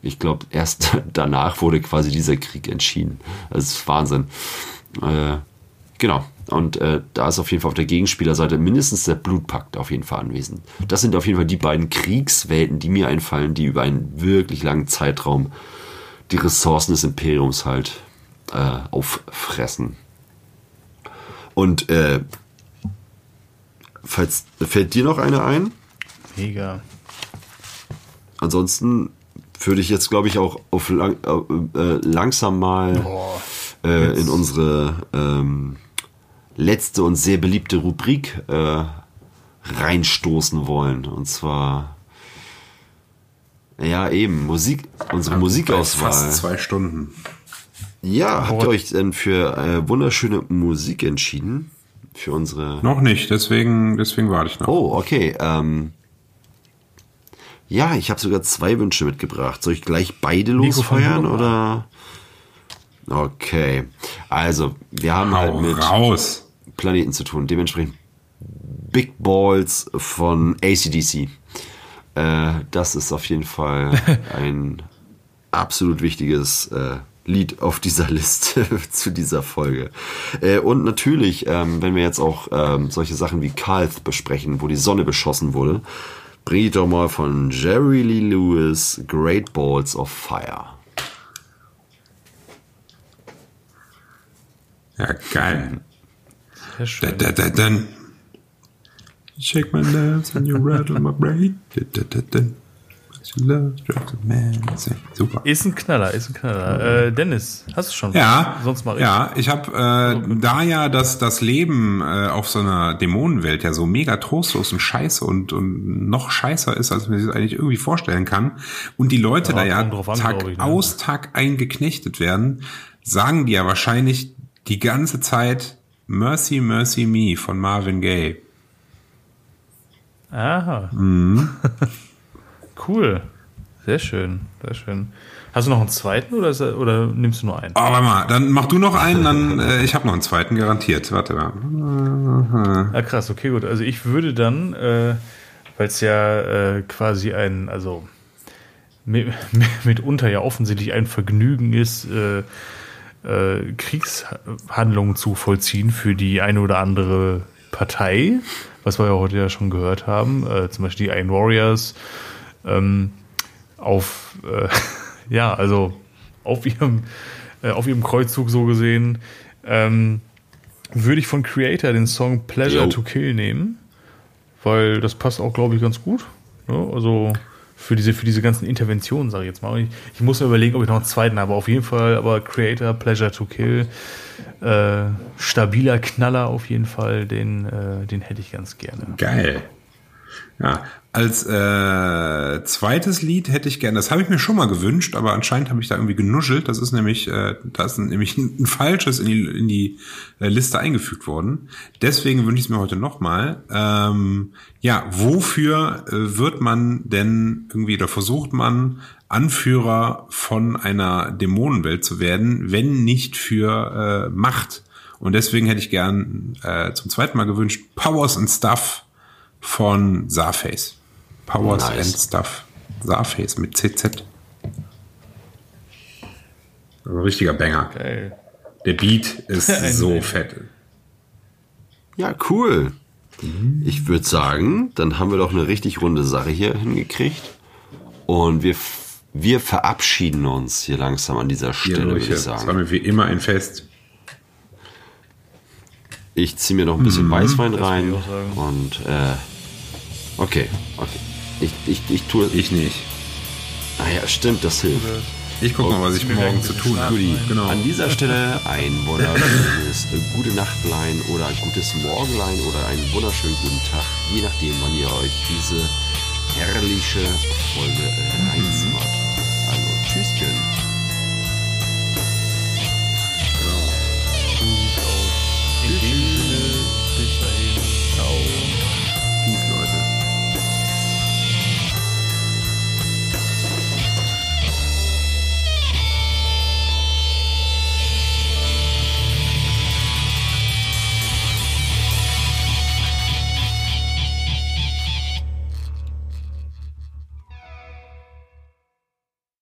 ich glaube, erst danach wurde quasi dieser Krieg entschieden. Das ist Wahnsinn. Äh, genau. Und äh, da ist auf jeden Fall auf der Gegenspielerseite mindestens der Blutpakt auf jeden Fall anwesend. Das sind auf jeden Fall die beiden Kriegswelten, die mir einfallen, die über einen wirklich langen Zeitraum die Ressourcen des Imperiums halt äh, auffressen. Und äh, falls, fällt dir noch eine ein? Mega. Ansonsten würde ich jetzt, glaube ich, auch auf lang, äh, langsam mal Boah, äh, in unsere ähm, letzte und sehr beliebte Rubrik äh, reinstoßen wollen. Und zwar, ja eben, Musik, unsere ja, Musikauswahl. Fast zwei Stunden. Ja, habt ihr euch denn für äh, wunderschöne Musik entschieden? Für unsere... Noch nicht, deswegen, deswegen warte ich noch. Oh, okay. Ähm, ja, ich habe sogar zwei Wünsche mitgebracht. Soll ich gleich beide losfeuern oder? Okay. Also, wir haben Hau halt mit raus. Planeten zu tun. Dementsprechend Big Balls von A C D C. Äh, das ist auf jeden Fall ein absolut wichtiges äh, Lied auf dieser Liste zu dieser Folge. Äh, und natürlich, ähm, wenn wir jetzt auch ähm, solche Sachen wie Karth besprechen, wo die Sonne beschossen wurde, bring ich doch mal von Jerry Lee Lewis Great Balls of Fire. Ja, geil. Sehr schön. Da, da, da, da. Shake my nerves and you rattle my brain. Da, da, da, da. Super. Ist ein Knaller, ist ein Knaller. Äh, Dennis, hast du schon? Ja, sonst mache ich. Ja, ich habe äh, da ja das das Leben äh, auf so einer Dämonenwelt ja so mega trostlos und scheiße und und noch scheißer ist, als man sich das eigentlich irgendwie vorstellen kann. Und die Leute ja, da ja an, Tag ich, ne? aus Tag ein geknechtet werden, sagen die ja wahrscheinlich die ganze Zeit Mercy, Mercy Me von Marvin Gaye. Aha. Mhm. Cool. Sehr schön, sehr schön. Hast du noch einen zweiten oder, ist er, oder nimmst du nur einen? Oh, warte mal, dann mach du noch einen, dann äh, ich habe noch einen zweiten garantiert. Warte mal. Ah, krass, okay, gut. Also ich würde dann, äh, weil es ja äh, quasi ein, also mit, mitunter ja offensichtlich ein Vergnügen ist, äh, äh, Kriegshandlungen zu vollziehen für die eine oder andere Partei, was wir ja heute ja schon gehört haben, äh, zum Beispiel die Iron Warriors, ähm, auf, äh, ja, also auf ihrem, äh, auf ihrem Kreuzzug so gesehen, ähm, würde ich von Creator den Song Pleasure Yo. to Kill nehmen, weil das passt auch, glaube ich, ganz gut. Ne? Also für diese, für diese ganzen Interventionen, sage ich jetzt mal. Ich, ich muss mir überlegen, ob ich noch einen zweiten habe. Auf jeden Fall, aber Creator, Pleasure to Kill, äh, stabiler Knaller auf jeden Fall, den, äh, den hätte ich ganz gerne. Geil. Ja, als äh, zweites Lied hätte ich gerne, das habe ich mir schon mal gewünscht, aber anscheinend habe ich da irgendwie genuschelt. Das ist nämlich, äh, da ist ein, nämlich ein, ein falsches in die, in die äh, Liste eingefügt worden. Deswegen wünsche ich es mir heute nochmal. Ähm, ja, wofür äh, wird man denn irgendwie, oder versucht man, Anführer von einer Dämonenwelt zu werden, wenn nicht für äh, Macht? Und deswegen hätte ich gern äh, zum zweiten Mal gewünscht, Powers and Stuff von Zarface. Powers nice. and Stuff. Zarface mit C Z. Also ein richtiger Banger. Geil. Der Beat ist so fett. Ja, cool. Mhm. Ich würde sagen, dann haben wir doch eine richtig runde Sache hier hingekriegt. Und wir, wir verabschieden uns hier langsam an dieser Stelle, würde ich sagen. Das war mir wie immer ein Fest. Ich ziehe mir noch ein bisschen mhm. Weißwein rein. Und, äh, okay, okay. Ich, ich, ich tue... Ich nicht. Ah ja, stimmt, das hilft. Ich gucke mal, was ich morgen zu tun habe. Genau. An dieser Stelle ein wunderschönes gute Nachtlein oder ein gutes Morgenlein oder einen wunderschönen guten Tag, je nachdem, wann ihr euch diese herrliche Folge reinzieht.